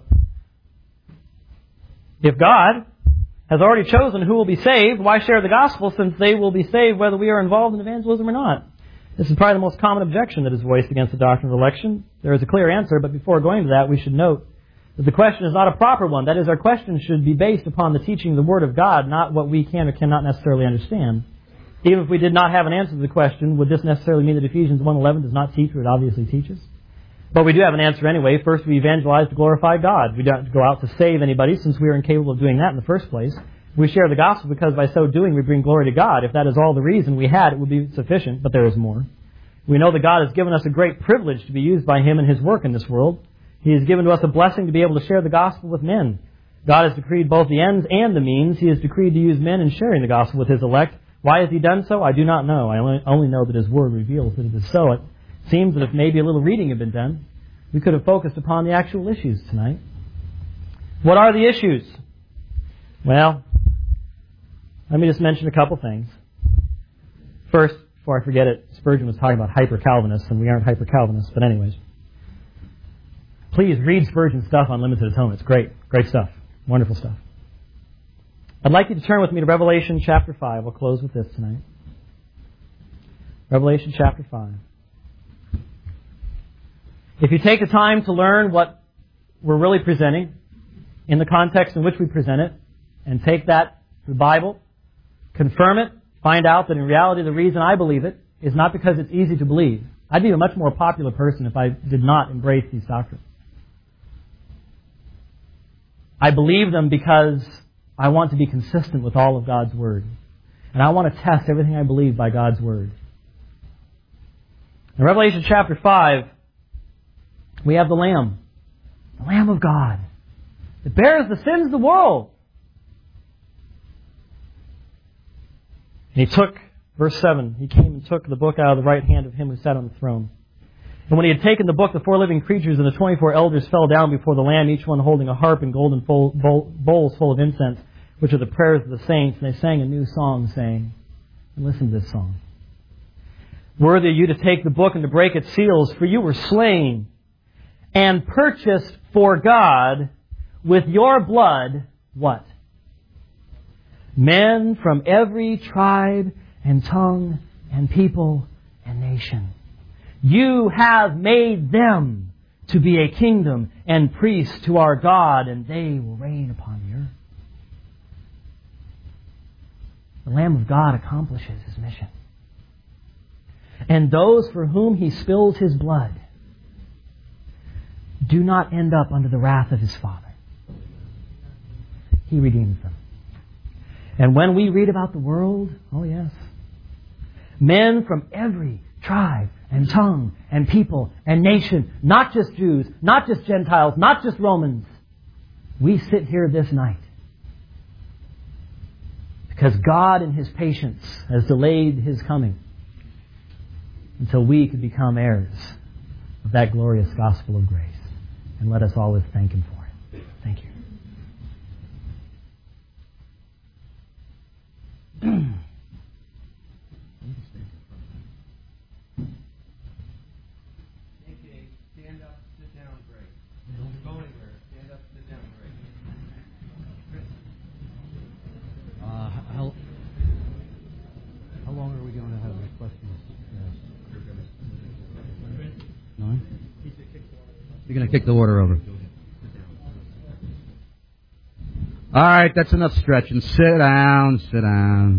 if God has already chosen who will be saved, why share the gospel since they will be saved whether we are involved in evangelism or not? This is probably the most common objection that is voiced against the doctrine of election. There is a clear answer, but before going to that, we should note that the question is not a proper one. That is, our question should be based upon the teaching of the Word of God, not what we can or cannot necessarily understand. Even if we did not have an answer to the question, would this necessarily mean that Ephesians 1:11 does not teach what it obviously teaches? But we do have an answer anyway. First, we evangelize to glorify God. We don't go out to save anybody since we are incapable of doing that in the first place. We share the gospel because by so doing we bring glory to God. If that is all the reason we had, it would be sufficient, but there is more. We know that God has given us a great privilege to be used by Him in His work in this world. He has given to us a blessing to be able to share the gospel with men. God has decreed both the ends and the means. He has decreed to use men in sharing the gospel with His elect. Why has He done so? I do not know. I only know that His Word reveals that it is so. It seems that if maybe a little reading had been done, we could have focused upon the actual issues tonight. What are the issues? Well, let me just mention a couple things. First, before I forget it, Spurgeon was talking about hyper-Calvinists, and we aren't hyper-Calvinists, but anyways. Please read Spurgeon's stuff on limited atonement. It's great. Great stuff. Wonderful stuff. I'd like you to turn with me to Revelation chapter 5. We'll close with this tonight. Revelation chapter 5. If you take the time to learn what we're really presenting in the context in which we present it, and take that to the Bible, confirm it, find out that in reality the reason I believe it is not because it's easy to believe. I'd be a much more popular person if I did not embrace these doctrines. I believe them because I want to be consistent with all of God's Word. And I want to test everything I believe by God's Word. In Revelation chapter 5, we have the Lamb of God, that bears the sins of the world. And He took, verse 7, He came and took the book out of the right hand of Him who sat on the throne. And when He had taken the book, the 4 living creatures and the 24 elders fell down before the Lamb, each one holding a harp and golden bowls full of incense, which are the prayers of the saints. And they sang a new song, saying, and listen to this song. Worthy are you to take the book and to break its seals, for you were slain and purchased for God with your blood, what? Men from every tribe and tongue and people and nation. You have made them to be a kingdom and priests to our God, and they will reign upon the earth. The Lamb of God accomplishes His mission. And those for whom He spills His blood do not end up under the wrath of His Father. He redeems them. And when we read about the world, oh yes, men from every tribe and tongue and people and nation, not just Jews, not just Gentiles, not just Romans. We sit here this night because God in His patience has delayed His coming until we could become heirs of that glorious gospel of grace. And let us always thank Him for it. Thank you. Stand up, sit down, break. Don't go anywhere. Stand up, sit down, break. How long are we going to have the questions? No? You're going to kick the water over. All right, that's enough stretching. Sit down, sit down.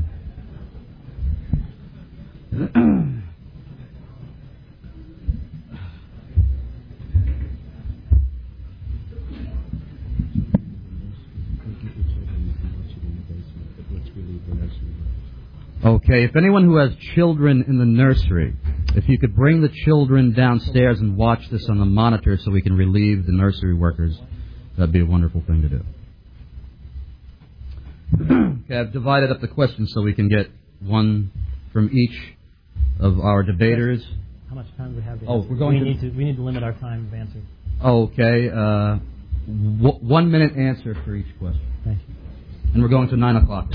Okay, if anyone who has children in the nursery, if you could bring the children downstairs and watch this on the monitor so we can relieve the nursery workers, that'd be a wonderful thing to do. Okay, I've divided up the questions so we can get one from each of our debaters. How much time do we have? We need to limit our time of answer. Okay, 1 minute answer for each question. Thank you. And we're going to 9 o'clock.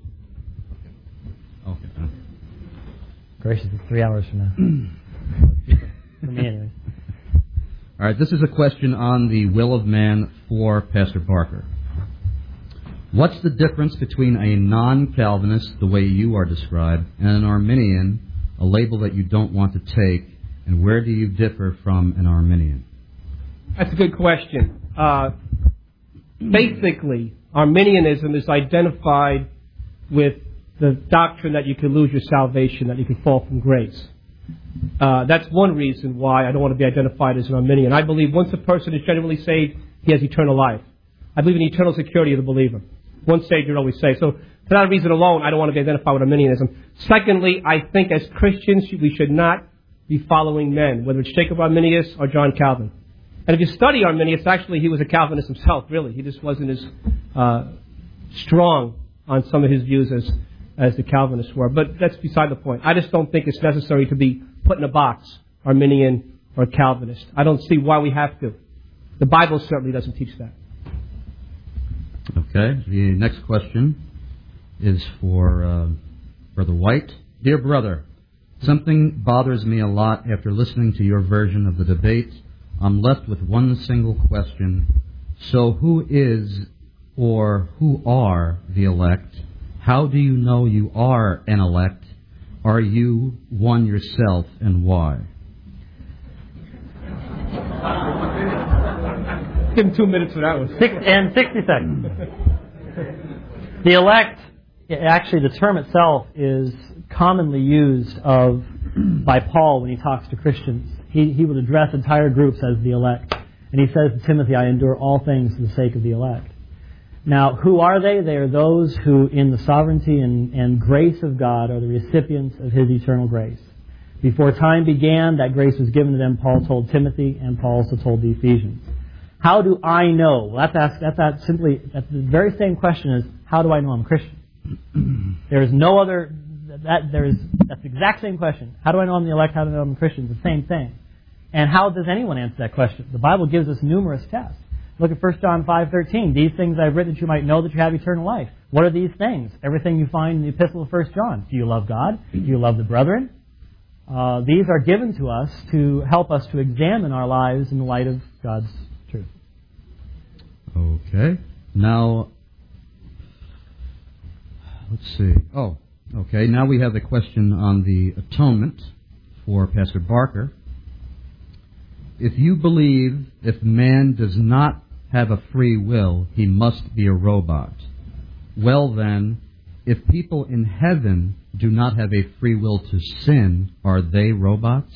Okay. Gracious, it's 3 hours from now. For me, anyway. All right, this is a question on the will of man for Pastor Barker. What's the difference between a non-Calvinist, the way you are described, and an Arminian, a label that you don't want to take, and where do you differ from an Arminian? That's a good question. Basically, Arminianism is identified with the doctrine that you can lose your salvation, that you can fall from grace. That's one reason why I don't want to be identified as an Arminian. I believe once a person is genuinely saved, he has eternal life. I believe in the eternal security of the believer. Once saved, you're always saved. So for that reason alone, I don't want to be identified with Arminianism. Secondly, I think as Christians, we should not be following men, whether it's Jacob Arminius or John Calvin. And if you study Arminius, actually he was a Calvinist himself, really. He just wasn't as strong on some of his views as the Calvinists were. But that's beside the point. I just don't think it's necessary to be put in a box, Arminian or Calvinist. I don't see why we have to. The Bible certainly doesn't teach that. Okay, the next question is for Brother White. Dear brother, something bothers me a lot after listening to your version of the debate. I'm left with one single question. So who is or who are the elect? How do you know you are an elect? Are you one yourself, and why? Give him 2 minutes for that one. 60 seconds. The elect, actually the term itself is commonly used by Paul when he talks to Christians. He would address entire groups as the elect. And he says to Timothy, I endure all things for the sake of the elect. Now, who are they? They are those who, in the sovereignty and grace of God, are the recipients of His eternal grace. Before time began, that grace was given to them, Paul told Timothy, and Paul also told the Ephesians. How do I know? Well, that's the very same question as, how do I know I'm a Christian? There is no other, that's the exact same question. How do I know I'm the elect? How do I know I'm a Christian? It's the same thing. And how does anyone answer that question? The Bible gives us numerous tests. Look at 1 John 5:13. These things I've written that you might know that you have eternal life. What are these things? Everything you find in the epistle of 1 John. Do you love God? Do you love the brethren? These are given to us to help us to examine our lives in the light of God's truth. Okay. Now, let's see. Oh, okay. Now we have a question on the atonement for Pastor Barker. If you believe if man does not have a free will, he must be a robot. Well then, if people in heaven do not have a free will to sin, are they robots?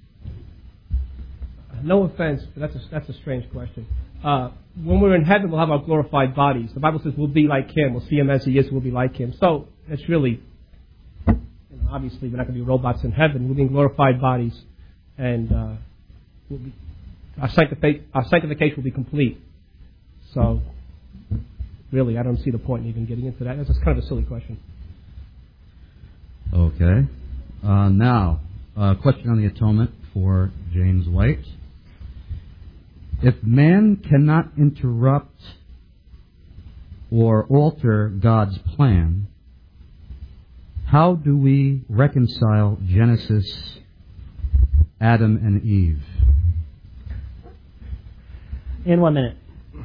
No offense, but that's a strange question. When we're in heaven, we'll have our glorified bodies. The Bible says we'll be like Him. We'll see Him as He is. We'll be like Him. So it's really, Obviously, we're not going to be robots in heaven. We'll be in glorified bodies, and our sanctification will be complete. So, really, I don't see the point in even getting into that. That's just kind of a silly question. Okay. Now, a question on the atonement for James White. If man cannot interrupt or alter God's plan, how do we reconcile Genesis, Adam and Eve? In 1 minute.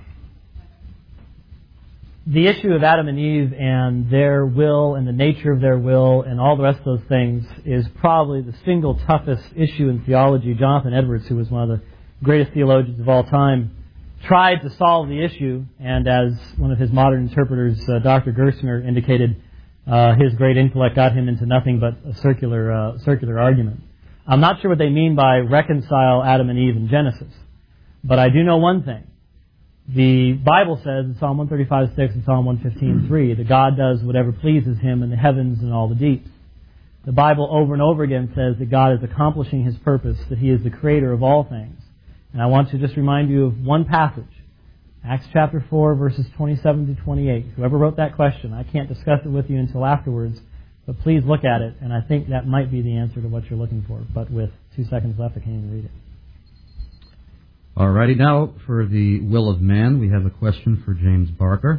The issue of Adam and Eve and their will and the nature of their will and all the rest of those things is probably the single toughest issue in theology. Jonathan Edwards, who was one of the greatest theologians of all time, tried to solve the issue, and as one of his modern interpreters, Dr. Gerstner, indicated, his great intellect got him into nothing but a circular argument. I'm not sure what they mean by reconcile Adam and Eve in Genesis, but I do know one thing. The Bible says in Psalm 135:6 and Psalm 115:3 that God does whatever pleases Him in the heavens and all the deeps. The Bible over and over again says that God is accomplishing His purpose, that He is the creator of all things. And I want to just remind you of one passage, Acts chapter 4, verses 27 to 28. Whoever wrote that question, I can't discuss it with you until afterwards, but please look at it, and I think that might be the answer to what you're looking for. But with 2 seconds left, I can't even read it. Alrighty, now for the will of man, we have a question for James Barker.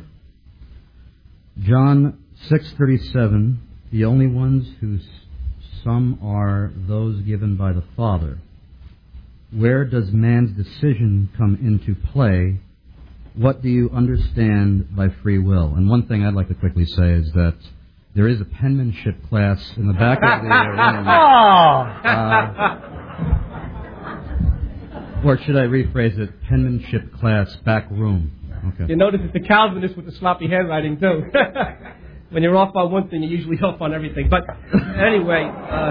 John 6:37, the only ones whose some are those given by the Father. Where does man's decision come into play? What do you understand by free will? And one thing I'd like to quickly say is that there is a penmanship class in the back of the room. Or should I rephrase it? Penmanship class, back room. Okay. You notice it's the Calvinist with the sloppy handwriting, too. When you're off on one thing, you're usually off on everything. But anyway,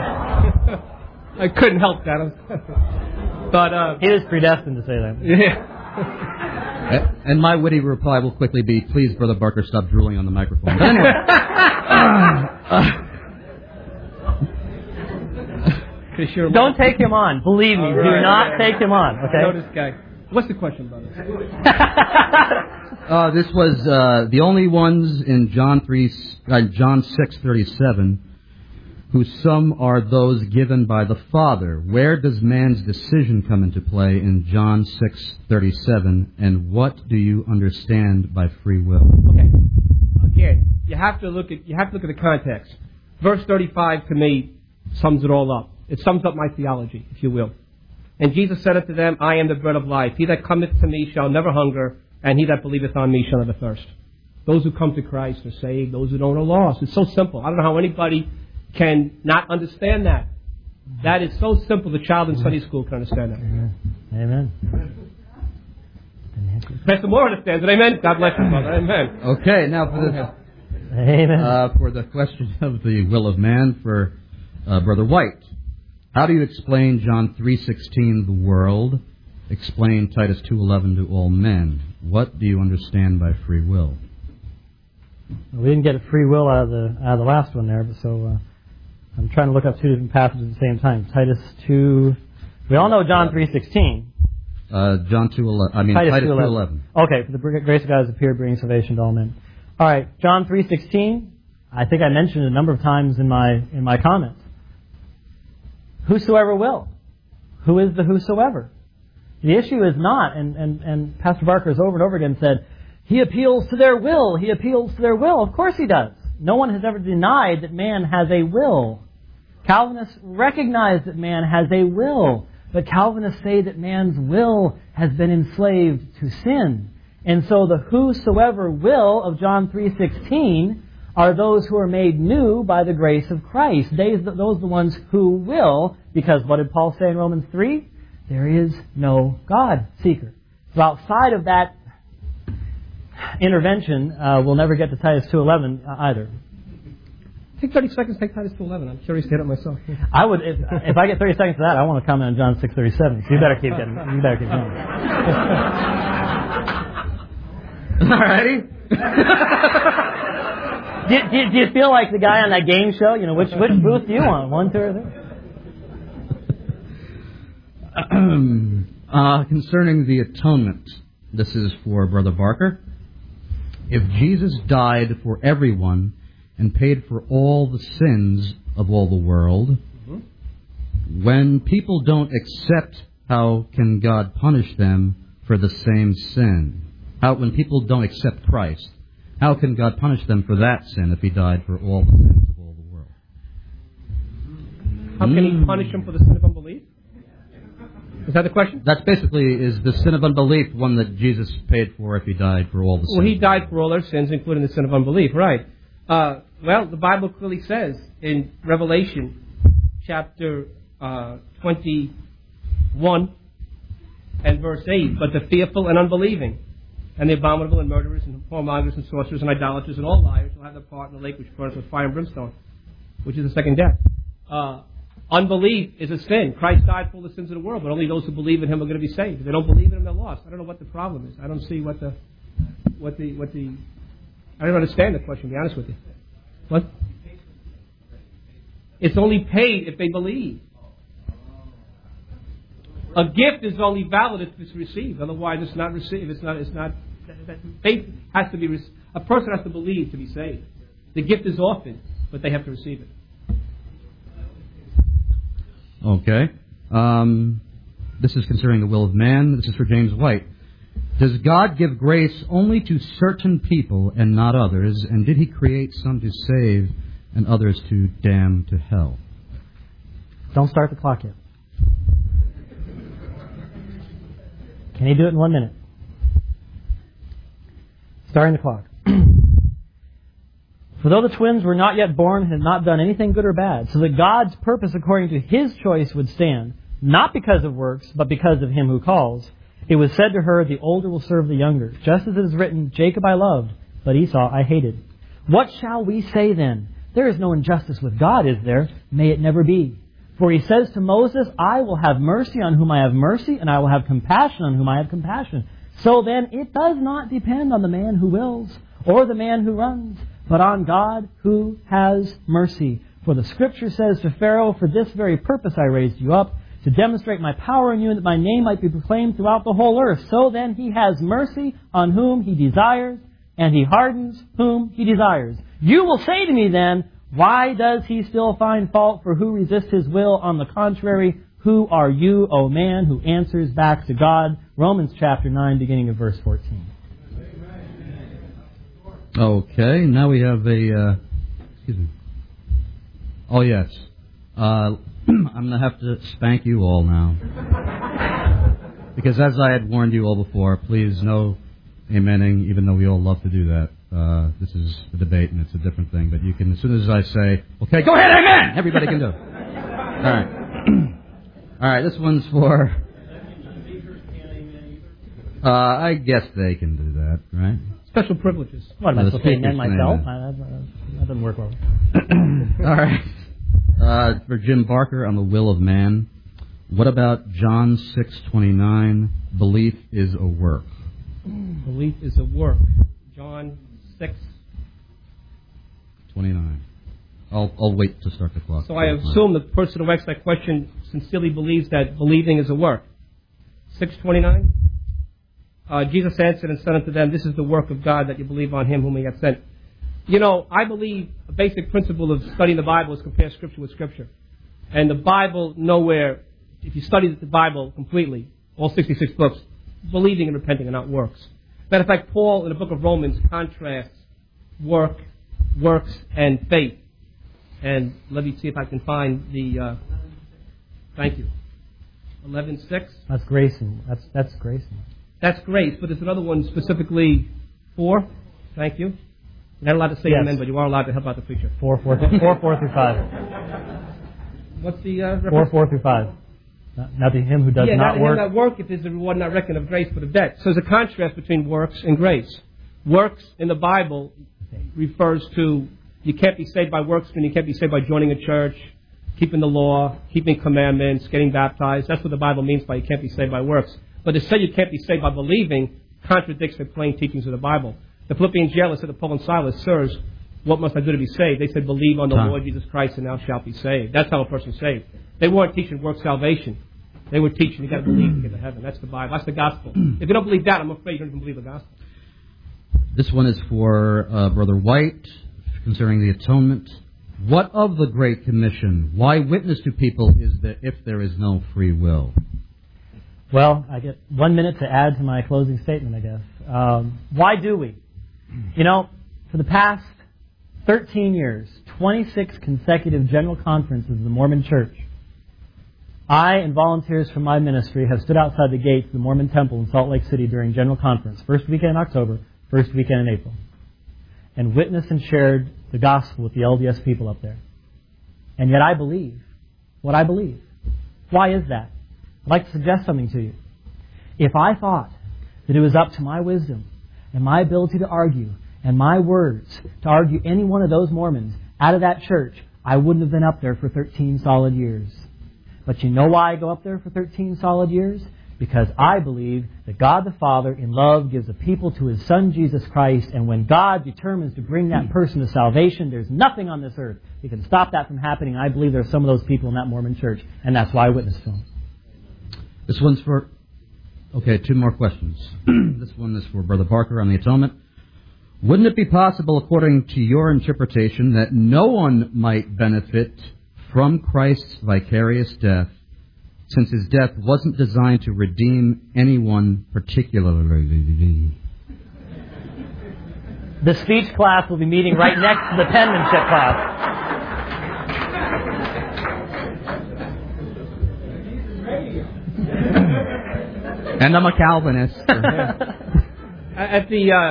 I couldn't help that. But he was predestined to say that. Yeah. And my witty reply will quickly be, please, Brother Barker, stop drooling on the microphone. But anyway. Don't take him on. Believe me, do not take him on. Okay. I know this guy. What's the question, brother? This was the only ones in John 6:37, whose some are those given by the Father. Where does man's decision come into play in John 6:37, and what do you understand by free will? Okay. Again, you have to look at the context. Verse 35 to me sums it all up. It sums up my theology, if you will. And Jesus said unto them, I am the bread of life. He that cometh to me shall never hunger, and he that believeth on me shall never thirst. Those who come to Christ are saved. Those who don't are lost. It's so simple. I don't know how anybody can not understand that. That is so simple. The child in Sunday school can understand that. Amen. Pastor Moore understands it. Amen. God bless you, brother. Amen. Okay, now for the question of the will of man for Brother White. How do you explain John 3:16, the world? Explain Titus 2:11 to all men. What do you understand by free will? We didn't get a free will out of the last one there, but so I'm trying to look up two different passages at the same time. Titus 2. We all know John 3:16. John 2:11. I mean Titus 2:11. Okay, for the grace of God has appeared, bringing salvation to all men. All right, John 3:16. I think I mentioned it a number of times in my comments. Whosoever will. Who is the whosoever? The issue is not, and Pastor Barker has over and over again said, he appeals to their will. He appeals to their will. Of course he does. No one has ever denied that man has a will. Calvinists recognize that man has a will. But Calvinists say that man's will has been enslaved to sin. And so the whosoever will of John 3:16 are those who are made new by the grace of Christ. Those are the ones who will, because what did Paul say in Romans 3? There is no God seeker. So outside of that intervention, we'll never get to Titus 2:11 either. Take 30 seconds, take Titus 2:11. I'm curious to hit it myself. I would, if I get 30 seconds of that, I want to comment on John 6:37. So you better keep going. All righty. Do you feel like the guy on that game show? You know, which booth do you want? 1, 2, or 3? Concerning the atonement, this is for Brother Barker. If Jesus died for everyone and paid for all the sins of all the world, when people don't accept, how can God punish them for the same sin? When people don't accept Christ, how can God punish them for that sin if He died for all the sins of all the world? How can He punish them for the sin of unbelief? Is that the question? That's basically, is the sin of unbelief one that Jesus paid for if He died for all the sins? Well, He died for all our sins, including the sin of unbelief, right. Well, the Bible clearly says in Revelation chapter 21 and verse 8, but the fearful and unbelieving, and the abominable and murderers and whoremongers and sorcerers and idolaters and all liars will have their part in the lake which burns with fire and brimstone, which is the second death. Unbelief is a sin. Christ died for all the sins of the world, but only those who believe in Him are going to be saved. If they don't believe in Him, they're lost. I don't know what the problem is. I don't see what the I don't understand the question, to be honest with you. What? It's only paid if they believe. A gift is only valid if it's received. Otherwise, it's not received. Faith has to be. A person has to believe to be saved. The gift is offered, but they have to receive it. Okay. This is concerning the will of man. This is for James White. Does God give grace only to certain people and not others? And did He create some to save and others to damn to hell? Don't start the clock yet. Can He do it in 1 minute? Starting the clock. For though the twins were not yet born and had not done anything good or bad, so that God's purpose according to His choice would stand, not because of works, but because of Him who calls, it was said to her, the older will serve the younger. Just as it is written, Jacob I loved, but Esau I hated. What shall we say then? There is no injustice with God, is there? May it never be. For He says to Moses, I will have mercy on whom I have mercy, and I will have compassion on whom I have compassion. So then it does not depend on the man who wills, or the man who runs, but on God who has mercy. For the Scripture says to Pharaoh, for this very purpose I raised you up, to demonstrate my power in you, and that my name might be proclaimed throughout the whole earth. So then He has mercy on whom He desires, and He hardens whom He desires. You will say to me then, why does He still find fault for who resists His will? On the contrary, who are you, O man, who answers back to God? Romans chapter 9, beginning of verse 14. Okay, now we have a... excuse me. Oh, yes. I'm going to have to spank you all now. Because as I had warned you all before, please no amening, even though we all love to do that. This is a debate and it's a different thing. But you can, as soon as I say, okay, go ahead, amen! Everybody can do it. All right. All right, this one's for... I guess they can do that, right? Special privileges. What, am I supposed to amen myself? That doesn't work well. All right. For Jim Barker on the will of man, what about John 6:29? Belief is a work. Belief is a work. John 6:29. I'll wait to start the clock. So I assume the person who asked that question sincerely believes that believing is a work. 6:29. Jesus answered and said unto them, this is the work of God, that you believe on Him whom He hath sent. You know, I believe a basic principle of studying the Bible is compare Scripture with Scripture. And the Bible nowhere, if you study the Bible completely, all 66 books, believing and repenting are not works. Matter of fact, Paul in the book of Romans contrasts works, and faith. And let me see if I can find the, thank you, 11:6. That's grace. That's grace. That's grace, but there's another one specifically for, thank you. You're not allowed to say amen, but you are allowed to help out the preacher. 4 through 5. What's the 4 through 5. Now to him who does not work. Him that work, if there's a reward not reckoned of grace but of debt. So there's a contrast between works and grace. Works in the Bible refers to you can't be saved by works, and you can't be saved by joining a church, keeping the law, keeping commandments, getting baptized. That's what the Bible means by you can't be saved by works. But to say you can't be saved by believing contradicts the plain teachings of the Bible. The Philippian jailer said to Paul and Silas, sirs, what must I do to be saved? They said, believe on the Tom. Lord Jesus Christ and thou shalt be saved. That's how a person's saved. They weren't teaching work salvation. They were teaching you got to believe to get to heaven. That's the Bible. That's the gospel. If you don't believe that, I'm afraid you don't even believe the gospel. This one is for Brother White concerning the atonement. What of the Great Commission? Why witness to people if there is no free will? Well, I get 1 minute to add to my closing statement, I guess. Why do we? You know, for the past 13 years, 26 consecutive general conferences of the Mormon Church, I and volunteers from my ministry have stood outside the gates of the Mormon Temple in Salt Lake City during General Conference, first weekend in October, first weekend in April, and witnessed and shared the gospel with the LDS people up there. And yet I believe what I believe. Why is that? I'd like to suggest something to you. If I thought that it was up to my wisdom and my ability to argue and my words to argue any one of those Mormons out of that church, I wouldn't have been up there for 13 solid years. But you know why I go up there for 13 solid years? Because I believe that God the Father in love gives a people to His Son Jesus Christ, and when God determines to bring that person to salvation, there's nothing on this earth that can stop that from happening. I believe there are some of those people in that Mormon church, and that's why I witnessed to them. This one's for... Okay, 2 more questions. This one is for Brother Barker on the atonement. Wouldn't it be possible, according to your interpretation, that no one might benefit from Christ's vicarious death, since His death wasn't designed to redeem anyone particularly? The speech class will be meeting right next to the penmanship class. And I'm a Calvinist. At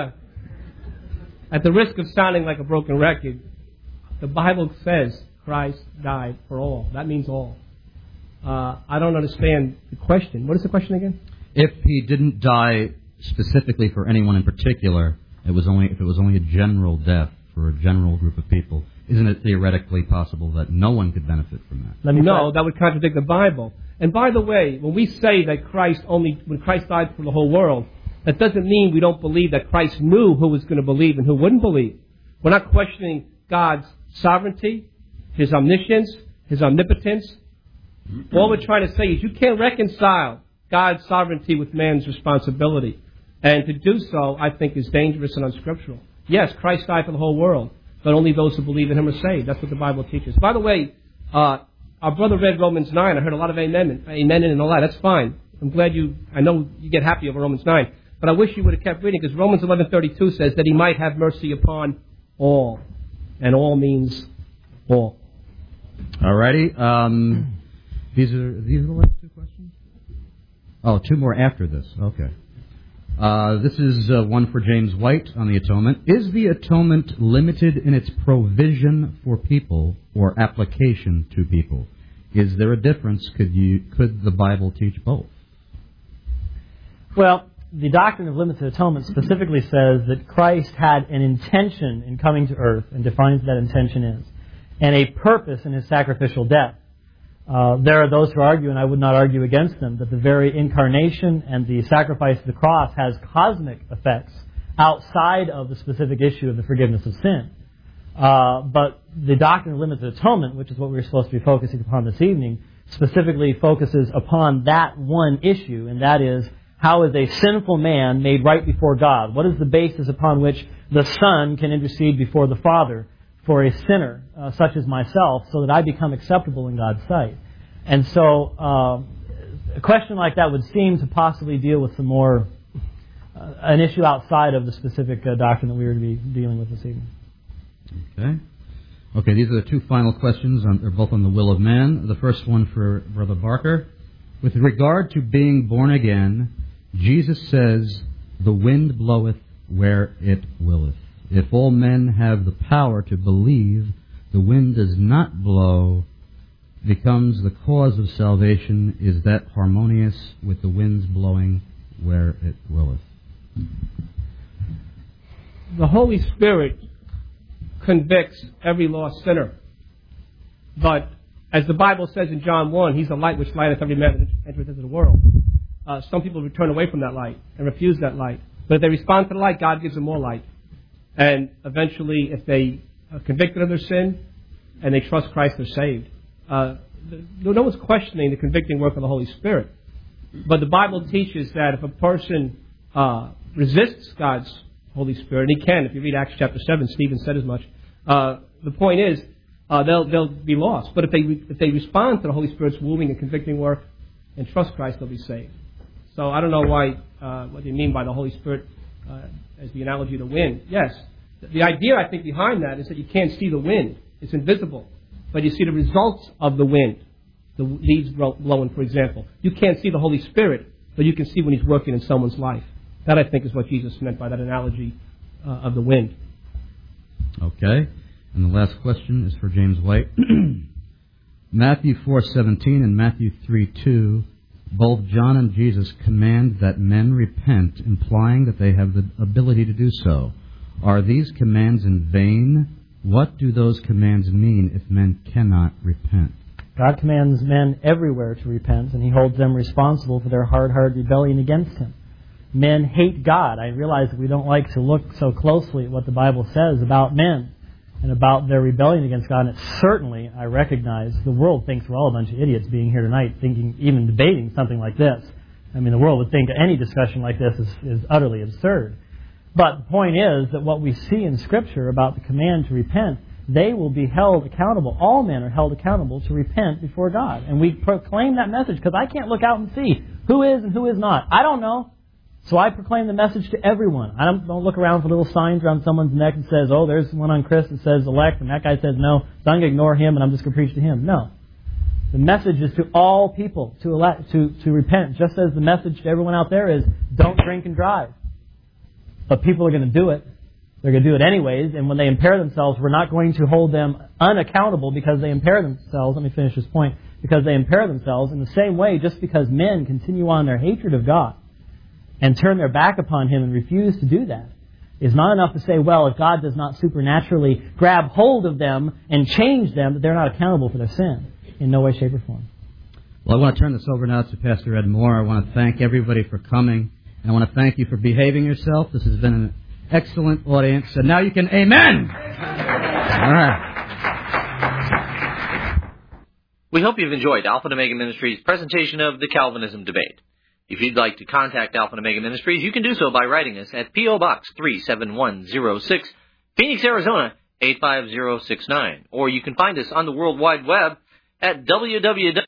the risk of sounding like a broken record, the Bible says Christ died for all. That means all. I don't understand the question. What is the question again? If He didn't die specifically for anyone in particular, if it was only a general death for a general group of people, isn't it theoretically possible that no one could benefit from that? No, that would contradict the Bible. And by the way, when we say that when Christ died for the whole world, that doesn't mean we don't believe that Christ knew who was going to believe and who wouldn't believe. We're not questioning God's sovereignty, His omniscience, His omnipotence. All we're trying to say is you can't reconcile God's sovereignty with man's responsibility. And to do so, I think, is dangerous and unscriptural. Yes, Christ died for the whole world, but only those who believe in Him are saved. That's what the Bible teaches. By the way, our brother read Romans 9. I heard a lot of amen and all that. That's fine. I know you get happy over Romans 9. But I wish you would have kept reading, because Romans 11:32 says that He might have mercy upon all. And all means all. All righty. These are the last 2 questions? Oh, 2 more after this. Okay. This is one for James White on the atonement. Is the atonement limited in its provision for people or application to people? Is there a difference? Could the Bible teach both? Well, the doctrine of limited atonement specifically says that Christ had an intention in coming to earth and defines what that intention is, and a purpose in His sacrificial death. There are those who argue, and I would not argue against them, that the very incarnation and the sacrifice of the cross has cosmic effects outside of the specific issue of the forgiveness of sin. But the doctrine of limited atonement, which is what we're supposed to be focusing upon this evening, specifically focuses upon that one issue, and that is, how is a sinful man made right before God? What is the basis upon which the Son can intercede before the Father for a sinner such as myself, so that I become acceptable in God's sight? And so a question like that would seem to possibly deal with some more an issue outside of the specific doctrine that we were to be dealing with this evening. Okay, these are the 2 final questions. They're both on the will of man. The first one for Brother Barker. With regard to being born again, Jesus says, "The wind bloweth where it willeth." If all men have the power to believe, the wind does not blow, becomes the cause of salvation. Is that harmonious with the winds blowing where it willeth? The Holy Spirit convicts every lost sinner. But as the Bible says in John 1, He's the light which lighteth every man that entereth into the world. Some people return away from that light and refuse that light. But if they respond to the light, God gives them more light. And eventually, if they convicted of their sin and they trust Christ, they're saved. No one's questioning the convicting work of the Holy Spirit. But the Bible teaches that if a person resists God's Holy Spirit, and he can, if you read Acts chapter 7, Stephen said as much, the point is they'll be lost. But if they respond to the Holy Spirit's wooing and convicting work and trust Christ, they'll be saved. So I don't know what they mean by the Holy Spirit as the analogy to wind. Yes, the idea I think behind that is that you can't see the wind. It's invisible. But you see the results of the wind. The leaves blowing, for example. You can't see the Holy Spirit, but you can see when He's working in someone's life. That, I think, is what Jesus meant by that analogy of the wind. Okay. And the last question is for James White. Matthew 4:17 and Matthew 3:2, both John and Jesus command that men repent, implying that they have the ability to do so. Are these commands in vain? What do those commands mean if men cannot repent? God commands men everywhere to repent, and He holds them responsible for their hard-hearted rebellion against Him. Men hate God. I realize that we don't like to look so closely at what the Bible says about men and about their rebellion against God. And certainly, I recognize, the world thinks we're all a bunch of idiots being here tonight, thinking, even debating something like this. I mean, the world would think any discussion like this is utterly absurd. But the point is that what we see in Scripture about the command to repent, they will be held accountable. All men are held accountable to repent before God. And we proclaim that message because I can't look out and see who is and who is not. I don't know. So I proclaim the message to everyone. I don't look around for little signs around someone's neck that says, oh, there's one on Chris that says elect, and that guy says no, so I'm going to ignore him and I'm just going to preach to him. No. The message is to all people to repent, just as the message to everyone out there is don't drink and drive. But people are going to do it. They're going to do it anyways, and when they impair themselves, we're not going to hold them unaccountable because they impair themselves. Let me finish this point. Because they impair themselves in the same way, just because men continue on their hatred of God and turn their back upon Him and refuse to do that, is not enough to say, well, if God does not supernaturally grab hold of them and change them, that they're not accountable for their sin in no way, shape, or form. Well, I want to turn this over now to Pastor Ed Moore. I want to thank everybody for coming. And I want to thank you for behaving yourself. This has been an excellent audience. And now you can amen. All right. We hope you've enjoyed Alpha and Omega Ministries' presentation of the Calvinism debate. If you'd like to contact Alpha and Omega Ministries, you can do so by writing us at P.O. Box 37106, Phoenix, Arizona 85069. Or you can find us on the World Wide Web at www.